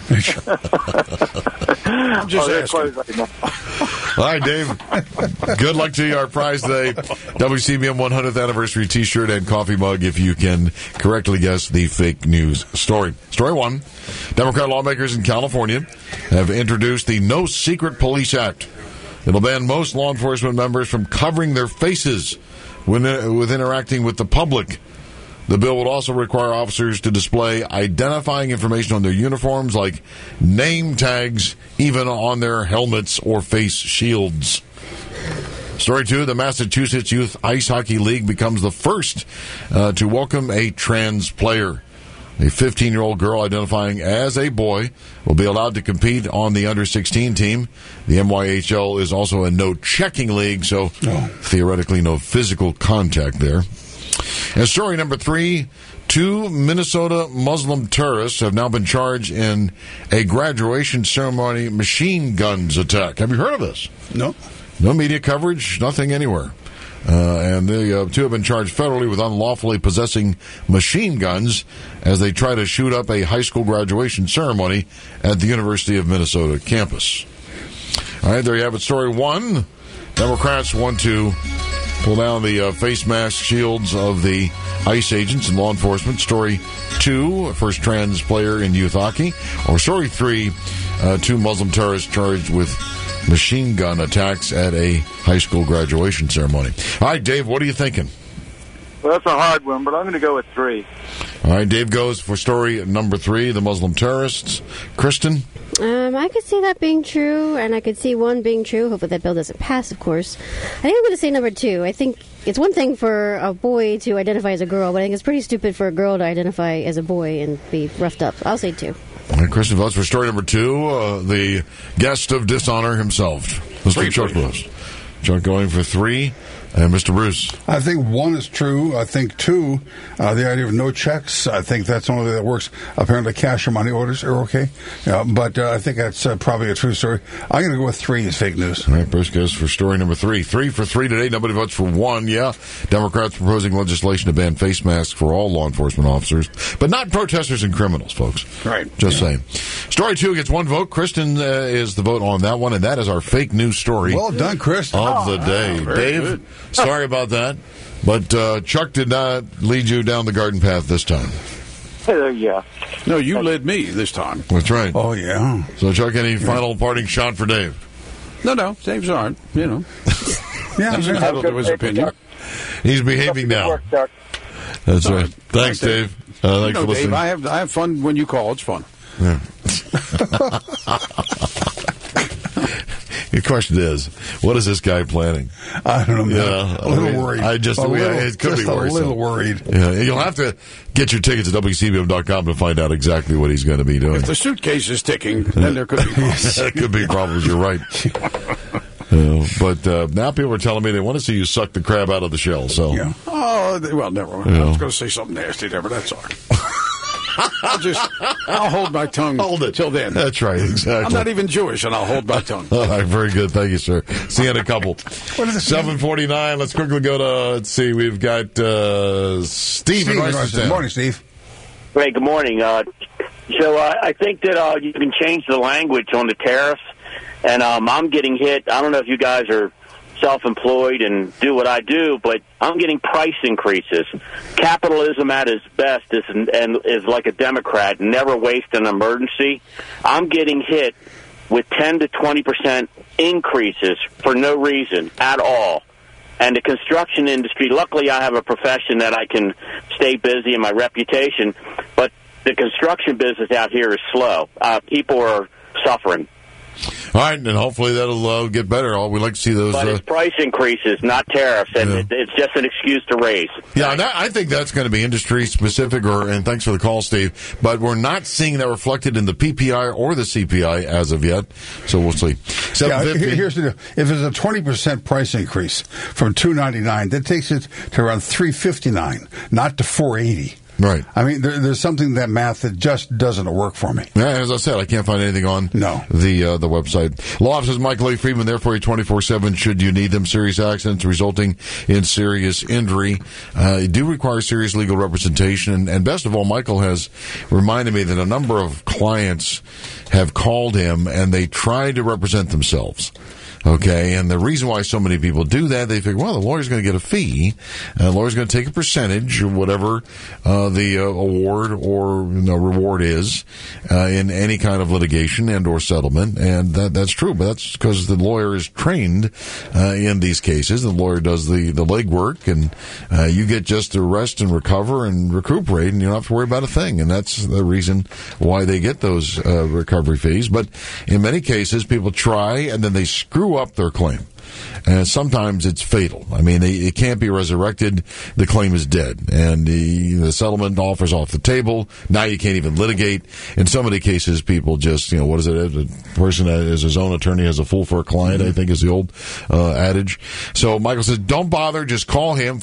I'm just asking. All right, Dave. Good luck to you. Our prize today, WCBM 100th anniversary T-shirt and coffee mug if you can correctly guess the fake news story. Story 1. Democrat lawmakers in California have introduced the No Secret Police Act. It'll ban most law enforcement members from covering their faces with interacting with the public. The bill would also require officers to display identifying information on their uniforms, like name tags, even on their helmets or face shields. Story 2, the Massachusetts Youth Ice Hockey League becomes the first to welcome a trans player. A 15-year-old girl identifying as a boy will be allowed to compete on the under-16 team. The MYHL is also a no-checking league, so theoretically no physical contact there. And story number 3, 2 Minnesota Muslim terrorists have now been charged in a graduation ceremony machine guns attack. Have you heard of this? No. No media coverage, nothing anywhere. And the 2 have been charged federally with unlawfully possessing machine guns as they try to shoot up a high school graduation ceremony at the University of Minnesota campus. All right, there you have it. Story 1, Democrats want to pull down the face mask shields of the ICE agents and law enforcement. Story 2, first trans player in youth hockey. Or story 3, 2 Muslim terrorists charged with machine gun attacks at a high school graduation ceremony. All right, Dave, what are you thinking? Well, that's a hard one, but I'm going to go with 3. All right, Dave goes for story number 3, the Muslim terrorists. Kristen? I could see that being true, and I could see 1 being true. Hopefully that bill doesn't pass, of course. I think I'm going to say number 2. I think it's one thing for a boy to identify as a girl, but I think it's pretty stupid for a girl to identify as a boy and be roughed up. I'll say 2. All right, Kristen votes for story number 2, the guest of dishonor himself, Mr. Chuck Bruce. Chuck going for 3. And Mr. Bruce? I think 1 is true. I think 2, the idea of no checks, I think that's the only way that works. Apparently cash or money orders are okay. But I think that's probably a true story. I'm going to go with 3 as fake news. All right, Bruce goes for story number 3. 3 for 3 today. Nobody votes for 1. Yeah, Democrats proposing legislation to ban face masks for all law enforcement officers, but not protesters and criminals, folks. Right. Just saying. Story 2 gets 1 vote. Kristen is the vote on that one, and that is our fake news story. Well done, Kristen. Of the day. Dave? Good. Sorry about that, but Chuck did not lead you down the garden path this time. Yeah. No, you led me this time. That's right. Oh, yeah. So, Chuck, any final parting shot for Dave? No, Dave's aren't, you know. Yeah, he's entitled to his opinion. He's behaving now. Work, Chuck. That's right. Thanks, Dave. Thanks for listening. Dave, I have fun when you call. It's fun. Yeah. The question is, what is this guy planning? I don't know. Yeah, a little worried. It could be worse. A little worried. Yeah, you'll have to get your tickets at WCBM.com to find out exactly what he's going to be doing. If the suitcase is ticking, then there could be problems. There could be problems. You're right. But now people are telling me they want to see you suck the crab out of the shell. So, oh well, never mind. I was going to say something nasty there, but that's all right. I'll hold my tongue. Hold it till then. That's right, exactly. I'm not even Jewish, and I'll hold my tongue. All right, very good. Thank you, sir. See you in a couple. 7:49. Let's quickly go to. Let's see. We've got Steve. Good morning, Steve. Hey, good morning. So I think that you can change the language on the tariffs, and I'm getting hit. I don't know if you guys are self-employed and do what I do, but I'm getting price increases. Capitalism at its best is like a Democrat, never waste an emergency. I'm getting hit with 10 to 20% increases for no reason at all. And the construction industry, luckily I have a profession that I can stay busy and my reputation, but the construction business out here is slow. People are suffering. All right, and hopefully that'll get better. We'd like to see those. But it's price increases, not tariffs, and it's just an excuse to raise. Yeah, I think that's going to be industry specific. And thanks for the call, Steve. But we're not seeing that reflected in the PPI or the CPI as of yet. So we'll see. Here's the deal: if it's a 20% price increase from $2.99, that takes it to around $3.59, not to $4.80. Right. I mean, there's something that math that just doesn't work for me. Yeah, as I said, I can't find anything on the website. Law offices Michael A. Friedman, there for you 24/7 should you need them. Serious accidents resulting in serious injury do require serious legal representation. And best of all, Michael has reminded me that a number of clients have called him and they tried to represent themselves. Okay, and the reason why so many people do that, they think, well, the lawyer's going to get a fee, and the lawyer's going to take a percentage of whatever the award or reward is in any kind of litigation and or settlement, and that's true, but that's because the lawyer is trained in these cases. The lawyer does the legwork, and you get just to rest and recover and recuperate, and you don't have to worry about a thing, and that's the reason why they get those recovery fees. But in many cases, people try, and then they screw up their claim. And sometimes it's fatal. I mean, it can't be resurrected. The claim is dead. And the settlement offer's off the table. Now you can't even litigate. In so many cases, people just, what is it? A person that is his own attorney has a fool for a client, I think is the old adage. So Michael says, don't bother. Just call him,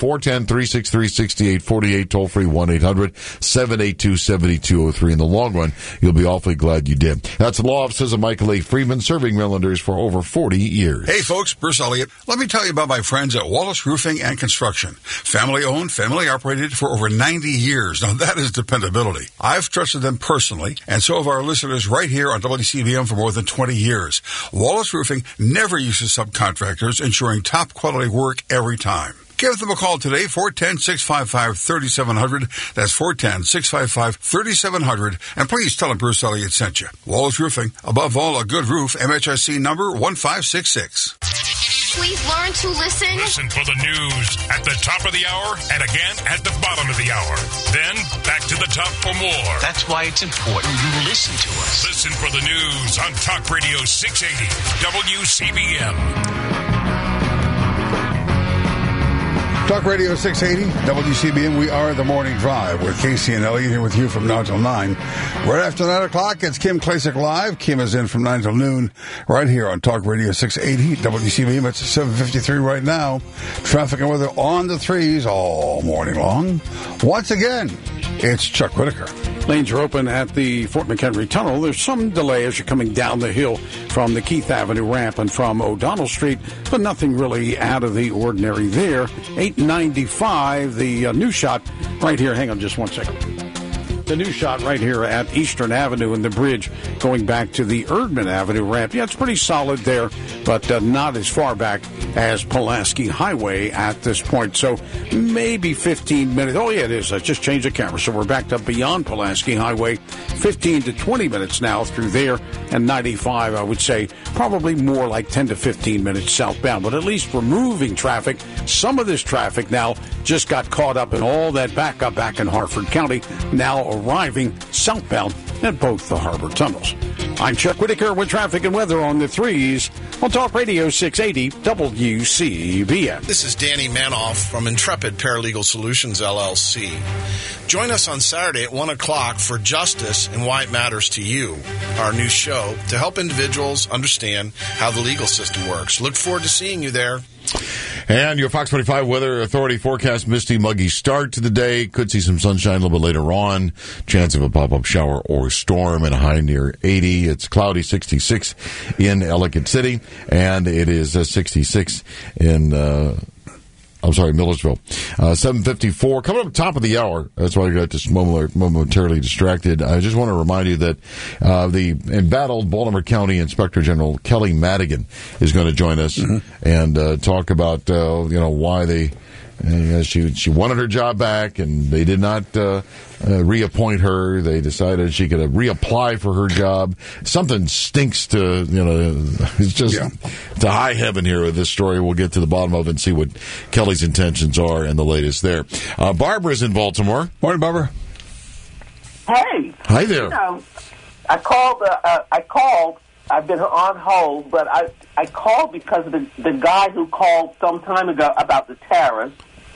410-363-6848, toll free 1-800-782-7203. In the long run, you'll be awfully glad you did. That's the law offices of Michael A. Friedman, serving Marylanders for over 40 years. Hey, folks, Bruce Elliott. Let me tell you about my friends at Wallace Roofing and Construction. Family owned, family operated for over 90 years. Now that is dependability. I've trusted them personally, and so have our listeners right here on WCBM for more than 20 years. Wallace Roofing never uses subcontractors, ensuring top quality work every time. Give them a call today, 410-655-3700. That's 410-655-3700. And please tell them Bruce Elliott sent you. Wallace Roofing. Above all, a good roof. MHRC number 1566. Please learn to listen. Listen for the news at the top of the hour and again at the bottom of the hour. Then back to the top for more. That's why it's important you listen to us. Listen for the news on Talk Radio 680 WCBM. Talk Radio 680, WCBM. We are the Morning Drive with Casey and Elliott here with you from 9 till 9. Right after 9 o'clock, it's Kim Klacik Live. Kim is in from 9 till noon right here on Talk Radio 680, WCBM. It's 7:53 right now. Traffic and weather on the threes all morning long. Once again, it's Chuck Whitaker. Lanes are open at the Fort McHenry Tunnel. There's some delay as you're coming down the hill from the Keith Avenue ramp and from O'Donnell Street, but nothing really out of the ordinary there. 895, the new shot right here. Hang on just one second. The new shot right here at Eastern Avenue and the bridge going back to the Erdman Avenue ramp. Yeah, it's pretty solid there, but not as far back as Pulaski Highway at this point. So maybe 15 minutes. Oh, yeah, it is. I just changed the camera. So we're backed up beyond Pulaski Highway. 15 to 20 minutes now through there. And 95, I would say, probably more like 10 to 15 minutes southbound. But at least removing traffic. Some of this traffic now just got caught up in all that backup back in Harford County. Now arriving southbound at both the harbor tunnels. I'm Chuck Whitaker with traffic and weather on the threes on Talk Radio 680 WCBM. This is Danny Manoff from Intrepid Paralegal Solutions, LLC. Join us on Saturday at 1 o'clock for Justice and Why It Matters to You, our new show to help individuals understand how the legal system works. Look forward to seeing you there. And your Fox 25 Weather Authority forecast, misty, muggy start to the day. Could see some sunshine a little bit later on. Chance of a pop-up shower or storm and a high near 80. It's cloudy, 66 in Ellicott City. And it is 66 in... Millersville. 7:54. Coming up top of the hour. That's why I got just momentarily distracted. I just want to remind you that the embattled Baltimore County Inspector General Kelly Madigan is going to join us and talk about why they. She wanted her job back, and they did not reappoint her. They decided she could reapply for her job. Something stinks to, it's just to high heaven here with this story. We'll get to the bottom of it and see what Kelly's intentions are and the latest there. Barbara's in Baltimore. Morning, Barbara. Hey. Hi there. I called. I've been on hold, but I called because of the guy who called some time ago about the tariffs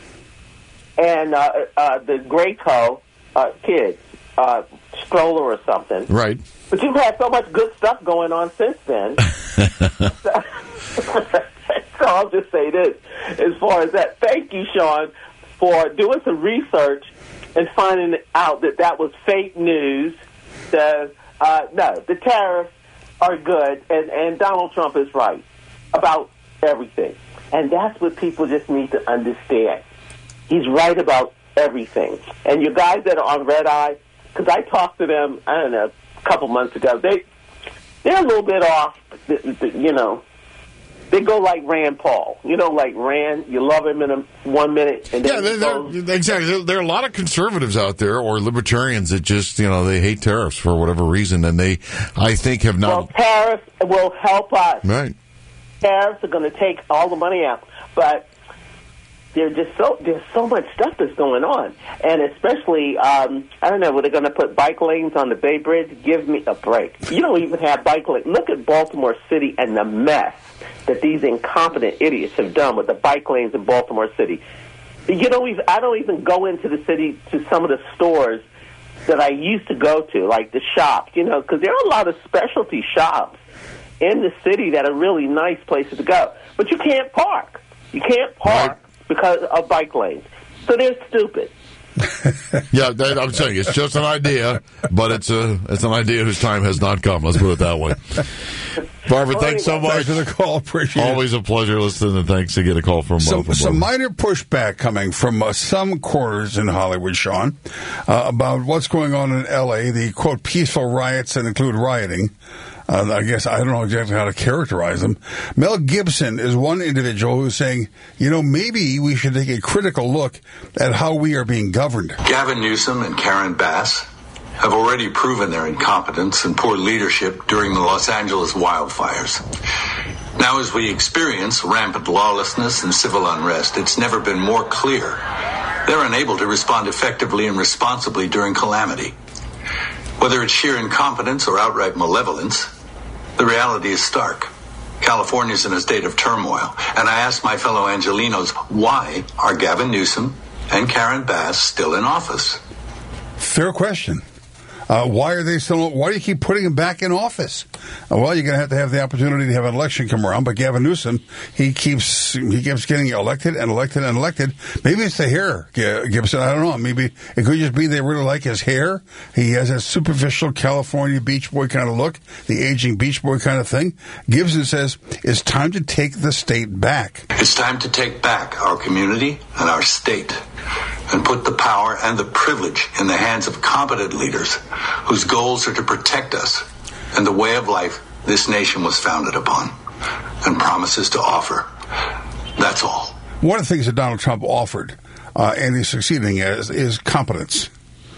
and the Graco kids, stroller or something. Right. But you've had so much good stuff going on since then. So I'll just say this as far as that. Thank you, Sean, for doing some research and finding out that was fake news. No, the tariffs are good, and Donald Trump is right about everything. And that's what people just need to understand. He's right about everything. And you guys that are on Red Eye, because I talked to them, I don't know, a couple months ago, they're a little bit off, They go like Rand Paul. Like Rand, you love him in 1 minute. And then exactly. There are a lot of conservatives out there or libertarians that just, they hate tariffs for whatever reason. And they, I think, have not. Well, tariffs will help us. Right. Tariffs are going to take all the money out. But there's so much stuff that's going on. And especially, I don't know, they're going to put bike lanes on the Bay Bridge? Give me a break. You don't even have bike lanes. Look at Baltimore City and the mess that these incompetent idiots have done with the bike lanes in Baltimore City. I don't even go into the city to some of the stores that I used to go to, like the shops, because there are a lot of specialty shops in the city that are really nice places to go. But you can't park. You can't park because of bike lanes. So they're stupid. Yeah, I'm saying it's just an idea, but it's an idea whose time has not come. Let's put it that way. Barbara, thanks so much for the call. Appreciate it. Always a pleasure listening, and thanks to get a call from some minor pushback coming from some quarters in Hollywood, Sean, about what's going on in L.A., the, quote, peaceful riots that include rioting. I guess I don't know exactly how to characterize them. Mel Gibson is one individual who's saying, maybe we should take a critical look at how we are being governed. Gavin Newsom and Karen Bass have already proven their incompetence and poor leadership during the Los Angeles wildfires. Now, as we experience rampant lawlessness and civil unrest, it's never been more clear they're unable to respond effectively and responsibly during calamity. Whether it's sheer incompetence or outright malevolence, the reality is stark. California's in a state of turmoil, and I ask my fellow Angelenos, why are Gavin Newsom and Karen Bass still in office? Fair question. Why are they still? Why do you keep putting them back in office? Well, you're going to have the opportunity to have an election come around. But Gavin Newsom, he keeps getting elected and elected and elected. Maybe it's the hair, Gibson. I don't know. Maybe it could just be they really like his hair. He has a superficial California Beach Boy kind of look, the aging Beach Boy kind of thing. Gibson says it's time to take the state back. It's time to take back our community and our state, and put the power and the privilege in the hands of competent leaders whose goals are to protect us and the way of life this nation was founded upon and promises to offer. That's all. One of the things that Donald Trump offered, and he's succeeding as, is competence.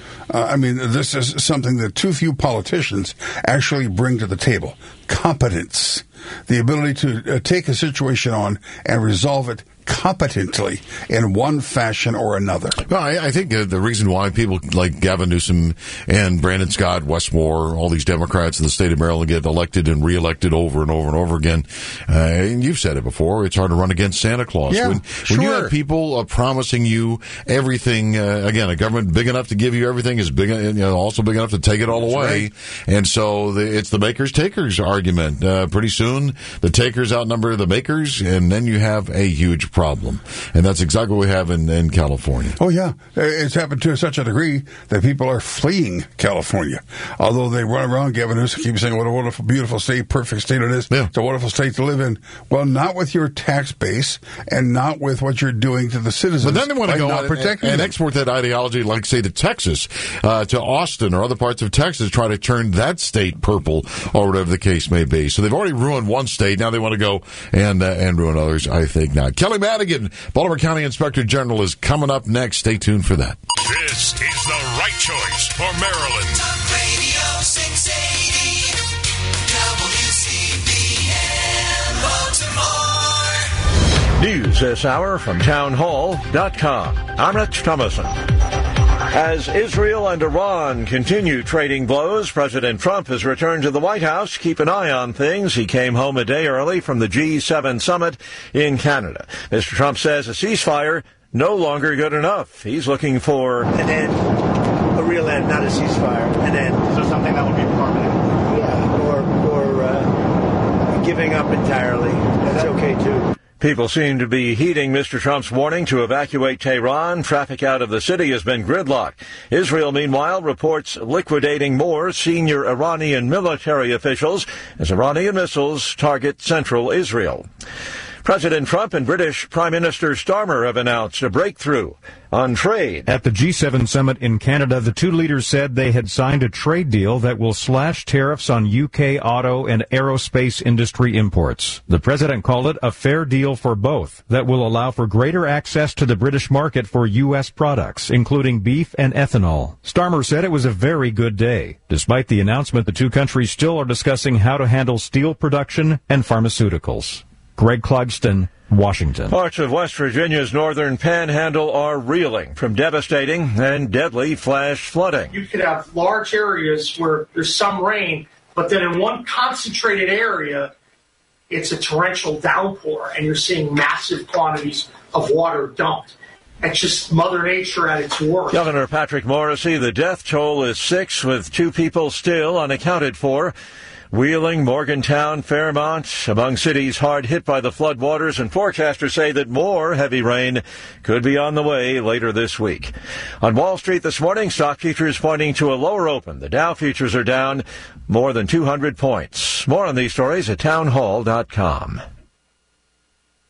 This is something that too few politicians actually bring to the table. Competence. The ability to take a situation on and resolve it competently in one fashion or another. Well, I think the reason why people like Gavin Newsom and Brandon Scott, Westmore, all these Democrats in the state of Maryland get elected and reelected over and over and over again, and you've said it before, it's hard to run against Santa Claus. Yeah, when you have people promising you everything, again, a government big enough to give you everything is big, also big enough to take it all away. Right. And so it's the makers-takers argument. Pretty soon, the takers outnumber the makers, and then you have a huge problem. And that's exactly what we have in California. Oh, yeah. It's happened to such a degree that people are fleeing California. Although they run around, Gavin Newsom keeps saying what a wonderful, beautiful state, perfect state it is. Yeah. It's a wonderful state to live in. Well, not with your tax base and not with what you're doing to the citizens. But then they want to go and export that ideology, like, say, to Texas, to Austin or other parts of Texas, try to turn that state purple or whatever the case may be. So they've already ruined one state. Now they want to go and ruin others. I think not. Kelly Madigan, Baltimore County Inspector General, is coming up next. Stay tuned for that. This is the right choice for Maryland. Talk Radio 680 WCBM Baltimore. News this hour from townhall.com. I'm Rich Thomason. As Israel and Iran continue trading blows, President Trump has returned to the White House. Keep an eye on things. He came home a day early from the G7 summit in Canada. Mr. Trump says a ceasefire no longer good enough. He's looking for an end, a real end, not a ceasefire, an end. So something that would be permanent? Yeah, or giving up entirely. That's okay, too. People seem to be heeding Mr. Trump's warning to evacuate Tehran. Traffic out of the city has been gridlocked. Israel, meanwhile, reports liquidating more senior Iranian military officials as Iranian missiles target central Israel. President Trump and British Prime Minister Starmer have announced a breakthrough on trade. At the G7 summit in Canada, the two leaders said they had signed a trade deal that will slash tariffs on UK auto and aerospace industry imports. The president called it a fair deal for both that will allow for greater access to the British market for U.S. products, including beef and ethanol. Starmer said it was a very good day. Despite the announcement, the two countries still are discussing how to handle steel production and pharmaceuticals. Greg Clugston, Washington. Parts of West Virginia's northern panhandle are reeling from devastating and deadly flash flooding. You could have large areas where there's some rain, but then in one concentrated area, it's a torrential downpour, and you're seeing massive quantities of water dumped. It's just Mother Nature at its worst. Governor Patrick Morrisey, the death toll is 6, with 2 people still unaccounted for. Wheeling, Morgantown, Fairmont, among cities hard hit by the floodwaters, and forecasters say that more heavy rain could be on the way later this week. On Wall Street this morning, stock futures pointing to a lower open. The Dow futures are down more than 200 points. More on these stories at townhall.com.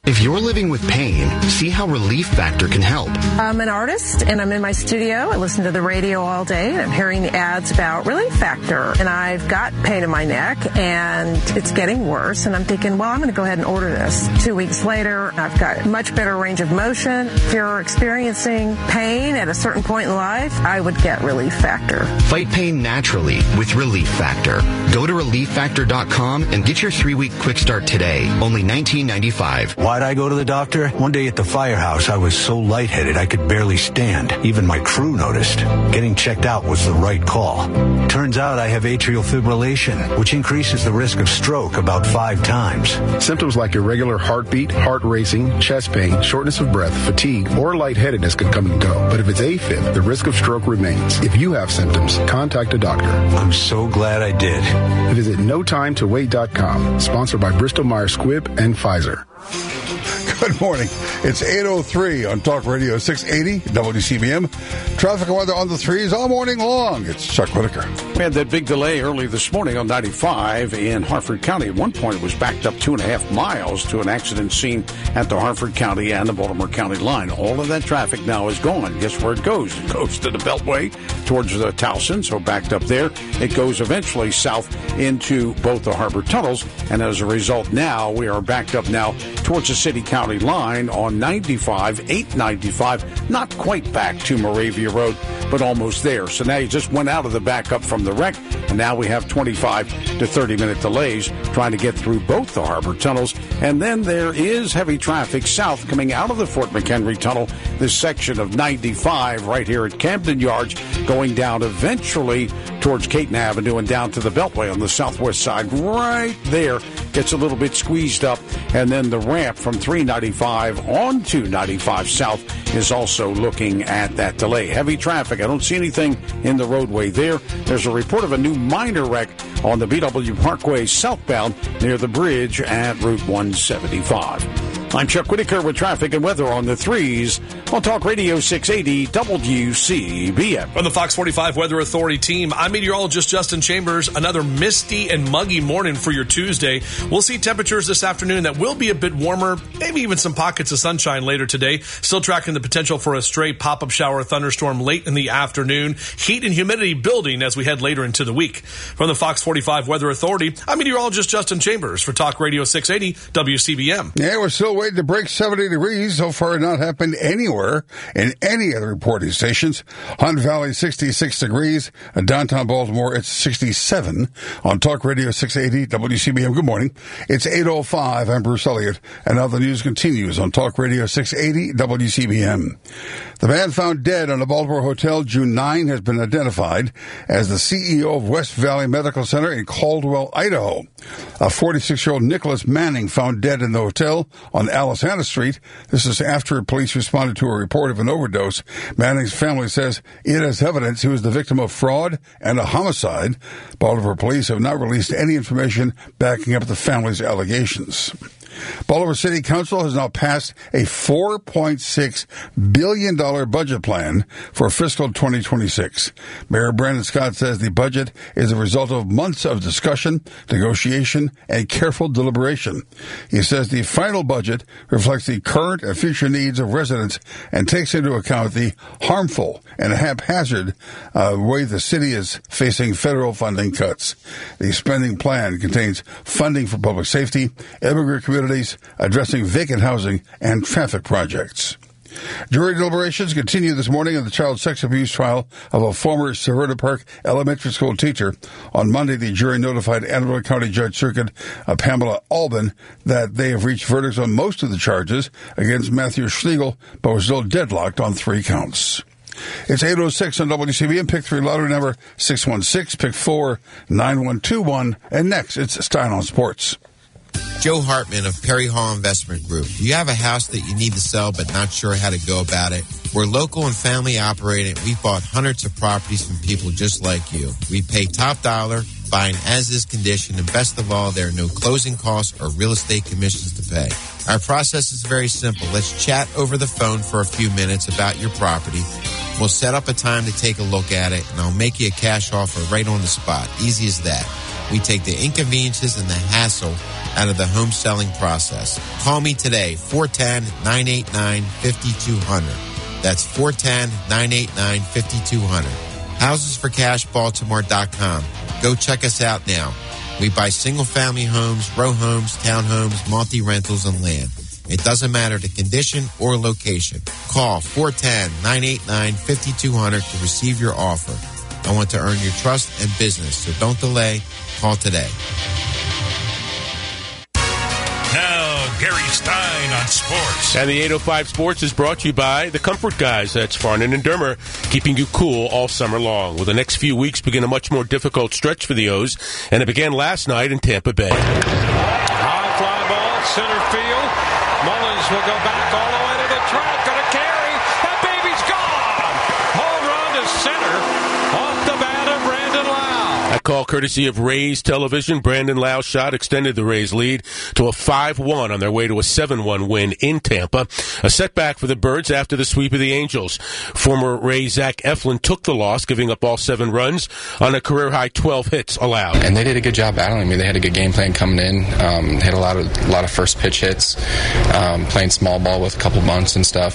If you're living with pain, see how Relief Factor can help. I'm an artist, and I'm in my studio. I listen to the radio all day, and I'm hearing the ads about Relief Factor. And I've got pain in my neck, and it's getting worse. And I'm thinking, well, I'm going to go ahead and order this. 2 weeks later, I've got much better range of motion. If you're experiencing pain at a certain point in life, I would get Relief Factor. Fight pain naturally with Relief Factor. Go to ReliefFactor.com and get your 3-week quick start today. Only $19.95. Why'd I go to the doctor? One day at the firehouse, I was so lightheaded I could barely stand. Even my crew noticed. Getting checked out was the right call. Turns out I have atrial fibrillation, which increases the risk of stroke about 5 times. Symptoms like irregular heartbeat, heart racing, chest pain, shortness of breath, fatigue, or lightheadedness can come and go. But if it's AFib, the risk of stroke remains. If you have symptoms, contact a doctor. I'm so glad I did. Visit NoTimeToWait.com, sponsored by Bristol-Myers Squibb and Pfizer. Good morning. It's 8:03 on Talk Radio 680 WCBM. Traffic and weather on the threes all morning long. It's Chuck Whitaker. We had that big delay early this morning on 95 in Harford County. At one point, it was backed up 2.5 miles to an accident scene at the Harford County and the Baltimore County line. All of that traffic now is gone. Guess where it goes? It goes to the Beltway towards the Towson, so backed up there. It goes eventually south into both the harbor tunnels, and as a result, now we are backed up now towards the city-county line on 95, 895, not quite back to Moravia Road, but almost there. So now you just went out of the backup from the wreck, and now we have 25 to 30-minute delays trying to get through both the harbor tunnels. And then there is heavy traffic south coming out of the Fort McHenry Tunnel, this section of 95 right here at Camden Yards, going down eventually towards Caton Avenue and down to the Beltway on the southwest side. Right there gets a little bit squeezed up, and then the ramp from 395 onto 95 South is also looking at that delay. Heavy traffic. I don't see anything in the roadway there. There's a report of a new minor wreck on the BW Parkway southbound near the bridge at Route 175. I'm Chuck Whitaker with traffic and weather on the threes on Talk Radio 680 WCBM. From the Fox 45 Weather Authority team, I'm meteorologist Justin Chambers. Another misty and muggy morning for your Tuesday. We'll see temperatures this afternoon that will be a bit warmer, maybe even some pockets of sunshine later today. Still tracking the potential for a stray pop-up shower thunderstorm late in the afternoon. Heat and humidity building as we head later into the week. From the Fox 45 Weather Authority, I'm meteorologist Justin Chambers for Talk Radio 680 WCBM. Yeah, we're still waiting to break 70 degrees. So far, not happened anywhere in any of the reporting stations. Hunt Valley, 66 degrees. Downtown Baltimore, it's 67 on Talk Radio 680 WCBM. Good morning. It's 8:05. I'm Bruce Elliott, and now the news continues on Talk Radio 680 WCBM. The man found dead on a Baltimore hotel June 9 has been identified as the CEO of West Valley Medical Center in Caldwell, Idaho. A 46-year-old Nicholas Manning found dead in the hotel on Alisana Street. This is after police responded to a report of an overdose. Manning's family says it has evidence he was the victim of fraud and a homicide. Baltimore police have not released any information backing up the family's allegations. Baltimore City Council has now passed a $4.6 billion budget plan for fiscal 2026. Mayor Brandon Scott says the budget is a result of months of discussion, negotiation, and careful deliberation. He says the final budget reflects the current and future needs of residents and takes into account the harmful and haphazard way the city is facing federal funding cuts. The spending plan contains funding for public safety, immigrant communities, addressing vacant housing, and traffic projects. Jury deliberations continue this morning in the child sex abuse trial of a former Severna Park elementary school teacher. On Monday, the jury notified Anne Arundel County Judge Circuit Pamela Albin that they have reached verdicts on most of the charges against Matthew Schlegel, but were still deadlocked on 3 counts. It's 8:06 on WCBM. Pick 3 lottery number 616, pick 4 9121, and next it's Style on Sports. Joe Hartman of Perry Hall Investment Group. Do you have a house that you need to sell but not sure how to go about it? We're local and family operated. We've bought hundreds of properties from people just like you. We pay top dollar, buying as-is condition, and best of all, there are no closing costs or real estate commissions to pay. Our process is very simple. Let's chat over the phone for a few minutes about your property. We'll set up a time to take a look at it, and I'll make you a cash offer right on the spot. Easy as that. We take the inconveniences and the hassle out of the home selling process. Call me today, 410-989-5200. That's 410-989-5200. HousesForCashBaltimore.com. Go check us out now. We buy single-family homes, row homes, townhomes, multi-rentals, and land. It doesn't matter the condition or location. Call 410-989-5200 to receive your offer. I want to earn your trust and business, so don't delay. Call today. Now, Gary Stein on sports. And the 805 Sports is brought to you by the Comfort Guys. That's Farnan and Dermer, keeping you cool all summer long. Will the next few weeks begin a much more difficult stretch for the O's, and it began last night in Tampa Bay. High fly ball, center field. Mullins will go back all the way to the track. Gonna carry. That baby's gone. Home run to center. Off the bat of Brandon Lau. That call courtesy of Rays Television. Brandon Lau's shot extended the Rays' lead to a 5-1 on their way to a 7-1 win in Tampa. A setback for the Birds after the sweep of the Angels. Former Ray Zach Eflin took the loss, giving up all 7 runs on a career-high 12 hits allowed. And they did a good job battling me. They had a good game plan coming in. Hit a lot of first pitch hits, playing small ball with a couple bunts and stuff.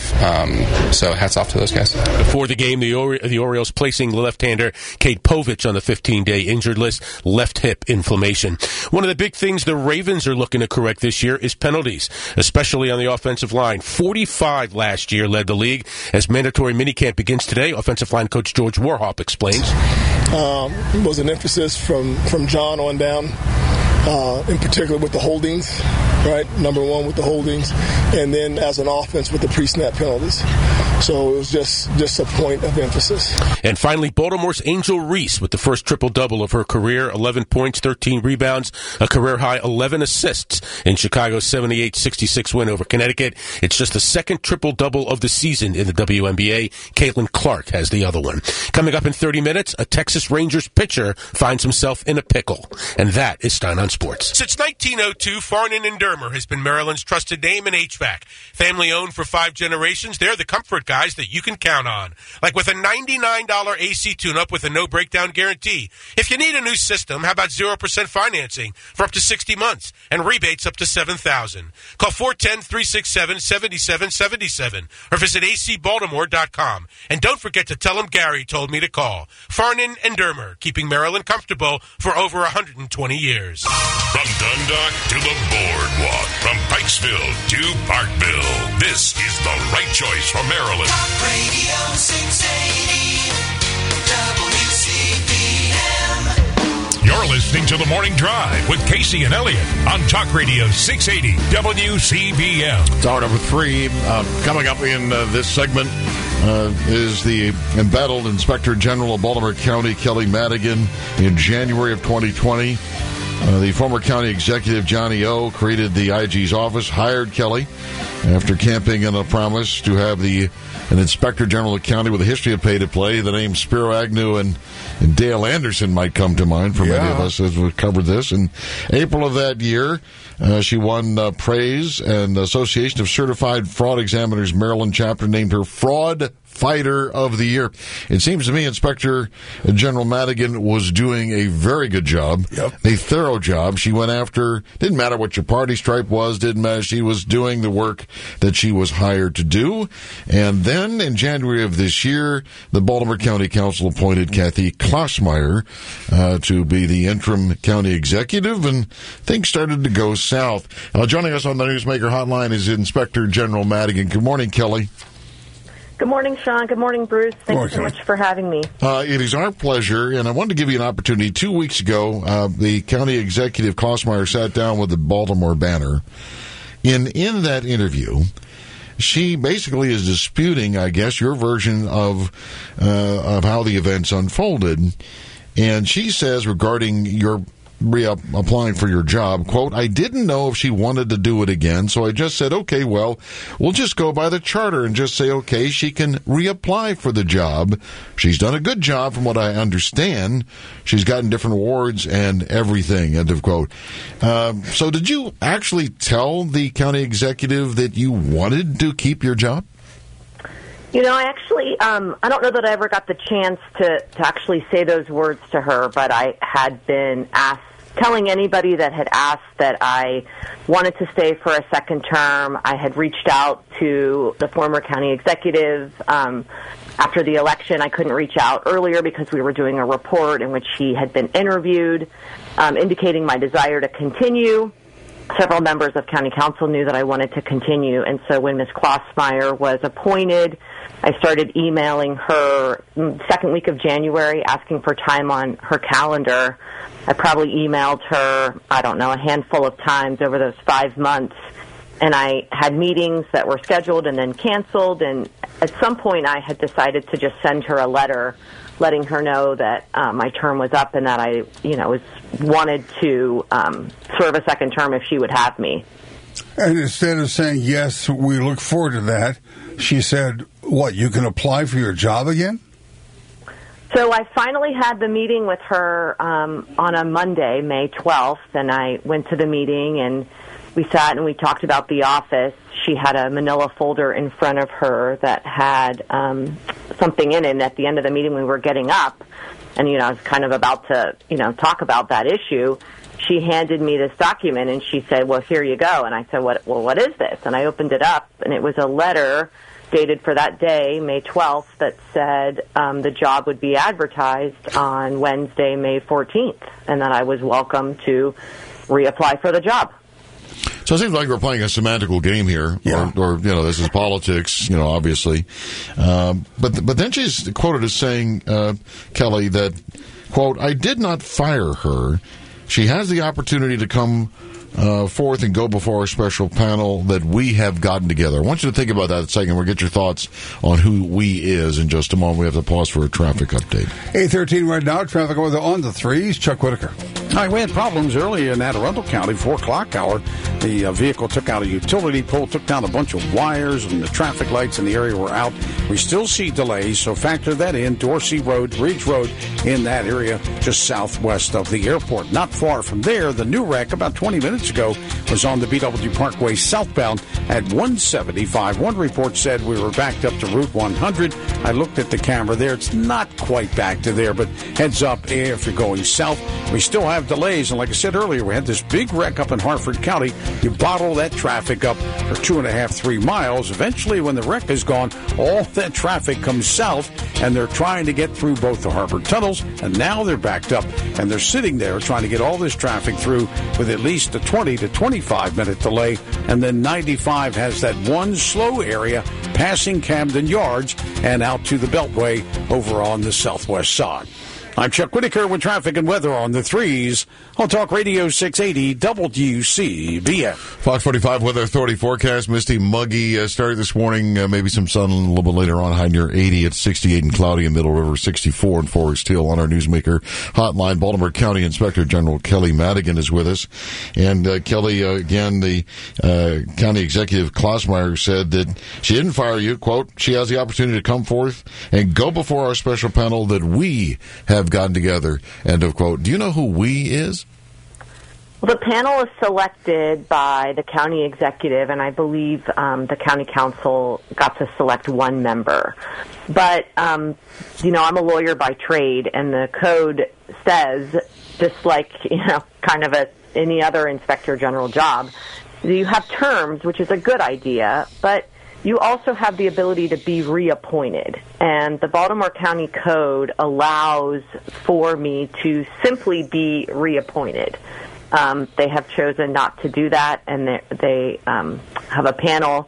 So hats off to those guys. Before the game, the Orioles placing left-hander Kate Povich on the 15-day injured list, left hip inflammation. One of the big things the Ravens are looking to correct this year is penalties, especially on the offensive line. 45 last year led the league. As mandatory minicamp begins today, offensive line coach George Warhop explains. Was an emphasis from John on down, in particular with the holdings, right? Number one with the holdings, and then as an offense with the pre-snap penalties. So it was just a point of emphasis. And finally, Baltimore's Angel Reese with the first triple-double of her career, 11 points, 13 rebounds, a career-high 11 assists in Chicago's 78-66 win over Connecticut. It's just the second triple-double of the season in the WNBA. Caitlin Clark has the other one. Coming up in 30 minutes, a Texas Rangers pitcher finds himself in a pickle. And that is Stein on Sports. Since 1902, Farnan and Dermer has been Maryland's trusted name in HVAC. Family-owned for 5 generations, they're the comfort guys that you can count on. Like with a $99 AC tune-up with a no-breakdown guarantee. If you need a new system, how about 0% financing for up to 60 months and rebates up to $7,000? Call 410-367-7777 or visit acbaltimore.com. And don't forget to tell them Gary told me to call. Farnan and Dermer, keeping Maryland comfortable for over 120 years. From Dundalk to the Boardwalk, from Pikesville to Parkville, this is the right choice for Maryland. Talk Radio 680 WCBM. You're listening to The Morning Drive with Casey and Elliott on Talk Radio 680 WCBM. It's hour number 3. Coming up in this segment is the embattled Inspector General of Baltimore County, Kelly Madigan, in January of 2020. The former county executive, Johnny O., created the IG's office, hired Kelly after camping on a promise to have an Inspector General of the county with a history of pay-to-play. The names Spiro Agnew and Dale Anderson might come to mind for many of us as we've covered this. In April of that year, she won praise, and the Association of Certified Fraud Examiners Maryland chapter named her Fraud Fighter of the Year. It seems to me Inspector General Madigan was doing a very good job, a thorough job. She went after, didn't matter what your party stripe was, didn't matter. She was doing the work that she was hired to do. And then in January of this year, the Baltimore County Council appointed Kathy Klossmeyer to be the interim county executive, and things started to go south. Joining us on the Newsmaker Hotline is Inspector General Madigan. Good morning, Kelly. Good morning, Sean. Good morning, Bruce. Thank you so much for having me. It is our pleasure, and I wanted to give you an opportunity. 2 weeks ago, the county executive, Klossmeyer, sat down with the Baltimore Banner. In that interview, she basically is disputing, I guess, your version of how the events unfolded. And she says regarding your applying for your job, quote, I didn't know if she wanted to do it again, so I just said, okay, well, we'll just go by the charter and just say, okay, she can reapply for the job. She's done a good job from what I understand. She's gotten different awards and everything, end of quote. So did you actually tell the county executive that you wanted to keep your job? You know, I actually, I don't know that I ever got the chance to actually say those words to her, but I had been asked telling anybody that had asked that I wanted to stay for a second term. I had reached out to the former county executive after the election. I couldn't reach out earlier because we were doing a report in which he had been interviewed, indicating my desire to continue. Several members of county council knew that I wanted to continue, and so when Ms. Klossmeyer was appointed, I started emailing her second week of January, asking for time on her calendar. I probably emailed her, I don't know, a handful of times over those 5 months, and I had meetings that were scheduled and then canceled, and at some point I had decided to just send her a letter letting her know that my term was up and that I, wanted to serve a second term if she would have me. And instead of saying, yes, we look forward to that, she said, what, you can apply for your job again? So I finally had the meeting with her on a Monday, May 12th, and I went to the meeting and we sat and we talked about the office. She had a manila folder in front of her that had something in it, and at the end of the meeting we were getting up, and, I was kind of about to, talk about that issue. She handed me this document, and she said, well, here you go. And I said, what is this? And I opened it up, and it was a letter dated for that day, May 12th, that said the job would be advertised on Wednesday, May 14th, and that I was welcome to reapply for the job. So it seems like we're playing a semantical game here, or this is politics, obviously. But then she's quoted as saying, Kelly, that, quote, I did not fire her. She has the opportunity to come forth and go before our special panel that we have gotten together. I want you to think about that a second. We'll get your thoughts on who we is in just a moment. We have to pause for a traffic update. 8:13 right now. Traffic weather on the threes. Chuck Whitaker. All right, we had problems early in Anne Arundel County, 4 o'clock hour. The vehicle took out a utility pole, took down a bunch of wires, and the traffic lights in the area were out. We still see delays, so factor that in. Dorsey Road, Ridge Road in that area, just southwest of the airport. Not far from there, the new wreck about 20 minutes ago was on the BW Parkway southbound at 175. One report said we were backed up to Route 100. I looked at the camera there. It's not quite back to there, but heads up if you're going south. We still have delays, and like I said earlier, we had this big wreck up in Harford County. You bottle that traffic up for 2.5, 3 miles. Eventually, when the wreck is gone, all that traffic comes south, and they're trying to get through both the Harford tunnels, and now they're backed up, and they're sitting there trying to get all this traffic through with at least a 20 to 25-minute delay, and then 95 has that one slow area passing Camden Yards and out to the Beltway over on the southwest side. I'm Chuck Whitaker with traffic and weather on the threes on Talk Radio 680 WCBF. Fox 45 Weather Authority forecast. Misty, muggy start this morning. Maybe some sun a little bit later on. High near 80 at 68 and cloudy in Middle River, 64 in Forest Hill. On our Newsmaker hotline, Baltimore County Inspector General Kelly Madigan is with us. And Kelly, again, the County Executive Klossmeyer said that she didn't fire you. Quote, she has the opportunity to come forth and go before our special panel that we have gotten together, end of quote. Do you know who we is? Well, the panel is selected by the county executive, and I believe the county council got to select one member. But, I'm a lawyer by trade, and the code says, just like, kind of any other inspector general job, you have terms, which is a good idea, but you also have the ability to be reappointed. And the Baltimore County Code allows for me to simply be reappointed. They have chosen not to do that, and they have a panel.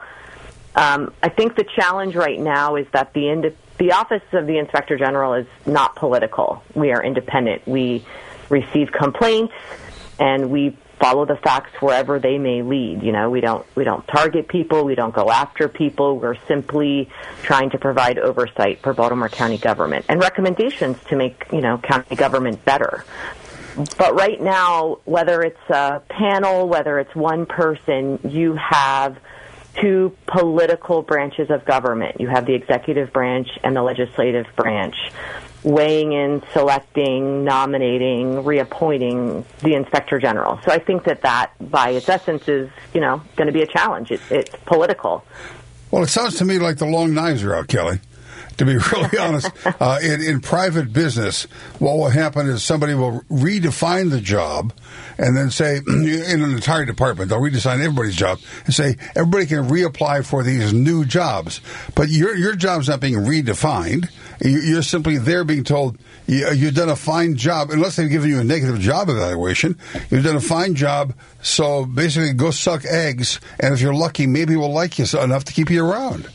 I think the challenge right now is that the Office of the Inspector General is not political. We are independent. We receive complaints, and we follow the facts wherever they may lead. We don't target people. We don't go after people. We're simply trying to provide oversight for Baltimore County government and recommendations to make, county government better. But right now, whether it's a panel, whether it's one person, you have two political branches of government. You have the executive branch and the legislative branch weighing in, selecting, nominating, reappointing the Inspector General. So I think that by its essence is, going to be a challenge. It's political. Well, it sounds to me like the long knives are out, Kelly. to be really honest. In private business, what will happen is somebody will redefine the job and then say, in an entire department, they'll redesign everybody's job and say, everybody can reapply for these new jobs. But your job's not being redefined. You're simply there being told, you've done a fine job, unless they've given you a negative job evaluation. You've done a fine job, so basically go suck eggs, and if you're lucky, maybe we'll like you enough to keep you around.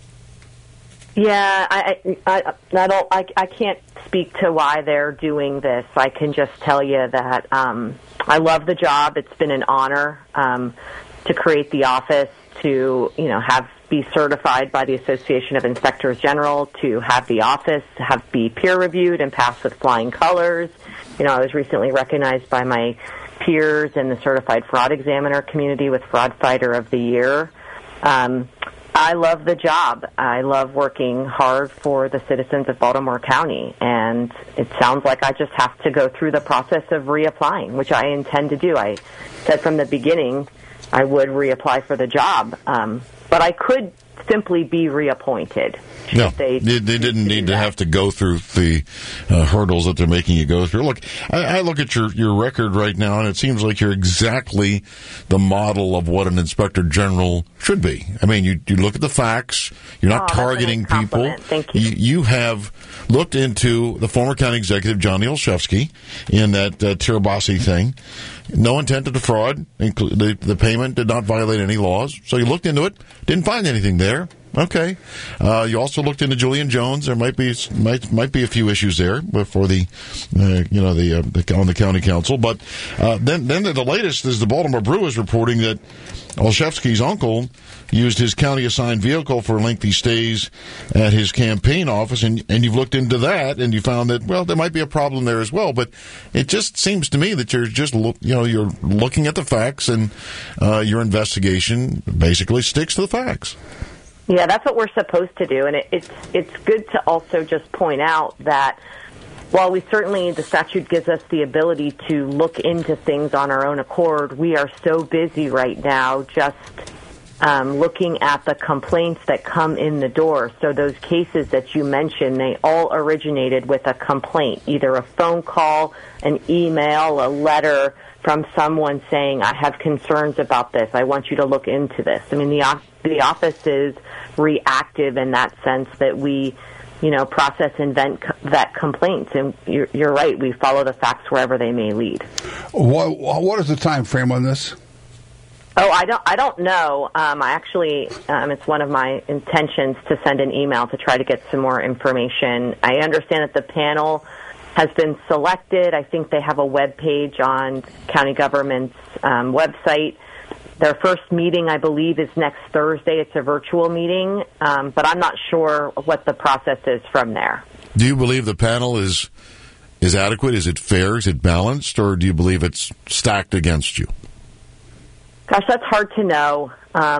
Yeah, I can't speak to why they're doing this. I can just tell you that I love the job. It's been an honor to create the office, to be certified by the Association of Inspectors General, to have the office be peer reviewed and pass with flying colors. I was recently recognized by my peers in the Certified Fraud Examiner community with Fraud Fighter of the Year. I love the job. I love working hard for the citizens of Baltimore County, and it sounds like I just have to go through the process of reapplying, which I intend to do. I said from the beginning I would reapply for the job, but I could simply be reappointed. No, they didn't need to have to go through the hurdles that they're making you go through. Look, I look at your record right now, and it seems like you're exactly the model of what an inspector general should be. I mean, you look at the facts. You're not targeting people. Thank you. You have looked into the former county executive, Johnny Olszewski, in that Tirabassi thing. No intent to defraud. The payment did not violate any laws. So you looked into it, didn't find anything there. Okay. You also looked into Julian Jones. There might be a few issues there for the on the county council. But then the latest is the Baltimore Brew is reporting that Olszewski's uncle used his county-assigned vehicle for lengthy stays at his campaign office, and you've looked into that, and you found that, well, there might be a problem there as well. But it just seems to me that you're just, you're looking at the facts, and your investigation basically sticks to the facts. Yeah, that's what we're supposed to do, and it's good to also just point out that while the statute gives us the ability to look into things on our own accord, we are so busy right now just looking at the complaints that come in the door. So those cases that you mentioned, they all originated with a complaint, either a phone call, an email, a letter from someone saying, I have concerns about this. I want you to look into this. I mean, the office is reactive in that sense that we, process and vet complaints. And you're right. We follow the facts wherever they may lead. What is the time frame on this? Oh, I don't know. It's one of my intentions to send an email to try to get some more information. I understand that the panel has been selected. I think they have a web page on county government's website. Their first meeting, I believe, is next Thursday. It's a virtual meeting, but I'm not sure what the process is from there. Do you believe the panel is adequate? Is it fair? Is it balanced? Or do you believe it's stacked against you? Gosh, that's hard to know.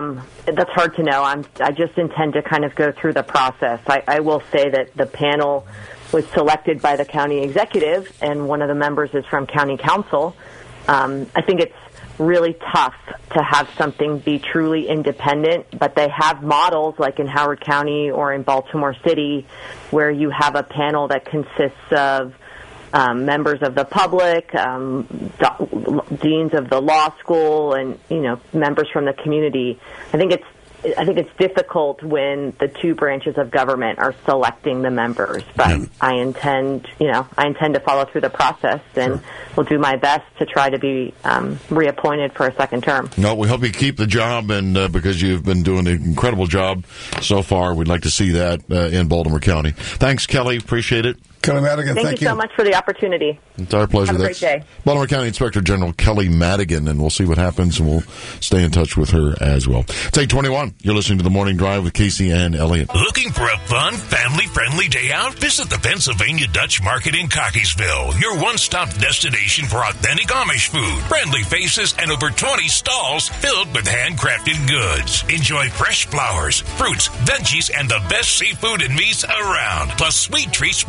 I just intend to kind of go through the process. I will say that the panel was selected by the county executive, and one of the members is from county council. I think it's really tough to have something be truly independent, but they have models like in Howard County or in Baltimore City where you have a panel that consists of members of the public, deans of the law school, and members from the community. I think it's difficult when the two branches of government are selecting the members, but I intend to follow through the process, and will do my best to try to be reappointed for a second term. No, we hope you keep the job, and because you've been doing an incredible job so far, we'd like to see that in Baltimore County. Thanks, Kelly. Appreciate it. Kelly Madigan, thank you so much for the opportunity. It's our pleasure. Have a great day. Baltimore County Inspector General Kelly Madigan, and we'll see what happens, and we'll stay in touch with her as well. It's 8:21. You're listening to The Morning Drive with Casey and Elliott. Looking for a fun, family-friendly day out? Visit the Pennsylvania Dutch Market in Cockeysville, your one-stop destination for authentic Amish food, friendly faces, and over 20 stalls filled with handcrafted goods. Enjoy fresh flowers, fruits, veggies, and the best seafood and meats around, plus sweet treats baked fresh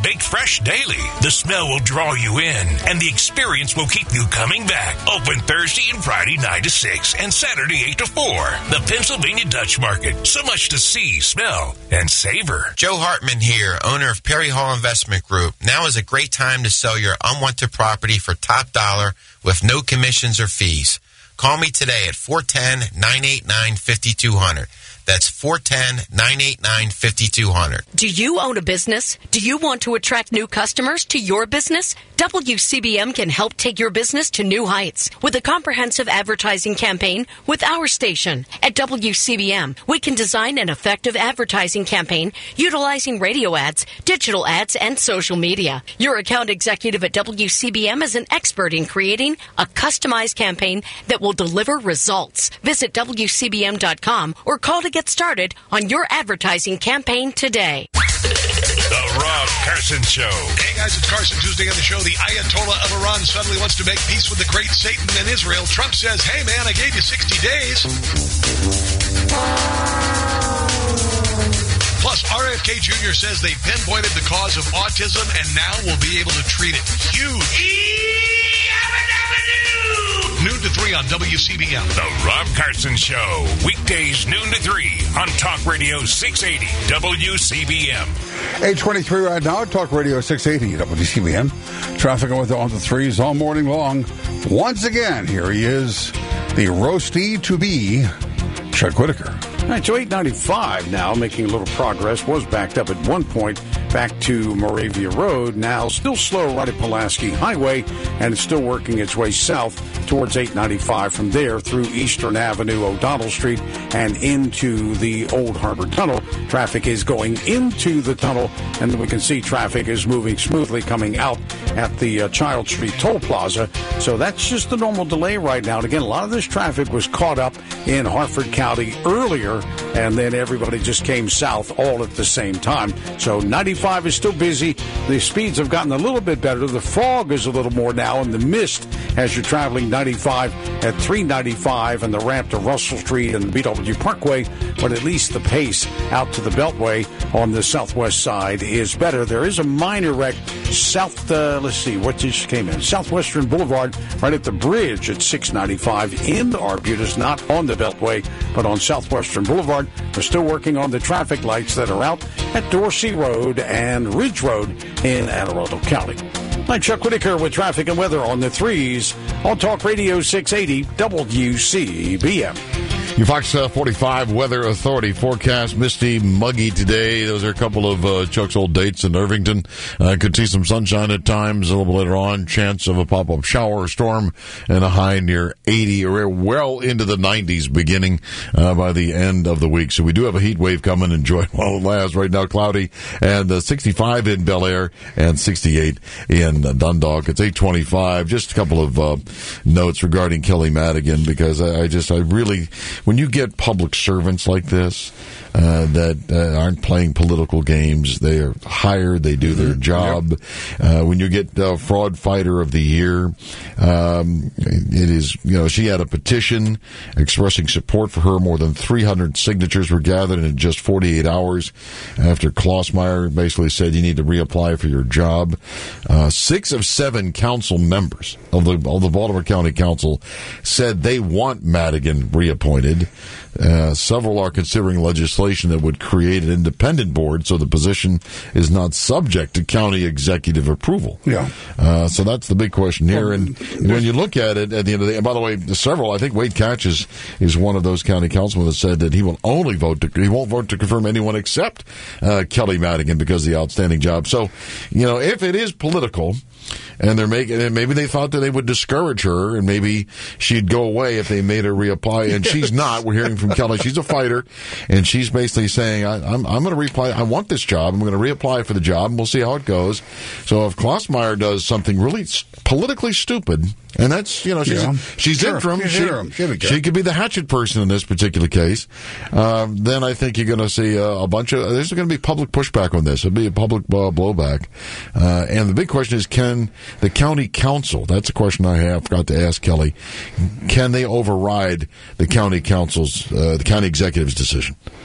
Fresh daily. The smell will draw you in, and the experience will keep you coming back. Open Thursday and Friday 9 to 6 and Saturday 8 to 4. The Pennsylvania Dutch Market. So much to see, smell, and savor. Joe Hartman here, owner of Perry Hall Investment Group. Now is a great time to sell your unwanted property for top dollar with no commissions or fees. Call me today at 410-989-5200. That's 410-989-5200. Do you own a business? Do you want to attract new customers to your business? WCBM can help take your business to new heights with a comprehensive advertising campaign with our station. At WCBM, we can design an effective advertising campaign utilizing radio ads, digital ads, and social media. Your account executive at WCBM is an expert in creating a customized campaign that will deliver results. Visit WCBM.com or call to get started on your advertising campaign today. The Rob Carson Show. Hey guys, it's Carson. Tuesday on the show, the Ayatollah of Iran suddenly wants to make peace with the great Satan and Israel. Trump says, hey man, I gave you 60 days. Plus, RFK Jr. says they pinpointed the cause of autism and now will be able to treat it. Huge. Noon to 3 on WCBM. The Rob Carson Show. Weekdays noon to 3 on Talk Radio 680 WCBM. 8:23 right now, Talk Radio 680 WCBM. Traffic on the threes all morning long. Once again, here he is, the roasty to be, Chuck Whitaker. All right, so 895 now, making a little progress. Was backed up at one point back to Moravia Road. Now still slow right at Pulaski Highway, and it's still working its way south towards 895 from there through Eastern Avenue, O'Donnell Street, and into the Old Harbor Tunnel. Traffic is going into the tunnel, and we can see traffic is moving smoothly coming out at the Child Street Toll Plaza. So that's just the normal delay right now. And again, a lot of this traffic was caught up in Harford County earlier, and then everybody just came south all at the same time. So 95 is still busy. The speeds have gotten a little bit better. The fog is a little more now, and the mist as you're traveling 95 at 395 and the ramp to Russell Street and the BW Parkway, but at least the pace out to the Beltway on the southwest side is better. There is a minor wreck south, let's see, what just came in? Southwestern Boulevard, right at the bridge at 695 in Arbutus, not on the Beltway, but on Southwestern Boulevard. We're still working on the traffic lights that are out at Dorsey Road and Ridge Road in Anne Arundel County. I'm Chuck Whitaker with traffic and weather on the threes on Talk Radio 680 WCBM. Your Fox 45 Weather Authority forecast, misty, muggy today. Those are a couple of Chuck's old dates in Irvington. Could see some sunshine at times. A little bit later on, chance of a pop-up shower or storm, and a high near 80 or well into the 90s beginning by the end of the week. So we do have a heat wave coming. Enjoy it while it lasts. Right now, cloudy, and 65 in Bel Air and 68 in Dundalk. It's 8:25. Just a couple of notes regarding Kelly Madigan, because I really... When you get public servants like this that aren't playing political games, they are hired, they do their job. Yep. When you get Fraud Fighter of the Year, it is, she had a petition expressing support for her. More than 300 signatures were gathered in just 48 hours after Klossmeyer basically said you need to reapply for your job. 6 of 7 council members of the Baltimore County Council said they want Madigan reappointed. Several are considering legislation that would create an independent board so the position is not subject to county executive approval. Yeah. So that's the big question here. And when you look at it at the end of the day, and by the way, several, I think Wade Catch is one of those county councilmen that said that he will only he won't vote to confirm anyone except Kelly Madigan because of the outstanding job. So, if it is political, and maybe they thought that they would discourage her, and maybe she'd go away if they made her reapply, and she's not. We're hearing from Kelly; she's a fighter, and she's basically saying, "I'm going to reapply. I want this job. I'm going to reapply for the job, and we'll see how it goes." So if Klossmeyer does something really politically stupid, and that's she's interim, she could be the hatchet person in this particular case. Then I think you're going to see a bunch of there's going to be public pushback on this. It'll be a public blowback, and the big question is, can the county council, that's a question I forgot to ask Kelly, can they override the county council's, the county executive's decision?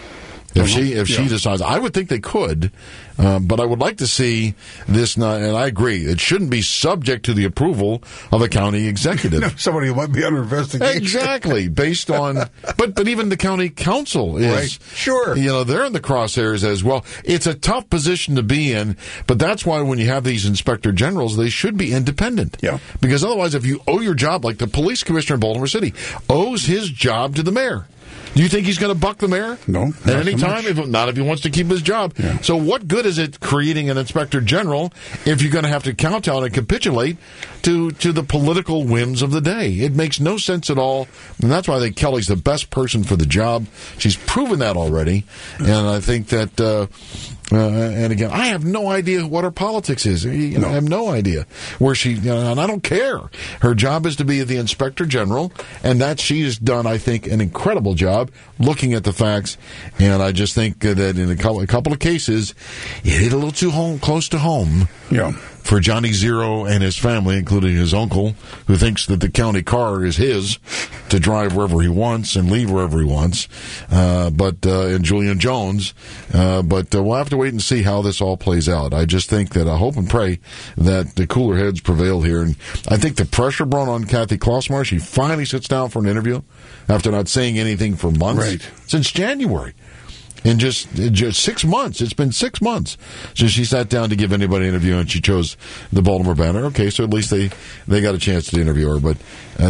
If she decides, I would think they could, but I would like to see this. And I agree, it shouldn't be subject to the approval of a county executive. Somebody who might be under investigation. Exactly, based on. But even the county council is right. Sure. They're in the crosshairs as well. It's a tough position to be in, but that's why when you have these inspector generals, they should be independent. Yeah. Because otherwise, if you owe your job, like the police commissioner in Baltimore City owes his job to the mayor. Do you think he's going to buck the mayor? No. At any time? Not if he wants to keep his job. Yeah. So what good is it creating an inspector general if you're going to have to kowtow and capitulate to the political whims of the day? It makes no sense at all. And that's why I think Kelly's the best person for the job. She's proven that already. And I think that... and again, I have no idea what her politics is. I have no idea where she, and I don't care. Her job is to be the inspector general, and that she has done, I think, an incredible job looking at the facts. And I just think that in a couple of cases, it hit a little too close to home. Yeah. For Johnny Zero and his family, including his uncle, who thinks that the county car is his to drive wherever he wants and leave wherever he wants, and Julian Jones. But we'll have to wait and see how this all plays out. I just think that I hope and pray that the cooler heads prevail here. And I think the pressure brought on Kathy Klossmar, she finally sits down for an interview after not saying anything for months. Right. Since January. In just 6 months. It's been 6 months since she sat down to give anybody an interview, and she chose the Baltimore Banner. Okay, so at least they got a chance to interview her. But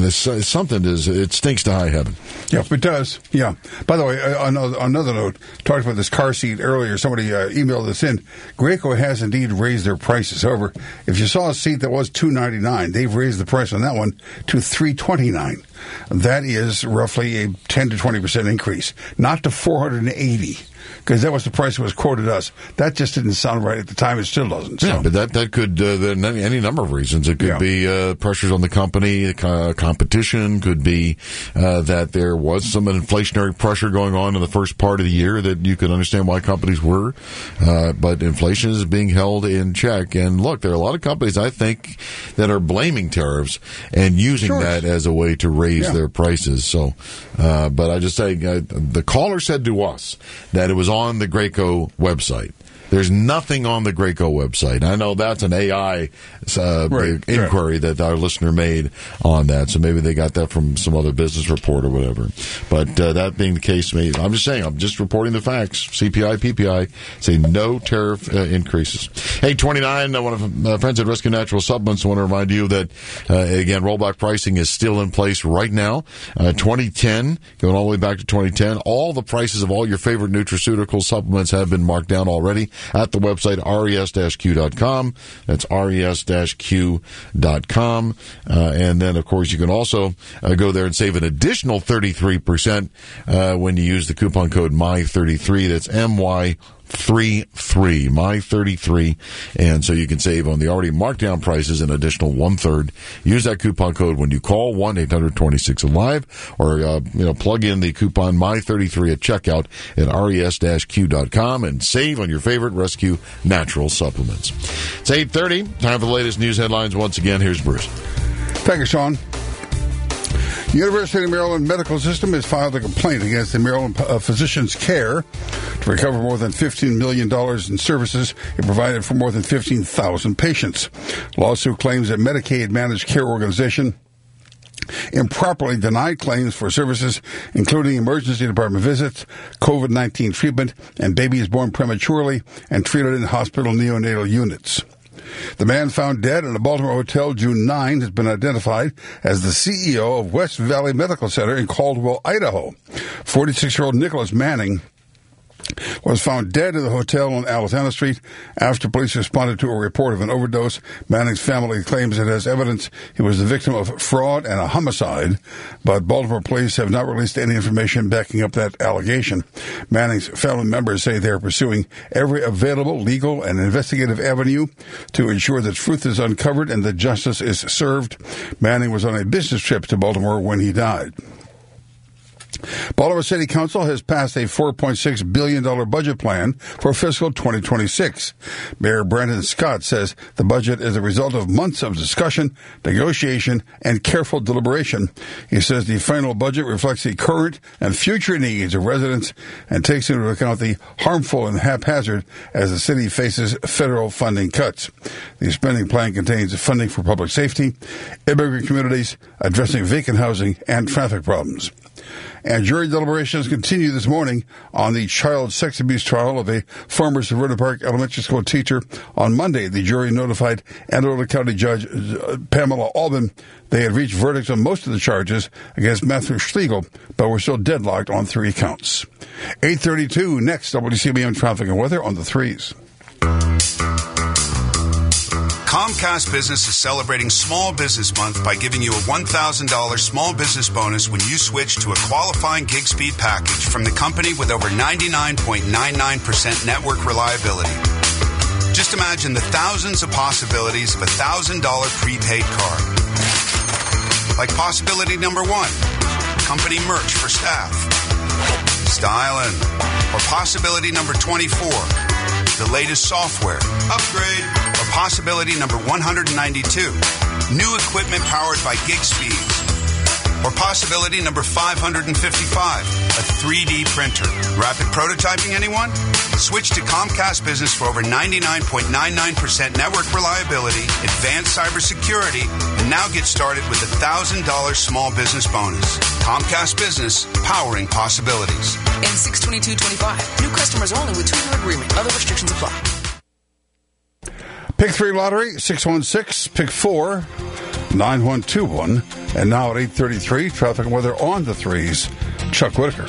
it stinks to high heaven. Yeah, it does. Yeah. By the way, on another note, talked about this car seat earlier. Somebody emailed us in. Graco has indeed raised their prices. However, if you saw a seat that was $299, they've raised the price on that one to $329. That is roughly a 10 to 20% increase, not to $480, because that was the price that was quoted us. That just didn't sound right at the time. It still doesn't. So. Yeah, but that could any number of reasons. It could be pressures on the company, competition. Could be that there was some inflationary pressure going on in the first part of the year that you could understand why companies were. But inflation is being held in check. And look, there are a lot of companies, I think, that are blaming tariffs and using that as a way to raise their prices. So, but I just say the caller said to us that it was on the Graco website. There's nothing on the Graco website. I know that's an AI inquiry that our listener made on that, so maybe they got that from some other business report or whatever. But that being the case, I'm just saying, I'm just reporting the facts. CPI, PPI say no tariff increases. Hey, 29, one of my friends at Rescue Natural Supplements, I want to remind you that, again, rollback pricing is still in place right now. 2010, going all the way back to 2010, all the prices of all your favorite nutraceutical supplements have been marked down already at the website res-q.com. That's res-q.com. And then, of course, you can also go there and save an additional 33% when you use the coupon code MY33. That's MY33, my33, and so you can save on the already marked down prices an additional 1/3. Use that coupon code when you call 1-800-26-ALIVE, or plug in the coupon my33 at checkout at res-q.com and save on your favorite Rescue Natural supplements. It's 8:30. Time for the latest news headlines. Once again, here's Bruce. Thank you, Sean. University of Maryland Medical System has filed a complaint against the Maryland Physicians Care to recover more than $15 million in services it provided for more than 15,000 patients. Lawsuit claims that Medicaid managed care organization improperly denied claims for services including emergency department visits, COVID-19 treatment, and babies born prematurely and treated in hospital neonatal units. The man found dead in a Baltimore hotel June 9 has been identified as the CEO of West Valley Medical Center in Caldwell, Idaho. 46-year-old Nicholas Manning was found dead in the hotel on Alexander Street after police responded to a report of an overdose. Manning's family claims it has evidence he was the victim of fraud and a homicide, but Baltimore police have not released any information backing up that allegation. Manning's family members say they are pursuing every available legal and investigative avenue to ensure that truth is uncovered and that justice is served. Manning was on a business trip to Baltimore when he died. Baltimore City Council has passed a $4.6 billion budget plan for fiscal 2026. Mayor Brandon Scott says the budget is a result of months of discussion, negotiation, and careful deliberation. He says the final budget reflects the current and future needs of residents and takes into account the harmful and haphazard as the city faces federal funding cuts. The spending plan contains funding for public safety, immigrant communities, addressing vacant housing, and traffic problems. And jury deliberations continue this morning on the child sex abuse trial of a former Severna Park Elementary School teacher. On Monday, the jury notified Anne Arundel County Judge Pamela Albin they had reached verdicts on most of the charges against Matthew Schlegel, but were still deadlocked on 3 counts. 8:32 next, WCBM traffic and weather on the 3s. Comcast Business is celebrating Small Business Month by giving you a $1,000 small business bonus when you switch to a qualifying gig speed package from the company with over 99.99% network reliability. Just imagine the thousands of possibilities of a $1,000 prepaid card. Like possibility number 1, company merch for staff. Styling. Or possibility number 24, the latest software. Upgrade. Or possibility number 192, new equipment powered by gig speeds. Or possibility number 555, a 3D printer. Rapid prototyping, anyone? Switch to Comcast Business for over 99.99% network reliability, advanced cybersecurity, and now get started with a $1,000 small business bonus. Comcast Business, powering possibilities. And 62225. New customers only with 2-year agreement. Other restrictions apply. Pick 3 lottery, 616, pick 4, 9121. And now at 8:33, traffic and weather on the 3s. Chuck Whitaker.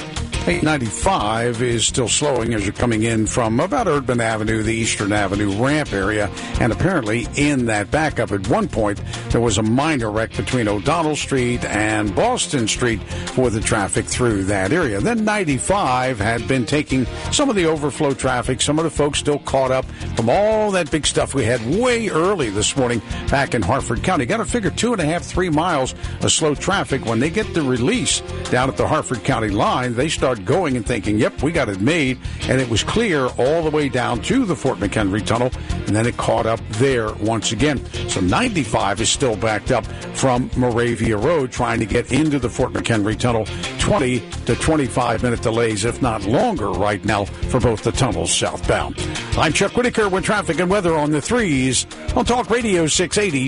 895 is still slowing as you're coming in from about Urdman Avenue, the Eastern Avenue ramp area. And apparently in that backup at one point, there was a minor wreck between O'Donnell Street and Boston Street for the traffic through that area. Then 95 had been taking some of the overflow traffic. Some of the folks still caught up from all that big stuff we had way early this morning back in Harford County. Got to figure 2.5, 3 miles of slow traffic. When they get the release down at the Harford County line, they start going and thinking, yep, we got it made, and it was clear all the way down to the Fort McHenry Tunnel, and then it caught up there once again. So 95 is still backed up from Moravia Road trying to get into the Fort McHenry Tunnel. 20 to 25 minute delays, if not longer, right now for both the tunnels southbound. I'm Chuck Whitaker with traffic and weather on the 3s on Talk Radio 680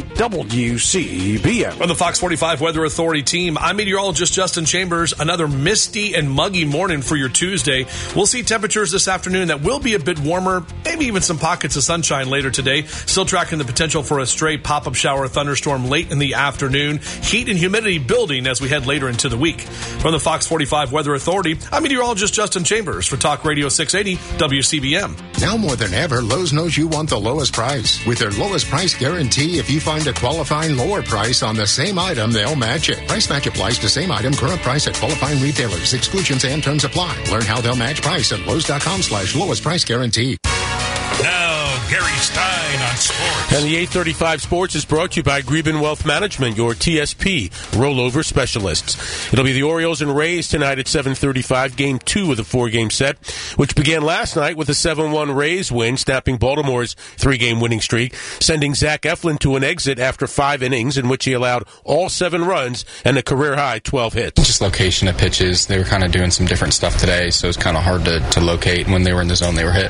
WCBM. From the Fox 45 Weather Authority team, I'm meteorologist Justin Chambers. Another misty and muggy morning for your Tuesday. We'll see temperatures this afternoon that will be a bit warmer, maybe even some pockets of sunshine later today. Still tracking the potential for a stray pop-up shower thunderstorm late in the afternoon. Heat and humidity building as we head later into the week. From the Fox 45 Weather Authority, I'm meteorologist Justin Chambers for Talk Radio 680 WCBM. Now more than ever, Lowe's knows you want the lowest price. With their lowest price guarantee, if you find a qualifying lower price on the same item, they'll match it. Price match applies to same item, current price at qualifying retailers. Exclusions and terms apply. Learn how they'll match price at Lowe's.com/lowest price guarantee. Now, Gary Stein on sports. And the 835 Sports is brought to you by Greben Wealth Management, your TSP rollover specialists. It'll be the Orioles and Rays tonight at 7:35, Game 2 of the 4-game set, which began last night with a 7-1 Rays win, snapping Baltimore's 3-game winning streak, sending Zach Eflin to an exit after 5 innings in which he allowed all 7 runs and a career-high 12 hits. Just location of pitches. They were kind of doing some different stuff today, so it's kind of hard to locate. When they were in the zone, they were hit.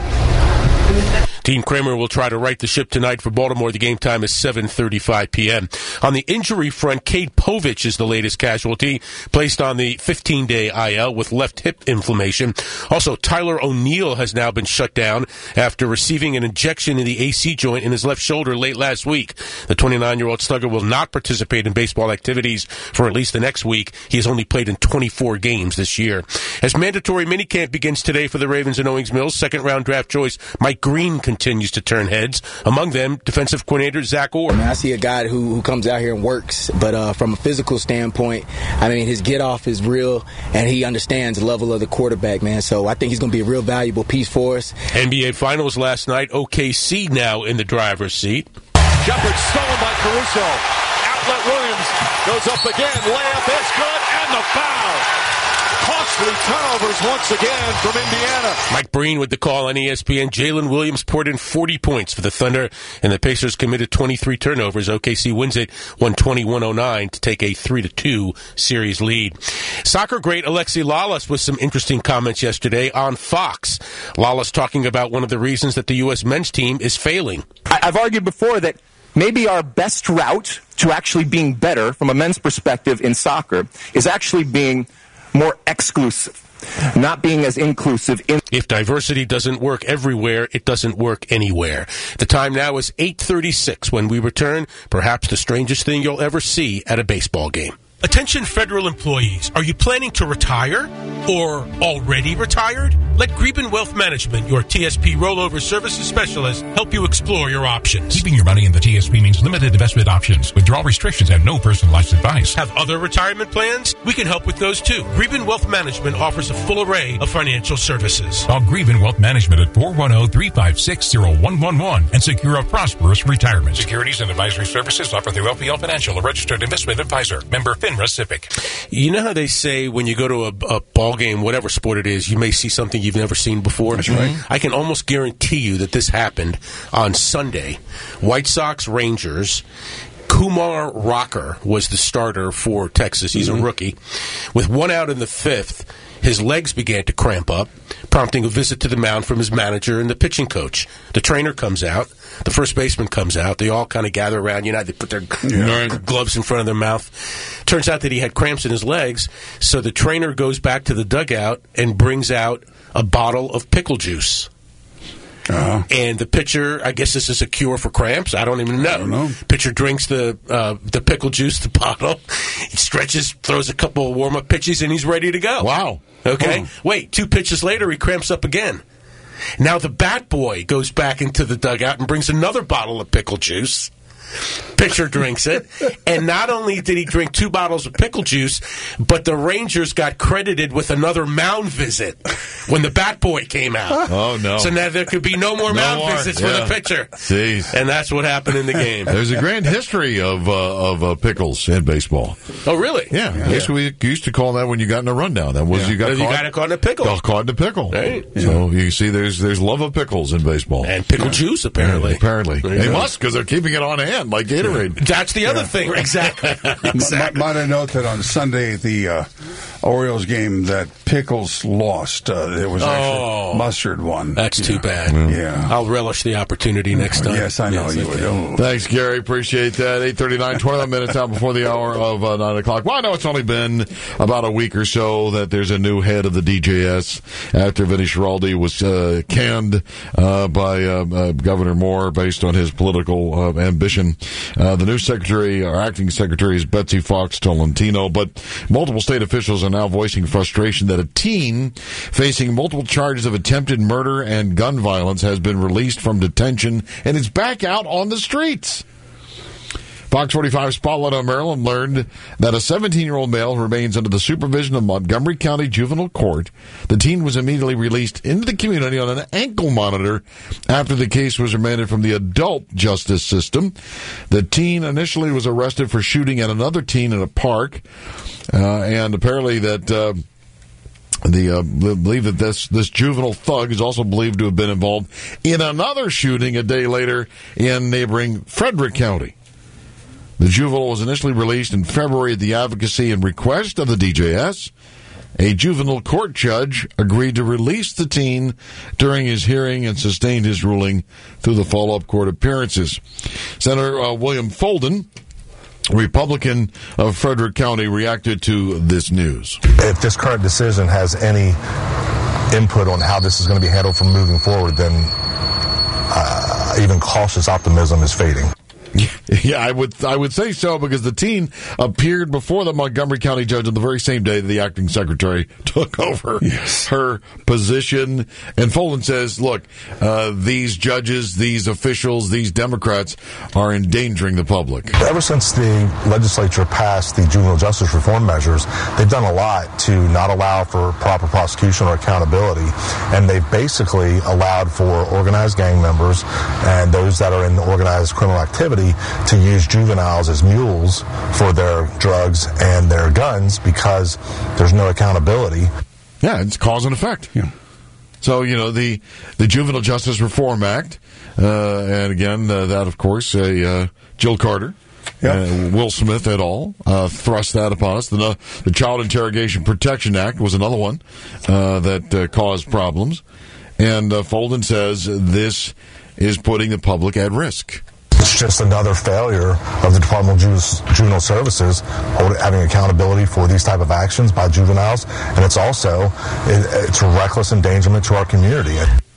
Team Kramer will try to right the ship tonight for Baltimore. The game time is 7:35 p.m. On the injury front, Cade Povich is the latest casualty, placed on the 15-day IL with left hip inflammation. Also, Tyler O'Neill has now been shut down after receiving an injection in the AC joint in his left shoulder late last week. The 29-year-old slugger will not participate in baseball activities for at least the next week. He has only played in 24 games this year. As mandatory minicamp begins today for the Ravens in Owings Mills, second-round draft choice Mike Green continues to turn heads. Among them, defensive coordinator Zach Orr. I see a guy who comes out here and works, but from a physical standpoint, I mean, his get-off is real, and he understands the level of the quarterback, man. So I think he's going to be a real valuable piece for us. NBA Finals last night. OKC now in the driver's seat. Shepard stolen by Caruso. Outlet Williams goes up again. Layup is good, and the foul. costly turnovers once again from Indiana. Mike Breen with the call on ESPN. Jalen Williams poured in 40 points for the Thunder, and the Pacers committed 23 turnovers. OKC wins it 120-109 to take a 3-2 series lead. Soccer great Alexi Lalas with some interesting comments yesterday on Fox. Lalas talking about one of the reasons that the U.S. men's team is failing. I've argued before that maybe our best route to actually being better from a men's perspective in soccer is actually being more exclusive, not being as inclusive. If diversity doesn't work everywhere, it doesn't work anywhere. The time now is 8:36. When we return, perhaps the strangest thing you'll ever see at a baseball game. Attention federal employees, are you planning to retire or already retired? Let Greben Wealth Management, your TSP rollover services specialist, help you explore your options. Keeping your money in the TSP means limited investment options, withdrawal restrictions, and no personalized advice. Have other retirement plans? We can help with those too. Greben Wealth Management offers a full array of financial services. Call Greben Wealth Management at 410-356-0111 and secure a prosperous retirement. Securities and advisory services offered through LPL Financial, a registered investment advisor. Member FINRA SIPC. You know how they say when you go to a ball game, whatever sport it is, you may see something you've never seen before? That's right. I can almost guarantee you that this happened on Sunday. White Sox Rangers. Kumar Rocker was the starter for Texas. He's a rookie. With one out in the fifth, his legs began to cramp up, prompting a visit to the mound from his manager and the pitching coach. The trainer comes out. The first baseman comes out. They all kind of gather around. They put their gloves in front of their mouth. Turns out that he had cramps in his legs, so the trainer goes back to the dugout and brings out a bottle of pickle juice. And the pitcher, I guess this is a cure for cramps. I don't even know. Pitcher drinks the pickle juice, the bottle. He stretches, throws a couple of warm-up pitches, and he's ready to go. Wow. Okay. Wait, 2 pitches later, he cramps up again. Now the bat boy goes back into the dugout and brings another bottle of pickle juice. Pitcher drinks it, and not only did he drink 2 bottles of pickle juice, but the Rangers got credited with another mound visit when the bat boy came out. Oh, no. So now there could be no more mound visits for the pitcher. Jeez. And that's what happened in the game. There's a grand history of pickles in baseball. Oh, really? Yeah. We used to call that when you got in a rundown. That was you got caught in a pickle. Caught in a pickle. Right. So you see there's love of pickles in baseball. And pickle juice, apparently. Apparently. They must, because they're keeping it on hand like Gatorade. That's the other thing. Exactly. Might I note that on Sunday, the Orioles game, that Pickles lost. It was actually Mustard won. That's too bad. Yeah. I'll relish the opportunity next time. Yes, I know you would. Thanks, Gary. Appreciate that. 8:39, 21 minutes out before the hour of 9 o'clock. Well, I know it's only been about a week or so that there's a new head of the DJS after Vinny Schiraldi was canned by Governor Moore based on his political ambition. The new secretary, or acting secretary, is Betsy Fox Tolentino, but multiple state officials are now voicing frustration that a teen facing multiple charges of attempted murder and gun violence has been released from detention and is back out on the streets. Fox 45 Spotlight on Maryland learned that a 17-year-old male remains under the supervision of Montgomery County Juvenile Court. The teen was immediately released into the community on an ankle monitor after the case was remanded from the adult justice system. The teen initially was arrested for shooting at another teen in a park, and apparently that believe that this juvenile thug is also believed to have been involved in another shooting a day later in neighboring Frederick County. The juvenile was initially released in February at the advocacy and request of the DJS. A juvenile court judge agreed to release the teen during his hearing and sustained his ruling through the follow-up court appearances. Senator William Folden, Republican of Frederick County, reacted to this news. If this current decision has any input on how this is going to be handled from moving forward, then even cautious optimism is fading. Yeah, I would say so, because the teen appeared before the Montgomery County judge on the very same day that the acting secretary took over her position. And Folden says, look, these judges, these officials, these Democrats are endangering the public. Ever since the legislature passed the juvenile justice reform measures, they've done a lot to not allow for proper prosecution or accountability. And they've basically allowed for organized gang members and those that are in organized criminal activity ability to use juveniles as mules for their drugs and their guns because there's no accountability. Yeah, it's cause and effect. Yeah. So, the Juvenile Justice Reform Act, and again, that, of course, Jill Carter, Will Smith et al. Thrust that upon us. The Child Interrogation Protection Act was another one that caused problems. And Folden says this is putting the public at risk. It's just another failure of the Department of Juvenile Services having accountability for these type of actions by juveniles, and it's also it's a reckless endangerment to our community.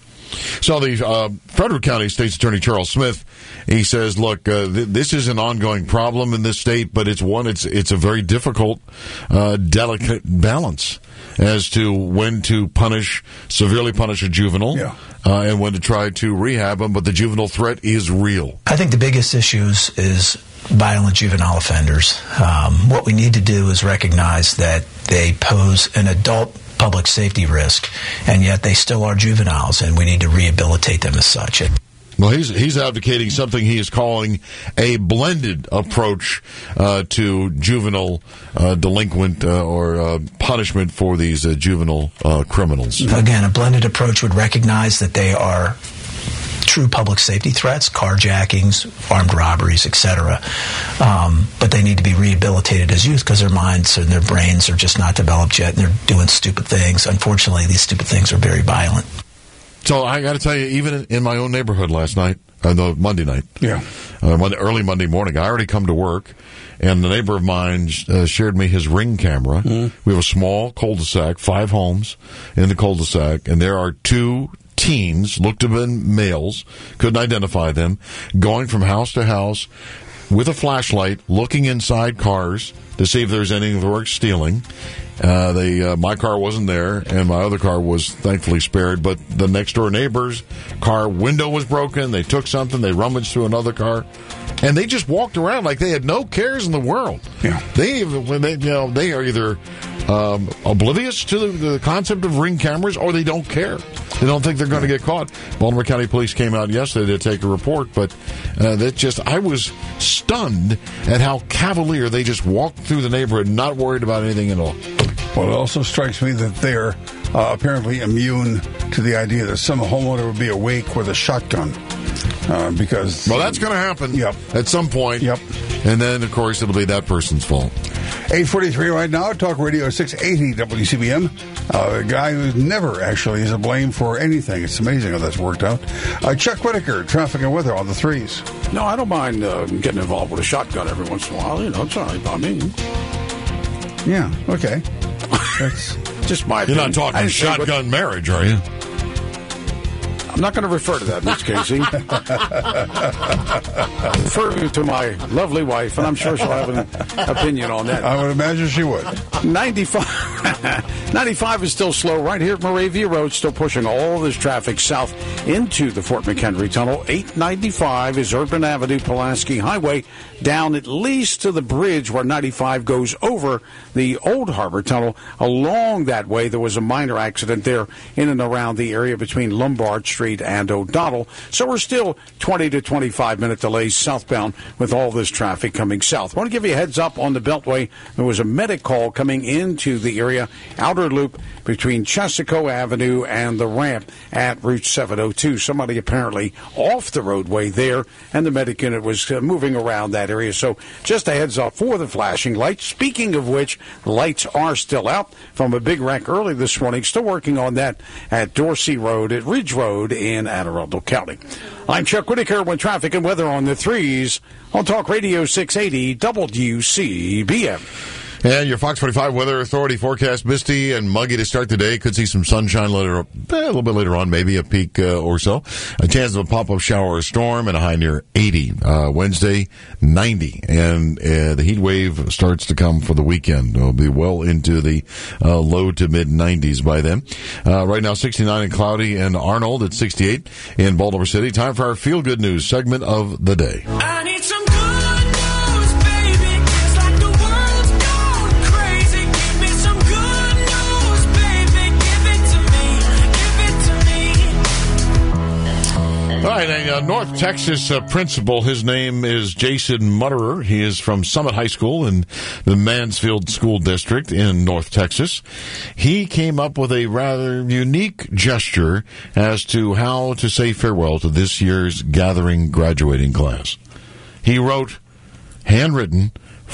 So the Frederick County State's Attorney Charles Smith, he says, look, this is an ongoing problem in this state, but it's a very difficult, delicate balance as to when to severely punish a juvenile, and when to try to rehab them, but the juvenile threat is real. I think the biggest issues is violent juvenile offenders. What we need to do is recognize that they pose an adult public safety risk, and yet they still are juveniles, and we need to rehabilitate them as such. Well, he's advocating something he is calling a blended approach to juvenile delinquent or punishment for these juvenile criminals. Again, a blended approach would recognize that they are true public safety threats, carjackings, armed robberies, etc. But they need to be rehabilitated as youth because their minds and their brains are just not developed yet, and they're doing stupid things. Unfortunately, these stupid things are very violent. So I got to tell you, even in my own neighborhood last night, Monday night, early Monday morning, I already come to work, and the neighbor of mine shared me his Ring camera. We have a small cul-de-sac, 5 homes in the cul-de-sac, and there are 2 teens, looked to have been males, couldn't identify them, going from house to house with a flashlight, looking inside cars to see if there's anything worth stealing. My car wasn't there, and my other car was thankfully spared, but the next door neighbor's car window was broken. They took something, they rummaged through another car, and they just walked around like they had no cares in the world. Yeah. They are either oblivious to the concept of Ring cameras, or they don't care. They don't think they're going to get caught. Baltimore County Police came out yesterday to take a report, but I was stunned at how cavalier they just walked through the neighborhood, not worried about anything at all. Well, it also strikes me that they're apparently immune to the idea that some homeowner would be awake with a shotgun. Because that's going to happen at some point. Yep. And then, of course, it'll be that person's fault. 8:43 right now, Talk Radio 680 WCBM. A guy who never actually is to blame for anything. It's amazing how that's worked out. Chuck Whitaker, traffic and weather on the 3s. No, I don't mind getting involved with a shotgun every once in a while. It's all right by me. Yeah, okay. That's just my opinion. You're not talking shotgun marriage, are you? I'm not going to refer to that, Miss Casey. Refer to my lovely wife, and I'm sure she'll have an opinion on that. I would imagine she would. 95 is still slow right here at Moravia Road, still pushing all this traffic south into the Fort McHenry Tunnel. 895 is Urban Avenue, Pulaski Highway, down at least to the bridge where 95 goes over the Old Harbor Tunnel. Along that way, there was a minor accident there in and around the area between Lombard Street and O'Donnell. So we're still 20 to 25-minute delays southbound with all this traffic coming south. I want to give you a heads up on the Beltway. There was a medic call coming into the area, outer loop between Chesapeake Avenue and the ramp at Route 702. Somebody apparently off the roadway there, and the medic unit was moving around that area. So just a heads up for the flashing lights. Speaking of which, the lights are still out from a big wreck early this morning. Still working on that at Dorsey Road, at Ridge Road in Anne Arundel County. I'm Chuck Whitaker with traffic and weather on the 3s on Talk Radio 680 WCBM. And your Fox 45 Weather Authority forecast, misty and muggy to start the day. Could see some sunshine a little bit later on, maybe a peak or so. A chance of a pop-up shower or storm and a high near 80. Wednesday, 90. And the heat wave starts to come for the weekend. It'll be well into the low to mid-90s by then. Right now, 69 and cloudy in Arnold at 68 in Baltimore City. Time for our Feel Good News segment of the day. I need some good news, baby. It's like the world's gone crazy. Give me some good news, baby. Give it to me. Give it to me. All right, a North Texas principal. His name is Jason Mutterer. He is from Summit High School in the Mansfield School District in North Texas. He came up with a rather unique gesture as to how to say farewell to this year's gathering graduating class. He wrote, handwritten,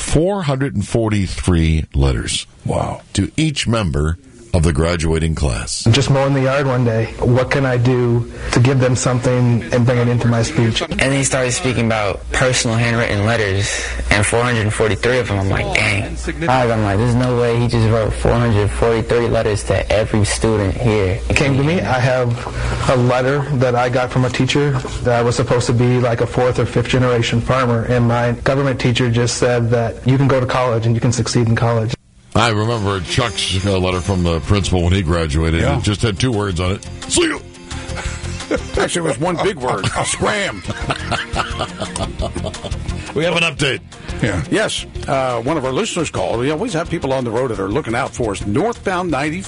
443 letters. Wow. To each member of the graduating class. Just mowing the yard one day. What can I do to give them something and bring it into my speech? And then he started speaking about personal handwritten letters, and 443 of them. I'm like, dang. I'm like, there's no way he just wrote 443 letters to every student here. It came to me. I have a letter that I got from a teacher that I was supposed to be like a 4th or 5th generation farmer, and my government teacher just said that you can go to college and you can succeed in college. I remember Chuck's letter from the principal when he graduated. Yeah. It just had 2 words on it. See you. Actually, it was one big word. Scram. We have an update. Yeah. Yes. One of our listeners called. We always have people on the road that are looking out for us. Northbound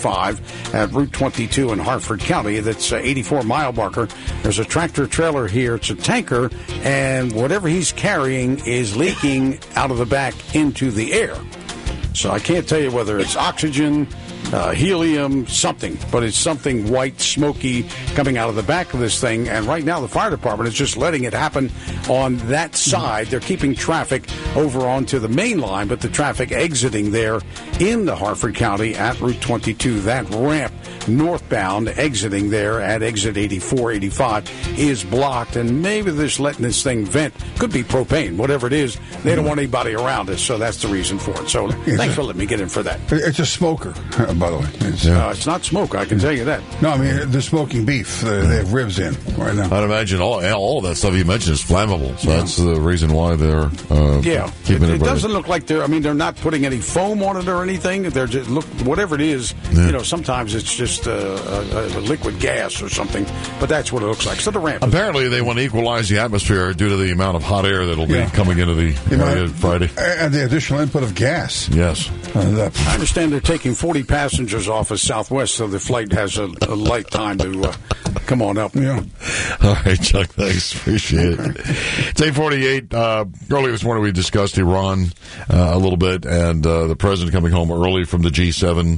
95 at Route 22 in Hartford County. That's 84-mile marker. There's a tractor trailer here. It's a tanker, and whatever he's carrying is leaking out of the back into the air. So I can't tell you whether it's oxygen, helium, something, but it's something white, smoky coming out of the back of this thing. And right now the fire department is just letting it happen on that side. They're keeping traffic over onto the main line, but the traffic exiting there in the Hartford County at Route 22, that ramp northbound exiting there at exit 84, 85 is blocked, and maybe this letting this thing vent could be propane, whatever it is. They don't want anybody around us, so that's the reason for it. So thanks for letting me get in for that. It's a smoker, by the way. It's not smoke, I can tell you that. No, I mean, they're smoking beef. They have ribs in right now. I'd imagine all of that stuff you mentioned is flammable, so that's the reason why they're keeping it doesn't look like they're not putting any foam on it or anything. They're just, whatever it is, sometimes it's just a liquid gas or something, but that's what it looks like. So the ramp. Apparently, they want to equalize the atmosphere due to the amount of hot air that'll be coming into the area Friday. And the additional input of gas. Yes. I understand they're taking 40 passengers off of Southwest, so the flight has a light time to come on up. Yeah. All right, Chuck, thanks. Appreciate it. It's 8:48. Earlier this morning, we discussed Iran a little bit, and the president coming home early from the G7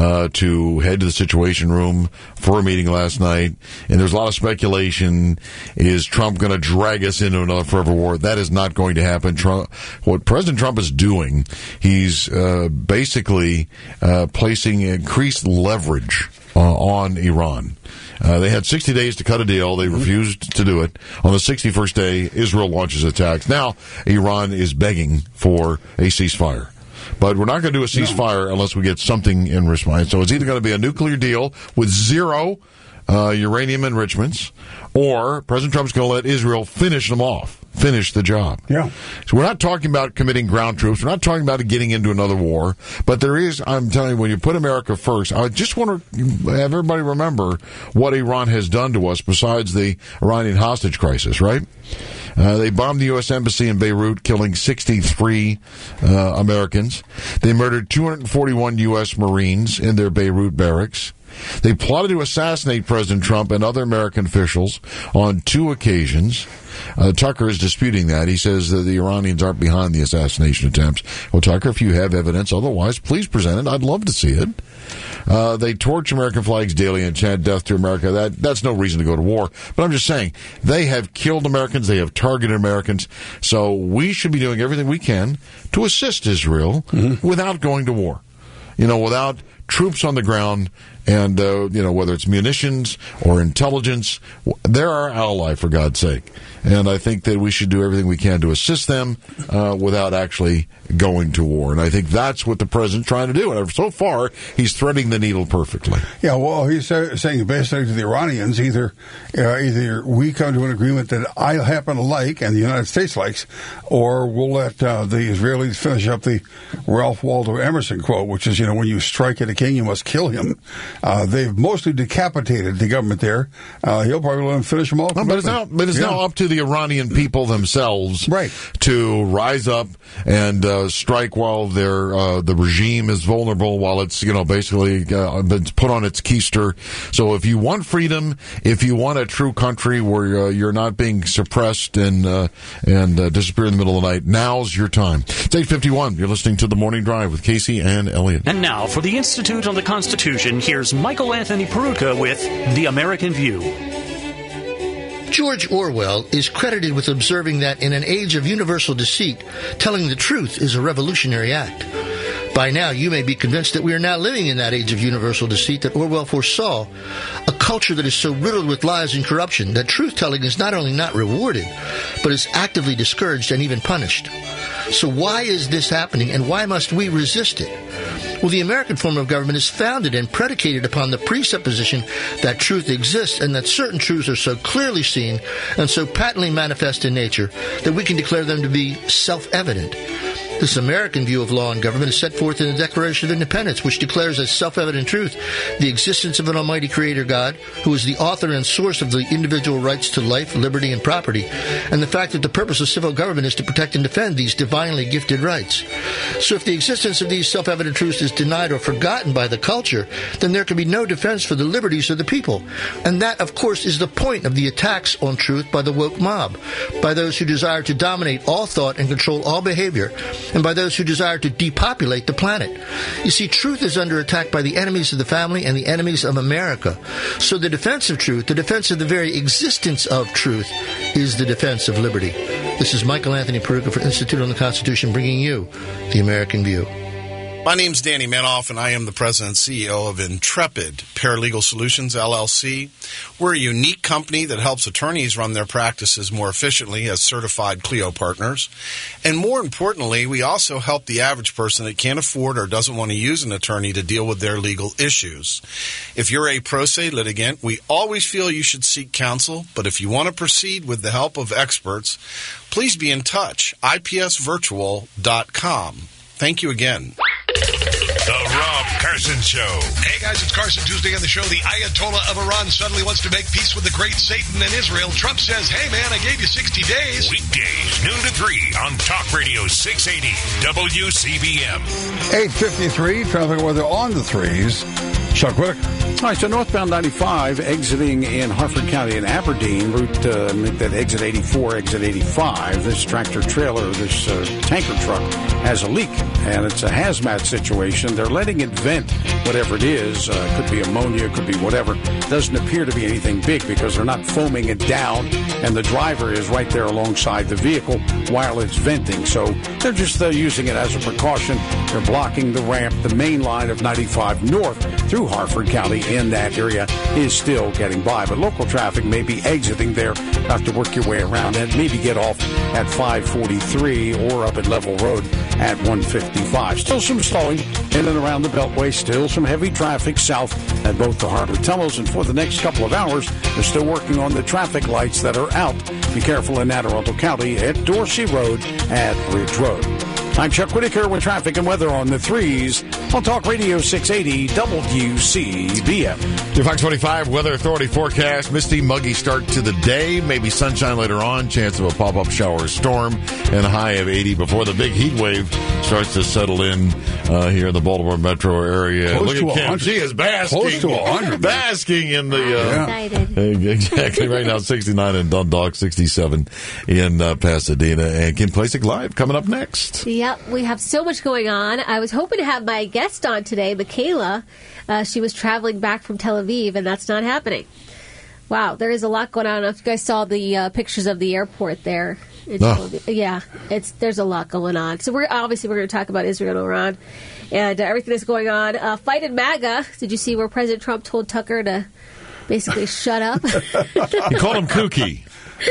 to head to the Situation Room for a meeting last night. And there's a lot of speculation. Is Trump going to drag us into another forever war? That is not going to happen. What President Trump is doing, he's basically placing increased leverage on Iran. They had 60 days to cut a deal. They refused to do it. On the 61st day, Israel launches attacks. Now, Iran is begging for a ceasefire. But we're not going to do a ceasefire unless we get something in response. So it's either going to be a nuclear deal with zero uranium enrichments, or President Trump's going to let Israel finish them off, finish the job. Yeah. So we're not talking about committing ground troops. We're not talking about getting into another war. But there is, I'm telling you, when you put America first, I just want to have everybody remember what Iran has done to us besides the Iranian hostage crisis, right? They bombed the U.S. Embassy in Beirut, killing 63 Americans. They murdered 241 U.S. Marines in their Beirut barracks. They plotted to assassinate President Trump and other American officials on 2 occasions. Tucker is disputing that. He says that the Iranians aren't behind the assassination attempts. Well, Tucker, if you have evidence otherwise, please present it. I'd love to see it. They torch American flags daily and chant death to America. That's no reason to go to war. But I'm just saying, they have killed Americans. They have targeted Americans. So we should be doing everything we can to assist Israel without going to war. Without troops on the ground and, whether it's munitions or intelligence, they're our ally, for God's sake. And I think that we should do everything we can to assist them without actually going to war. And I think that's what the president's trying to do. And so far, he's threading the needle perfectly. Yeah, well, he's saying basically to the Iranians, either we come to an agreement that I happen to like and the United States likes, or we'll let the Israelis finish up the Ralph Waldo Emerson quote, which is, when you strike at a king. You must kill him. They've mostly decapitated the government there. He'll probably let them finish them all. No, but it's now up to the Iranian people themselves to rise up and strike while the regime is vulnerable, while it's basically been put on its keister. So if you want freedom, if you want a true country where you're not being suppressed and disappear in the middle of the night, now's your time. It's 8:51. You're listening to The Morning Drive with Casey and Elliot. And now for the Institute on the Constitution, here's Michael Anthony Peruka with The American View. George Orwell is credited with observing that in an age of universal deceit, telling the truth is a revolutionary act. By now, you may be convinced that we are now living in that age of universal deceit that Orwell foresaw, a culture that is so riddled with lies and corruption that truth-telling is not only not rewarded, but is actively discouraged and even punished. So why is this happening, and why must we resist it? Well, the American form of government is founded and predicated upon the presupposition that truth exists and that certain truths are so clearly seen and so patently manifest in nature that we can declare them to be self-evident. This American view of law and government is set forth in the Declaration of Independence, which declares as self-evident truth the existence of an almighty creator God, who is the author and source of the individual rights to life, liberty, and property, and the fact that the purpose of civil government is to protect and defend these divinely gifted rights. So if the existence of these self-evident truths is denied or forgotten by the culture, then there can be no defense for the liberties of the people. And that, of course, is the point of the attacks on truth by the woke mob, by those who desire to dominate all thought and control all behavior, and by those who desire to depopulate the planet. You see, truth is under attack by the enemies of the family and the enemies of America. So the defense of truth, the defense of the very existence of truth, is the defense of liberty. This is Michael Anthony Peruka for Institute on the Constitution, bringing you The American View. My name's Danny Manoff, and I am the president and CEO of Intrepid Paralegal Solutions, LLC. We're a unique company that helps attorneys run their practices more efficiently as certified Clio partners. And more importantly, we also help the average person that can't afford or doesn't want to use an attorney to deal with their legal issues. If you're a pro se litigant, we always feel you should seek counsel, but if you want to proceed with the help of experts, please be in touch. IPSvirtual.com. Thank you again. The Rob Carson Show. Hey guys, it's Carson. Tuesday on the show, the Ayatollah of Iran suddenly wants to make peace with the great Satan and Israel. Trump says, hey man, I gave you 60 days. Weekdays, noon to 3 on Talk Radio 680 WCBM. 8:53, traffic weather on the threes. Chuck Whitaker. All right, so northbound 95 exiting in Harford County and Aberdeen, route that exit 84, exit 85. This tractor trailer, this tanker truck has a leak, and it's a hazmat situation. They're letting it vent whatever it is. Could be ammonia, could be whatever. Doesn't appear to be anything big because they're not foaming it down, and the driver is right there alongside the vehicle while it's venting. So they're just using it as a precaution. They're blocking the ramp. The main line of 95 north through Harford County in that area is still getting by, but local traffic may be exiting there. Have to work your way around and maybe get off at 543 or up at Level Road at 155. Still some slowing in and around the Beltway. Still some heavy traffic south at both the harbor tunnels, and for the next couple of hours they're still working on the traffic lights that are out. Be careful in Anne Arundel County at Dorsey Road at Ridge Road. I'm Chuck Whitaker with traffic and weather on the threes on Talk Radio 680 WCBM. Your Fox 25 Weather Authority forecast. Misty, muggy start to the day. Maybe sunshine later on. Chance of a pop-up shower or storm. And a high of 80 before the big heat wave starts to settle in here in the Baltimore metro area. Close Look to at Kim. 100. She is basking. Close to 100. Basking in the... exactly. Right now, 69 in Dundalk, 67 in Pasadena. And Kim Klacik Live coming up next. Yep, we have so much going on. I was hoping to have my guest on today, Michaela. She was traveling back from Tel Aviv, and that's not happening. Wow, there is a lot going on. I don't know if you guys saw the pictures of the airport there. Yeah, there's a lot going on. So we're going to talk about Israel and Iran and everything that's going on. Fight in MAGA. Did you see where President Trump told Tucker to basically shut up? He called him kooky.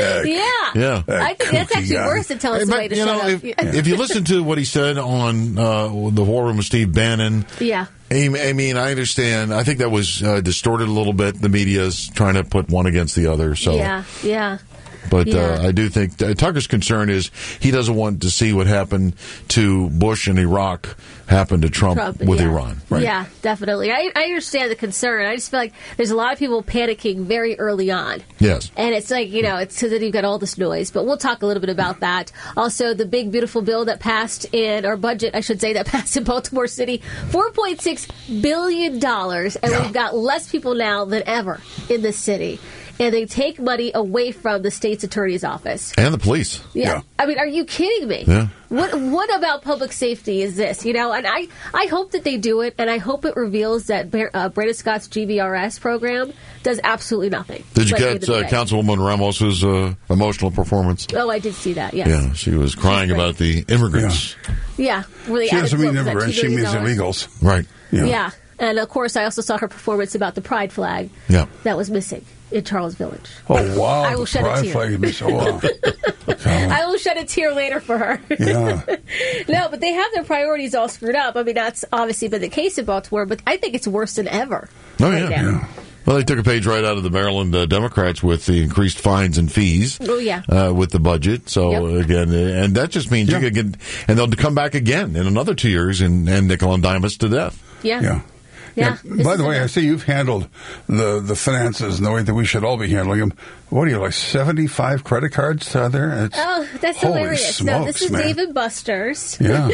Yeah. I think that's actually worse than telling somebody to shut up. If you listen to what he said on the War Room with Steve Bannon, I mean, I understand. I think that was distorted a little bit. The media's trying to put one against the other. So yeah. But I do think Tucker's concern is he doesn't want to see what happened to Bush in Iraq happen to Trump with Iran. Right? Yeah, definitely. I understand the concern. I just feel like there's a lot of people panicking very early on. Yes. And it's like, it's so that you've got all this noise. But we'll talk a little bit about that. Also, the big, beautiful bill that passed our budget, I should say, that passed in Baltimore City, $4.6 billion. And we've got less people now than ever in the city. And they take money away from the state's attorney's office. And the police. Yeah. I mean, are you kidding me? Yeah. What about public safety is this? And I hope that they do it, and I hope it reveals that Brandon Scott's GVRS program does absolutely nothing. Did you get Councilwoman Ramos's emotional performance? Oh, I did see that, yes. Yeah, she was crying about the immigrants. Yeah. Really, she doesn't mean immigrants, she means illegals. Right. Yeah. And, of course, I also saw her performance about the pride flag that was missing in Charles Village. Oh, wow. I will shed a tear. Flag is so wow. I will shed a tear later for her. Yeah. No, but they have their priorities all screwed up. I mean, that's obviously been the case in Baltimore, but I think it's worse than ever. Oh, yeah. Well, they took a page right out of the Maryland Democrats with the increased fines and fees. Oh, yeah. With the budget. So, again, and that just means you could get, and they'll come back again in another 2 years and nickel and dime us to death. Yeah. By the way, I see you've handled the finances in the way that we should all be handling them. What are you, like 75 credit cards there? That's hilarious. No, this is Dave & Buster's. Yeah.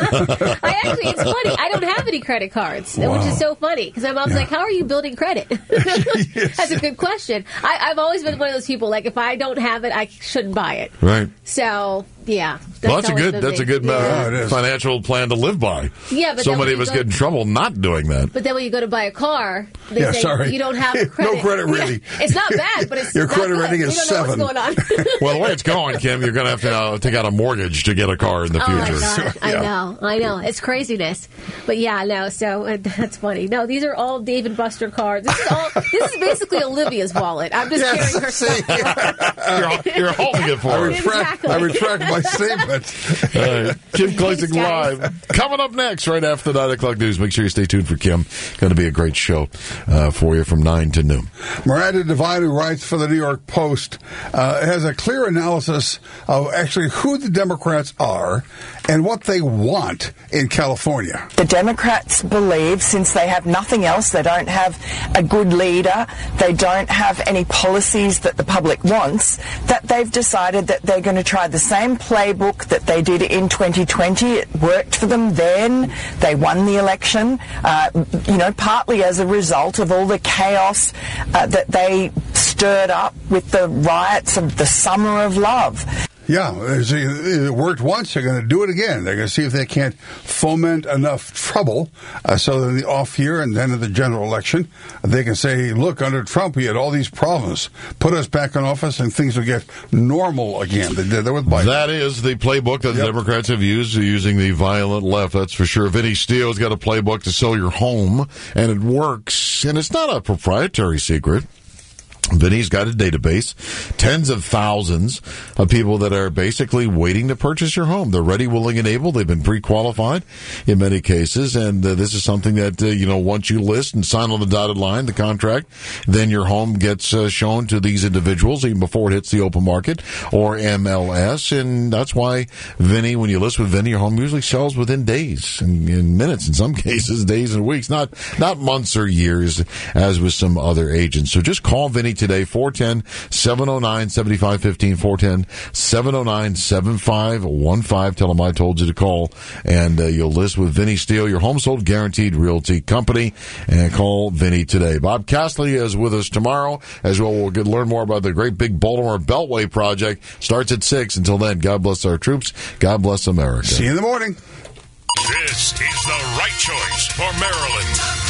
It's funny. I don't have any credit cards, which is so funny because my mom's like, how are you building credit? That's a good question. I've always been one of those people, like, if I don't have it, I shouldn't buy it. Right. So, yeah. That's a good financial plan to live by. Yeah, but so many of us get in trouble not doing that. But then when you go to buy a car, they say you don't have credit. No credit rating. Yeah, it's not bad, but it's your not credit good. rating is you don't 7. Know what's going on. Well, the way it's going, Kim, you're going to have to take out a mortgage to get a car in the future. My God. I know. It's craziness. But so that's funny. No, these are all Dave & Buster cards. This is basically Olivia's wallet. I'm just carrying her stuff. You're holding it for her. I retract my statement. Kim Klesik Live. Coming up next, right after the 9 o'clock news. Make sure you stay tuned for Kim. Going to be a great show for you from 9 to noon. Miranda Devine, who writes for the New York Post, has a clear analysis of actually who the Democrats are and what they want in California. The Democrats believe, since they have nothing else, they don't have a good leader, they don't have any policies that the public wants, that they've decided that they're going to try the same playbook that they did in 2020. It worked for them then. They won the election, partly as a result of all the chaos that they stirred up with the riots of the Summer of Love. Yeah, it worked once. They're going to do it again. They're going to see if they can't foment enough trouble so that in the off year and then in the general election, they can say, look, under Trump, we had all these problems. Put us back in office and things will get normal again. They did that with Biden. That is the playbook that the Democrats have used, using the violent left, that's for sure. Vinny Steele's got a playbook to sell your home, and it works. And it's not a proprietary secret. Vinny's got a database, tens of thousands of people that are basically waiting to purchase your home. They're ready, willing, and able. They've been pre-qualified in many cases, and this is something that, once you list and sign on the dotted line, the contract, then your home gets shown to these individuals even before it hits the open market or MLS, and that's why Vinny, when you list with Vinny, your home usually sells within days and in minutes, in some cases, days and weeks, not months or years, as with some other agents. So just call Vinny today, 410-709-7515, 410-709-7515. Tell them I told you to call, and you'll list with Vinny Steele, your home sold guaranteed realty company, and call Vinny today. Bob Castley is with us tomorrow as well. We'll learn more about the great big Baltimore Beltway project. Starts at 6. Until then, God bless our troops. God bless America. See you in the morning. This is the right choice for Maryland.